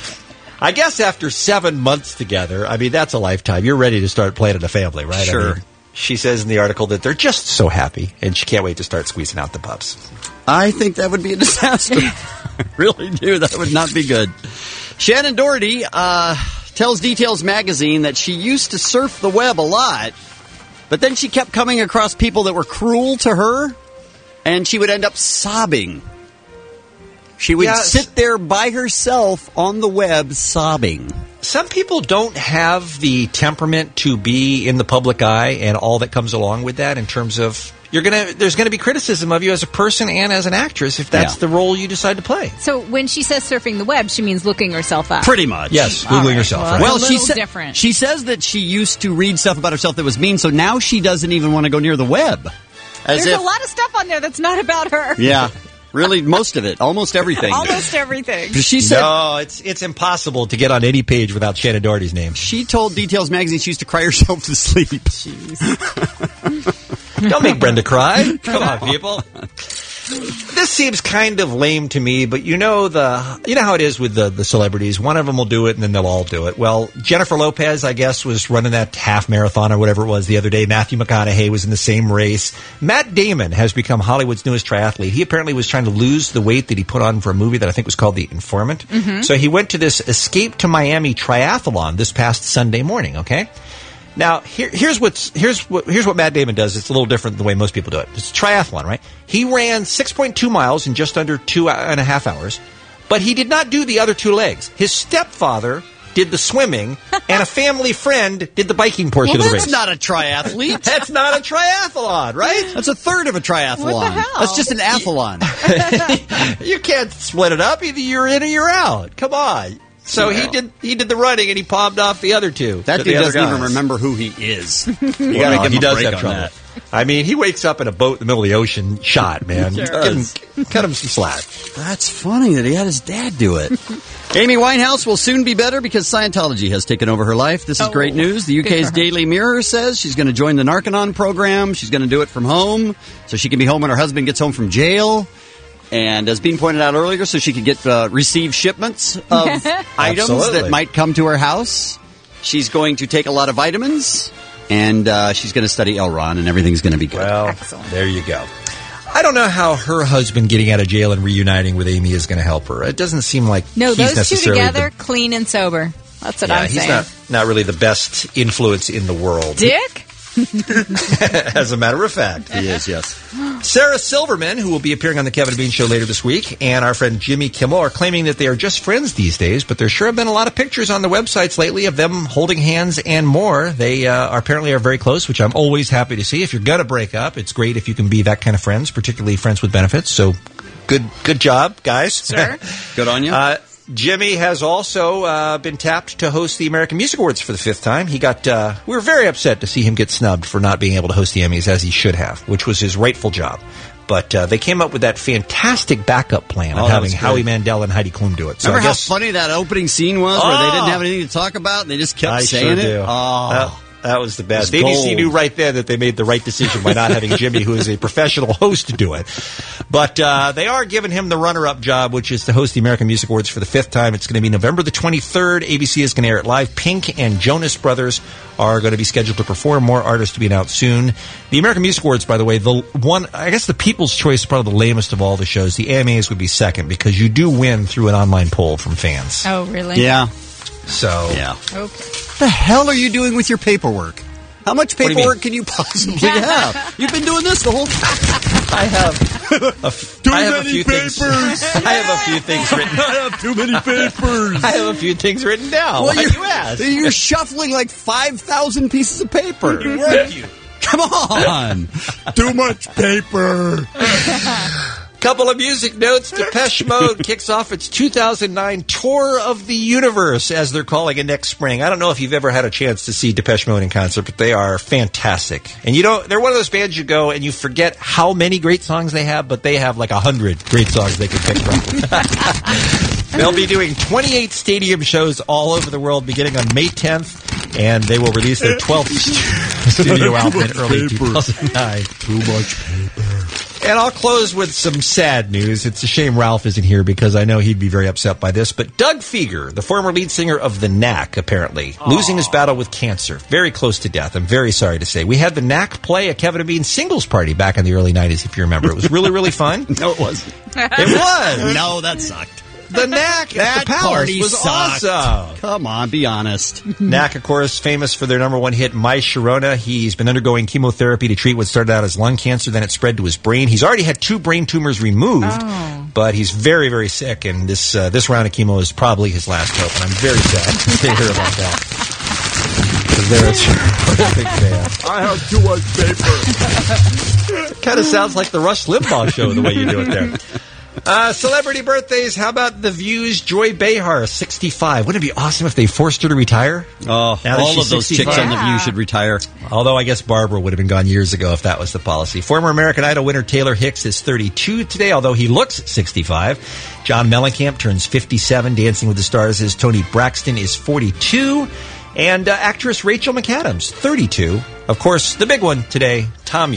I guess after seven months together, I mean, that's a lifetime. You're ready to start planning a family, right? Sure. I mean, she says in the article that they're just so happy, and she can't wait to start squeezing out the pups. I think that would be a disaster. I really do. That would not be good. Shannon Doherty uh, tells Details magazine that she used to surf the web a lot, but then she kept coming across people that were cruel to her, and she would end up sobbing. She would Yes. sit there by herself on the web sobbing. Some people don't have the temperament to be in the public eye and all that comes along with that in terms of you're gonna there's gonna be criticism of you as a person and as an actress if that's Yeah. the role you decide to play. So when she says surfing the web, she means looking herself up. Pretty much. Yes, All Googling right. yourself, Well, right? that's Well, a she little sa- different. she says that she used to read stuff about herself that was mean, so now she doesn't even want to go near the web. As There's if, a lot of stuff on there that's not about her. yeah, really, most of it, almost everything. Almost everything. She said no, it's it's impossible to get on any page without Shannon Doherty's name. she told Details magazine she used to cry herself to sleep. Don't make Brenda cry. Come on, people. This seems kind of lame to me, but you know the you know how it is with the, the celebrities. One of them will do it, and then they'll all do it. Well, Jennifer Lopez, I guess, was running that half marathon or whatever it was the other day. Matthew McConaughey was in the same race. Matt Damon has become Hollywood's newest triathlete. He apparently was trying to lose the weight that he put on for a movie that I think was called The Informant. Mm-hmm. So he went to this Escape to Miami triathlon this past Sunday morning, okay? Now, here, here's what's here's what here's what Matt Damon does. It's a little different than the way most people do it. It's a triathlon, right? He ran six point two miles in just under two and a half hours, but he did not do the other two legs. His stepfather did the swimming, and a family friend did the biking portion well, of the race. That's not a triathlete. That's not a triathlon, right? That's a third of a triathlon. What the hell? That's just an athlon. You can't split it up. Either you're in or you're out. Come on. So he did he did the running, and he palmed off the other two. That dude doesn't guys. even remember who he is. You gotta well, give him he a does break have on trouble. that. I mean, he wakes up in a boat in the middle of the ocean, shot, man. Sure Give him, cut him some slack. That's funny that he had his dad do it. Amy Winehouse will soon be better because Scientology has taken over her life. This is Oh, great news. The U K's Daily Mirror says she's going to join the Narconon program. She's going to do it from home, so she can be home when her husband gets home from jail. And as Bean pointed out earlier, so she could get uh, receive shipments of items Absolutely. that might come to her house. She's going to take a lot of vitamins, and uh, she's going to study L. Ron, and everything's going to be good. Well, Excellent. there you go. I don't know how her husband getting out of jail and reuniting with Amy is going to help her. It doesn't seem like No, he's those two necessarily together, the- clean and sober. That's what yeah, I'm he's saying. not not really the best influence in the world. Dick? As a matter of fact. He is, yes. Sarah Silverman, who will be appearing on the Kevin and Bean Show later this week, and our friend Jimmy Kimmel are claiming that they are just friends these days, but there sure have been a lot of pictures on the websites lately of them holding hands and more. They uh, are apparently are very close, which I'm always happy to see. If you're going to break up, it's great if you can be that kind of friends, particularly friends with benefits. So good good job, guys. Sir. Good on you. Uh, Jimmy has also uh, been tapped to host the American Music Awards for the fifth time. He got. Uh, we were very upset to see him get snubbed for not being able to host the Emmys as he should have, which was his rightful job. But uh, they came up with that fantastic backup plan Oh, of that having was good. Howie Mandel and Heidi Klum do it. So Remember I guess how funny that opening scene was where they Oh! didn't have anything to talk about and they just kept I saying sure it? do. Oh. That, that was the best. It was A B C gold. knew right then that they made the right decision by not having Jimmy, who is a professional host, to do it. But uh, they are giving him the runner-up job, which is to host the American Music Awards for the fifth time. It's going to be November the twenty-third. A B C is going to air it live. Pink and Jonas Brothers are going to be scheduled to perform. More artists to be announced soon. The American Music Awards, by the way, the one, I guess the People's Choice is probably the lamest of all the shows. The A M As would be second because you do win through an online poll from fans. Oh, really? Yeah. So, Yeah. Okay. What the hell are you doing with your paperwork? How much do you paperwork mean? can you possibly have? You've been doing this the whole time. I have a, f- I have a few things. I have a few things written. I have too many papers. I have a few things written down. Well, Why you're, do you ask? you're shuffling like five thousand pieces of paper. You work, you. Come on. Too much paper. Couple of music notes. Depeche Mode kicks off its two thousand nine Tour of the Universe, as they're calling it, next spring. I don't know if you've ever had a chance to see Depeche Mode in concert, but they are fantastic. And you know, they're one of those bands you go and you forget how many great songs they have, but they have like a hundred great songs they can pick from. They'll be doing twenty-eight stadium shows all over the world beginning on May tenth, and they will release their twelfth studio album in early two thousand nine. Too much paper. And I'll close with some sad news. It's a shame Ralph isn't here because I know he'd be very upset by this. But Doug Feger, the former lead singer of The Knack, apparently, Aww. losing his battle with cancer. Very close to death. I'm very sorry to say. We had The Knack play a Kevin and Bean singles party back in the early nineties, if you remember. It was really, really fun. No, it wasn't. It was. No, that sucked. The Knack that at the Palace party was sucked. awesome. Come on, be honest. Knack, of course, famous for their number one hit, My Sharona. He's been undergoing chemotherapy to treat what started out as lung cancer, then it spread to his brain. He's already had two brain tumors removed, oh. but he's very, very sick, and this uh, this round of chemo is probably his last hope, and I'm very sad to hear about that. Because they're a big fan. I have too much paper. Kind of sounds like the Rush Limbaugh show, the way you do it there. Uh, celebrity birthdays. How about The View's Joy Behar, sixty-five? Wouldn't it be awesome if they forced her to retire? Oh, now all of those sixty-five? chicks on The View should retire. Although I guess Barbara would have been gone years ago if that was the policy. Former American Idol winner Taylor Hicks is thirty-two today, although he looks sixty-five. John Mellencamp turns fifty-seven. Dancing with the Stars' Tony Braxton is forty-two. And uh, actress Rachel McAdams, thirty-two. Of course, the big one today, Tom York.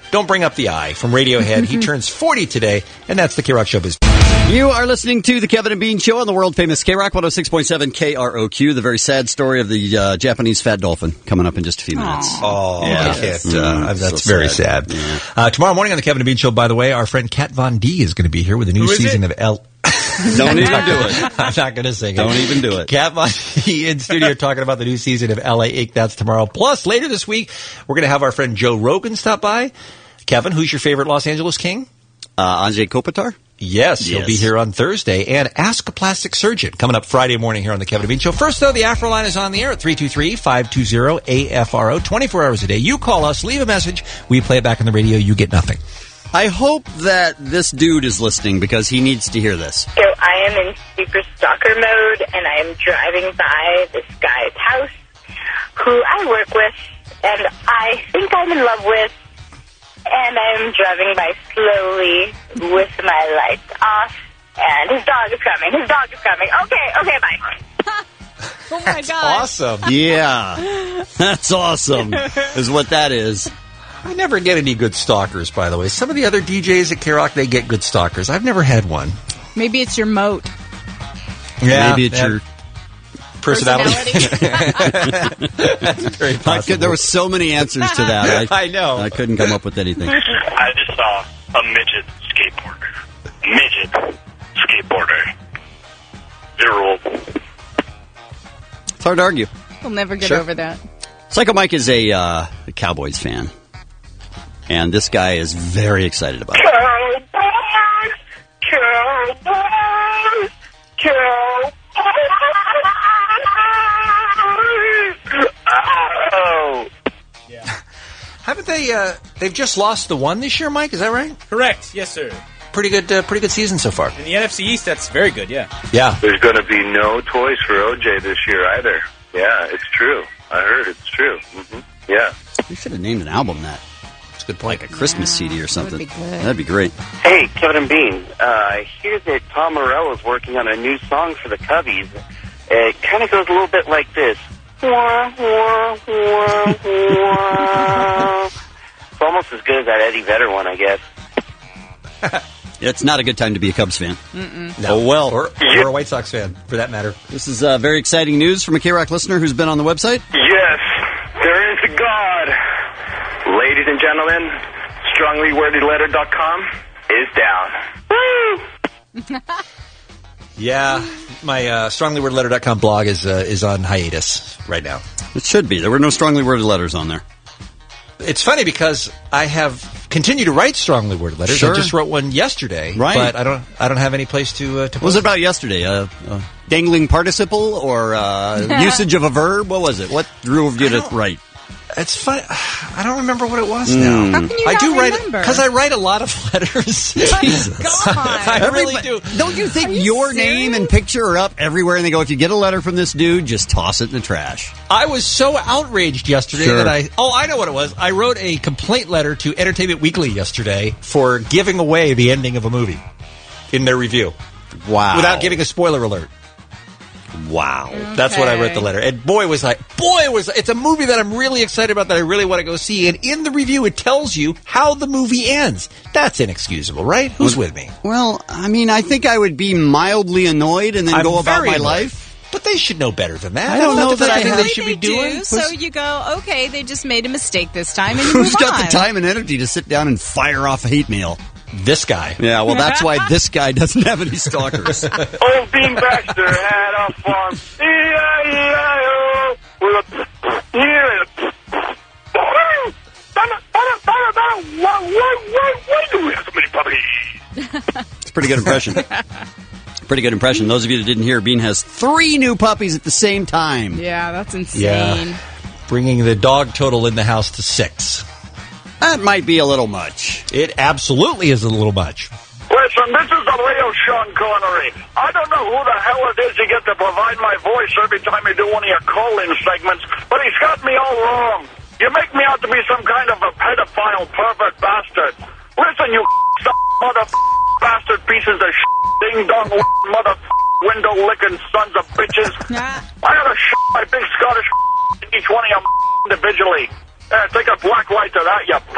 Don't Bring Up the I from Radiohead. He turns forty today, and that's the K-Rock Showbiz. You are listening to the Kevin and Bean Show on the world-famous K-Rock one oh six point seven K R O Q, the very sad story of the uh, Japanese fat dolphin, coming up in just a few minutes. Oh, Yeah. I can't. Uh, Mm, that's so very sad. sad. Uh, tomorrow morning on the Kevin and Bean Show, by the way, our friend Kat Von D is going to be here with a new Who is season it? of L. Don't even do it. I'm not going to sing it. Don't even do it. Kat Von D in studio talking about the new season of L A Inc. That's tomorrow. Plus, later this week, we're going to have our friend Joe Rogan stop by. Kevin, who's your favorite Los Angeles king? Uh, Andrzej Kopitar? Yes, he'll Yes. be here on Thursday. And Ask a Plastic Surgeon coming up Friday morning here on the Kevin and Bean Show. First, though, the Afro line is on the air at three two three, five two zero, A F R O, twenty-four hours a day. You call us, leave a message, we play it back on the radio, you get nothing. I hope that this dude is listening because he needs to hear this. So I am in super stalker mode, and I am driving by this guy's house who I work with, and I think I'm in love with, and I'm driving by slowly with my lights off, and his dog is coming. His dog is coming. Okay, okay, bye. Oh, my God. Awesome. Yeah. That's awesome, is what that is. I never get any good stalkers, by the way. Some of the other D Js at K-Rock, they get good stalkers. I've never had one. Maybe it's your moat. Yeah, Maybe it's that- your personality. That's very I possible. could, there were so many answers to that. I, I know. I couldn't come up with anything. I just saw a midget skateboarder. Midget skateboarder. You're old. It's hard to argue. We'll never get Sure. over that. Psycho Mike is a, uh, a Cowboys fan. And this guy is very excited about it. Cowboys, cowboys, cowboys. Oh. Haven't they? Uh, they've just lost the one this year, Mike. Is that right? Correct. Yes, sir. Pretty good. Uh, pretty good season so far. In the N F C East, that's very good, yeah. Yeah. There's going to be no toys for O J this year either. Yeah, it's true. I heard it's true. hmm Yeah. We should have named an album that. It's a good point. Like a Christmas C D or something. be good. That'd be great. Hey, Kevin and Bean. Uh, I hear that Tom Morello is working on a new song for the Cubbies. It kind of goes a little bit like this. Wah, wah, wah, wah. It's almost as good as that Eddie Vedder one, I guess. It's not a good time to be a Cubs fan. Mm-mm. Oh, well. Or, or a White Sox fan, for that matter. This is uh, very exciting news from a K-Rock listener who's been on the website. Yes, there is a God. Ladies and gentlemen, strongly worded letter dot com is down. Woo! Yeah, my uh, strongly worded letter dot com blog is uh, is on hiatus right now. It should be. There were no strongly worded letters on there. It's funny because I have continued to write strongly worded letters. Sure. I just wrote one yesterday, Right. but I don't I don't have any place to uh, to What was post it about yesterday? A, a dangling participle or uh, usage of a verb? What was it? What drove you to write? It's funny. I don't remember what it was Mm. now. How can you I not do write remember? because I write a lot of letters. Jesus, I really do. Don't you think your name and picture are up everywhere? And they go, if you get a letter from this dude, just toss it in the trash. I was so outraged yesterday Sure. that I oh I know what it was. I wrote a complaint letter to Entertainment Weekly yesterday for giving away the ending of a movie in their review. Wow! Without giving a spoiler alert. Wow. That's what I wrote the letter. And boy was I, boy was, it's a movie that I'm really excited about that I really want to go see. And in the review, it tells you how the movie ends. That's inexcusable, right? Who's with me? Well, I mean, I think I would be mildly annoyed and then I'm go about very my annoyed. life. But they should know better than that. I don't know That's that the I thing have- they should be They do, doing. so you go, okay, they just made a mistake this time, and you Who's move got on. the time and energy to sit down and fire off hate mail? This guy. Yeah, well, that's why this guy doesn't have any stalkers. Old Bean Baxter had a farm. E I E I O with a Why do we have so many puppies? It's a pretty good impression. Pretty good impression. Those of you that didn't hear, Bean has three new puppies at the same time. Yeah, that's insane. Yeah. Bringing the dog total in the house to six. That might be a little much. It absolutely is a little much. Listen, this is the real Sean Connery. I don't know who the hell it is you get to provide my voice every time you do one of your call-in segments, but he's got me all wrong. You make me out to be some kind of a pedophile, pervert bastard. Listen, you mother bastard pieces of ding-dong mother window-licking sons of bitches. I gotta sh my big Scottish each one of you individually. Eh, take a black light to that, you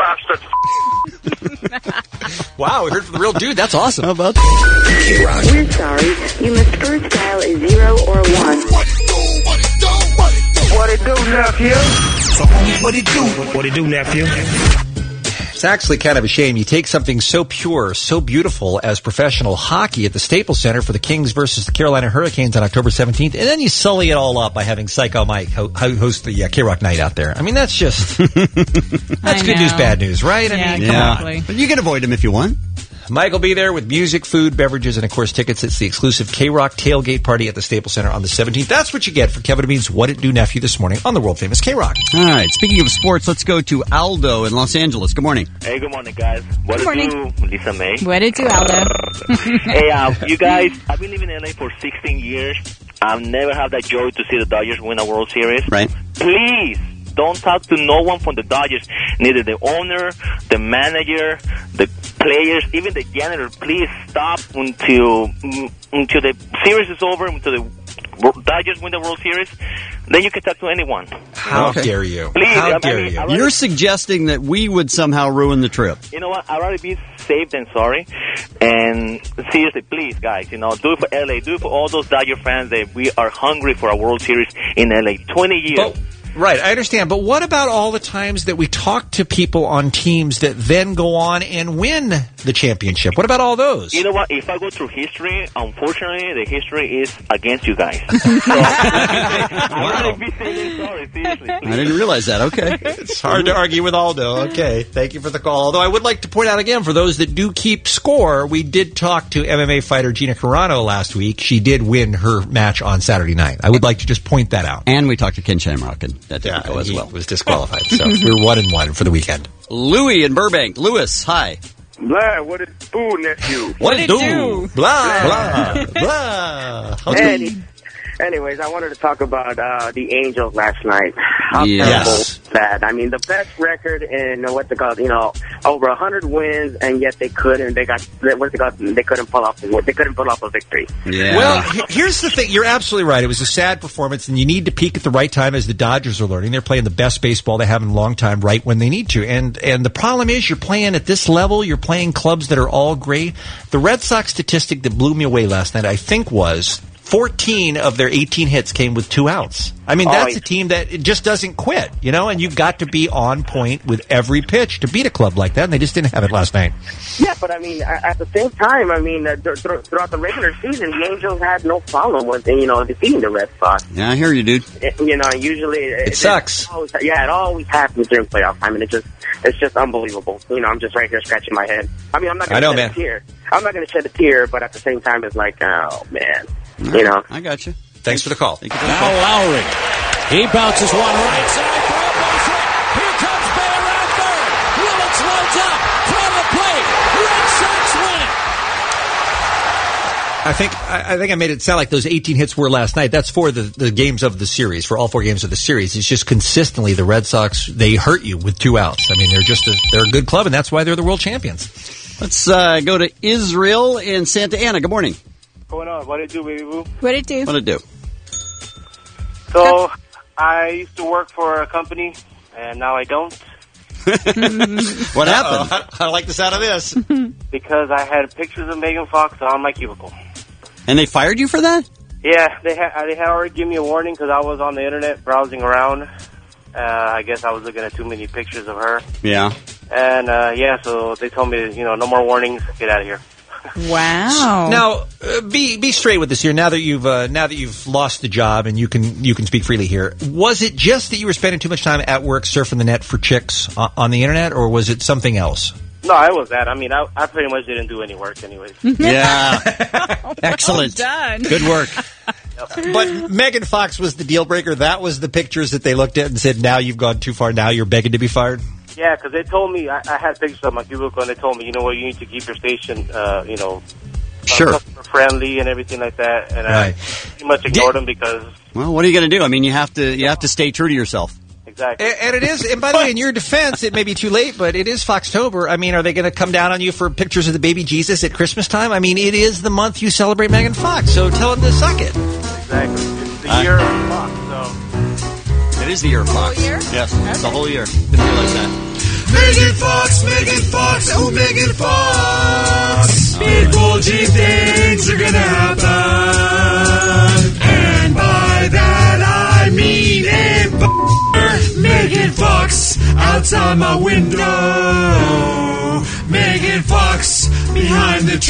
bastard. Wow, we heard from the real dude. That's awesome. How about We're sorry. You must first dial a zero or one. What it do, nephew? What it do? What it do, nephew? It's actually kind of a shame. You take something so pure, so beautiful as professional hockey at the Staples Center for the Kings versus the Carolina Hurricanes on October seventeenth, and then you sully it all up by having Psycho Mike ho- ho- host the uh, K-Rock night out there. I mean, that's just... that's I good know. news, bad news, right? I Yeah, mean, come exactly. on. But you can avoid him if you want. Mike will be there with music, food, beverages, and, of course, tickets. It's the exclusive K-Rock tailgate party at the Staples Center on the seventeenth. That's what you get for Kevin Bean's What It Do Nephew this morning on the world-famous K-Rock. All right. Speaking of sports, let's go to Aldo in Los Angeles. Good morning. Hey, good morning, guys. What Good it morning. do, Lisa May? What did you, Aldo? Hey, uh, you guys, I've been living in L A for sixteen years. I've never had that joy to see the Dodgers win a World Series. Right. Please, don't talk to no one from the Dodgers, neither the owner, the manager, the players, even the janitor. Please stop until mm, until the series is over, until the Dodgers win the World Series. Then you can talk to anyone. How dare you? Please, How I dare mean, you? I rather- You're suggesting that we would somehow ruin the trip. You know what? I'd rather be safe than sorry. And seriously, please, guys, you know, do it for L A. Do it for all those Dodger fans that we are hungry for a World Series in L A. twenty years. But, right, I understand. But what about all the times that we talk to people on teams that then go on and win the championship? What about all those? You know what? If I go through history, unfortunately, the history is against you guys. Wow. Be saying sorry, seriously. I didn't realize that. Okay. It's hard to argue with Aldo. Okay, thank you for the call. Although I would like to point out again, for those that do keep score, we did talk to M M A fighter Gina Carano last week. She did win her match on Saturday night. I would like to just point that out. And we talked to Ken Shamrock, and that didn't Yeah, go as he well. was disqualified. So we're one and one for the weekend. Louis in Burbank. Lewis, hi. Blah, what it do, nephew? What it do? Blah, blah, blah. How's it- Any, anyways, I wanted to talk about uh, the Angels last night. How Yes. terrible is that? I mean, the best record in uh, what's it called? You know, over a hundred wins, and yet they couldn't. They got what's it called? They couldn't pull off. They couldn't pull off a victory. Yeah. Well, he- here's the thing. You're absolutely right. It was a sad performance, and you need to peak at the right time, as the Dodgers are learning. They're playing the best baseball they have in a long time, right when they need to. And and the problem is, you're playing at this level. You're playing clubs that are all great. The Red Sox statistic that blew me away last night, I think, was fourteen of their eighteen hits came with two outs. I mean, Oh, that's yeah. a team that it just doesn't quit, you know, and you've got to be on point with every pitch to beat a club like that, and they just didn't have it last night. Yeah, but I mean, a- at the same time, I mean, uh, th- th- throughout the regular season, the Angels had no problem with you know defeating the Red Sox. Yeah, I hear you, dude. It, you know, usually it, sucks. It always, yeah, it always happens during playoff time, and it just it's just unbelievable. You know, I'm just right here scratching my head. I mean, I'm not I going to know, shed man. a tear. I'm not going to shed a tear, but at the same time, it's like, oh man, you know. I got you. Thanks for the call. Thank you for the Now call. Lowry. He bounces one right side for a base hit. Here comes Bader at third. Willits loads up from the plate. Red Sox win it. I think I I think I made it sound like those eighteen hits were last night. That's for the, the games of the series, for all four games of the series. It's just consistently the Red Sox, they hurt you with two outs. I mean, they're just a, they're a good club, and that's why they're the world champions. Let's uh, go to Israel in Santa Ana. Good morning. What's going on? What did you do, baby boo? What did it do? What did it do? So, I used to work for a company, and now I don't. What happened? I, I like the sound of this. Because I had pictures of Megan Fox on my cubicle. And they fired you for that? Yeah, they had they had already given me a warning because I was on the internet browsing around. Uh, I guess I was looking at too many pictures of her. Yeah. And, uh, yeah, so they told me, you know, no more warnings, get out of here. Wow. Now, uh, be be straight with this here. Now that you've uh, now that you've lost the job and you can you can speak freely here, was it just that you were spending too much time at work surfing the net for chicks on, on the internet, or was it something else? No, I was that. I mean, I, I pretty much didn't do any work anyways. Yeah. Excellent. Well done. Good work. But Megan Fox was the deal breaker. That was the pictures that they looked at and said, now you've gone too far. Now you're begging to be fired. Yeah, because they told me, I, I had pictures of my cubicle, and they told me, you know what, you need to keep your station, uh, you know, Sure. customer friendly and everything like that. And Right. I pretty much ignored them because, Well, what are you going to do? I mean, you have to you have to stay true to yourself. exactly. And, and it is, and by the way, in your defense, it may be too late, but it is Foxtober. I mean, are they going to come down on you for pictures of the baby Jesus at Christmas time? I mean, it is the month you celebrate Megan Fox, so tell them to suck it. Exactly. It's the Uh, year of Fox, so. It it is the year of Fox. The whole year? Yes, okay. The whole year. Didn't realize that. Megan Fox, Megan Fox, oh Megan Fox. Big bulgy things are gonna happen. And by that I mean a b- Megan Fox outside my window. Megan Fox behind the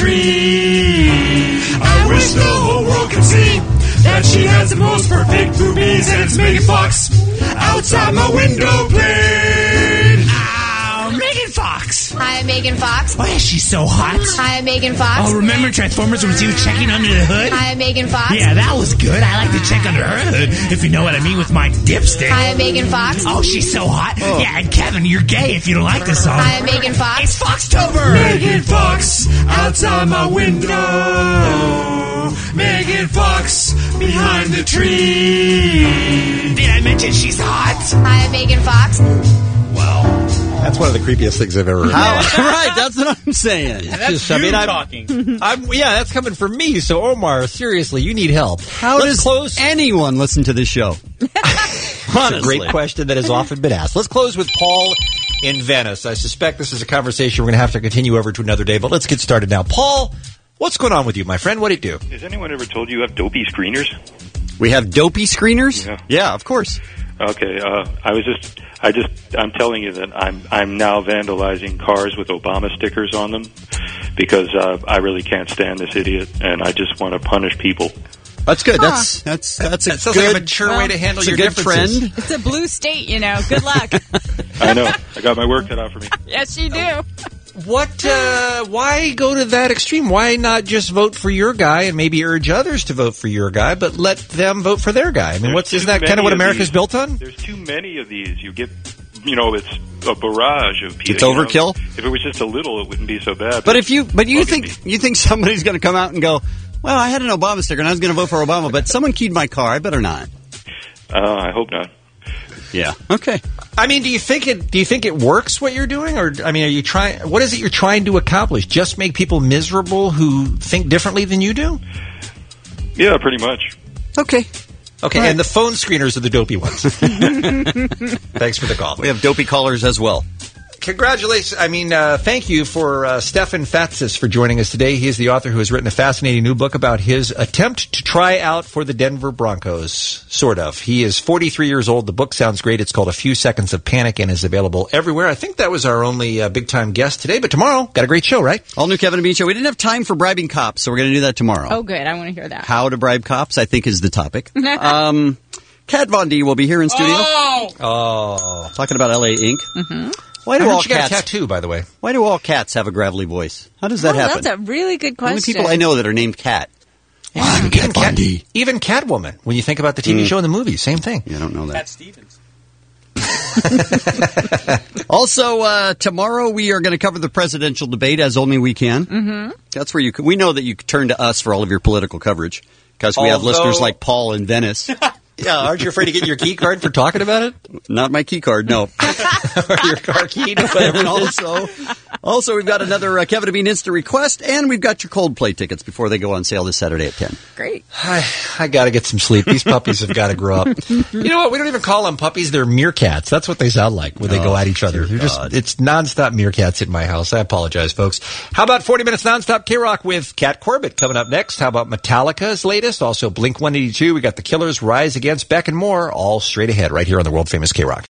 tree. I wish the whole world could see that she has the most perfect boobies, and it's Megan Fox outside my window playing. Ow, Megan Fox. Hi, I'm Megan Fox. Oh, yeah, she's so hot. Hi, I'm Megan Fox. Oh, remember Transformers when she was checking under the hood? Hi, I'm Megan Fox. Yeah, that was good. I like to check under her hood, if you know what I mean, with my dipstick. Hi, I'm Megan Fox. Oh, she's so hot. Oh. Yeah, and Kevin, you're gay if you don't like this song. Hi, I'm Megan Fox. It's Foxtober. Megan Fox outside my window. Megan Fox behind the tree. Did I mention she's hot? Hi, I'm Megan Fox. That's one of the creepiest things I've ever heard. Right, that's what I'm saying. Yeah, that's just, I mean, I'm, talking. I'm, yeah, that's coming from me. So, Omar, seriously, you need help. How Let's does close? anyone listen to this show? It's a great question that has often been asked. Let's close with Paul in Venice. I suspect this is a conversation we're going to have to continue over to another day, but let's get started now. Paul, what's going on with you, my friend? What do you do? Has anyone ever told you you have dopey screeners? We have dopey screeners? Yeah, yeah of course. Okay, uh, I was just, I just, I'm telling you that I'm, I'm now vandalizing cars with Obama stickers on them because uh, I really can't stand this idiot, and I just want to punish people. That's good. Huh. That's that's that's a that sounds good, like a mature well, way to handle your good differences. Trend. It's a blue state, you know. Good luck. I know. I got my work cut out for me. Yes, you do. What? Uh, why go to that extreme? Why not just vote for your guy and maybe urge others to vote for your guy, but let them vote for their guy? I mean, There's what's too isn't that many kind of what of America's these. built on? There's too many of these. You get, you know, it's a barrage of people. It's overkill. You know? If it was just a little, it wouldn't be so bad. But, But if you, but you Look at think you think somebody's going to come out and go, well, I had an Obama sticker and I was going to vote for Obama, but someone keyed my car. I better not. Uh, I hope not. Yeah. Okay. I mean, do you think it? Do you think it works what you're doing, or I mean, are you trying? What is it you're trying to accomplish? Just make people miserable who think differently than you do? Yeah, pretty much. Okay. Okay, right. And the phone screeners are the dopey ones. Thanks for the call. We have dopey callers as well. Congratulations. I mean, uh, thank you for uh, Stefan Fatsis for joining us today. He is the author who has written a fascinating new book about his attempt to try out for the Denver Broncos, sort of. He is forty-three years old. The book sounds great. It's called A Few Seconds of Panic and is available everywhere. I think that was our only uh, big-time guest today, but tomorrow, got a great show, right? All new Kevin and Bean show. We didn't have time for bribing cops, so we're going to do that tomorrow. Oh, good. I want to hear that. How to bribe cops, I think, is the topic. um, Kat Von D will be here in studio. Oh! Oh. Talking about L A Incorporated. Mm-hmm. Why do I heard all she got cats a tattoo, by the way? Why do all cats have a gravelly voice? How does that oh, happen? That's a really good question. Only people I know that are named Cat. Yeah, I'm Kat Von D. Even Catwoman, when you think about the T V mm. show and the movie, same thing. You don't know that. Cat Stevens. Also, uh, tomorrow we are going to cover the presidential debate as only we can. Mm-hmm. That's where you can, we know that you can turn to us for all of your political coverage because we Although, have listeners like Paul in Venice. Yeah, aren't you afraid to get your key card for talking about it? Not my key card, no. Or your car key, whatever. And also, also, we've got another uh, Kevin and Bean Instant Request, and we've got your Coldplay tickets before they go on sale this Saturday at ten. Great. I, I got to get some sleep. These puppies have got to grow up. You know what? We don't even call them puppies. They're meerkats. That's what they sound like when they oh, go at each other. They're just, it's nonstop meerkats in my house. I apologize, folks. How about forty minutes nonstop K-Rock with Kat Corbett coming up next? How about Metallica's latest? Also, Blink one eighty-two. We got The Killers, Rise Against Beck, and more. All straight ahead right here on the world-famous K-Rock.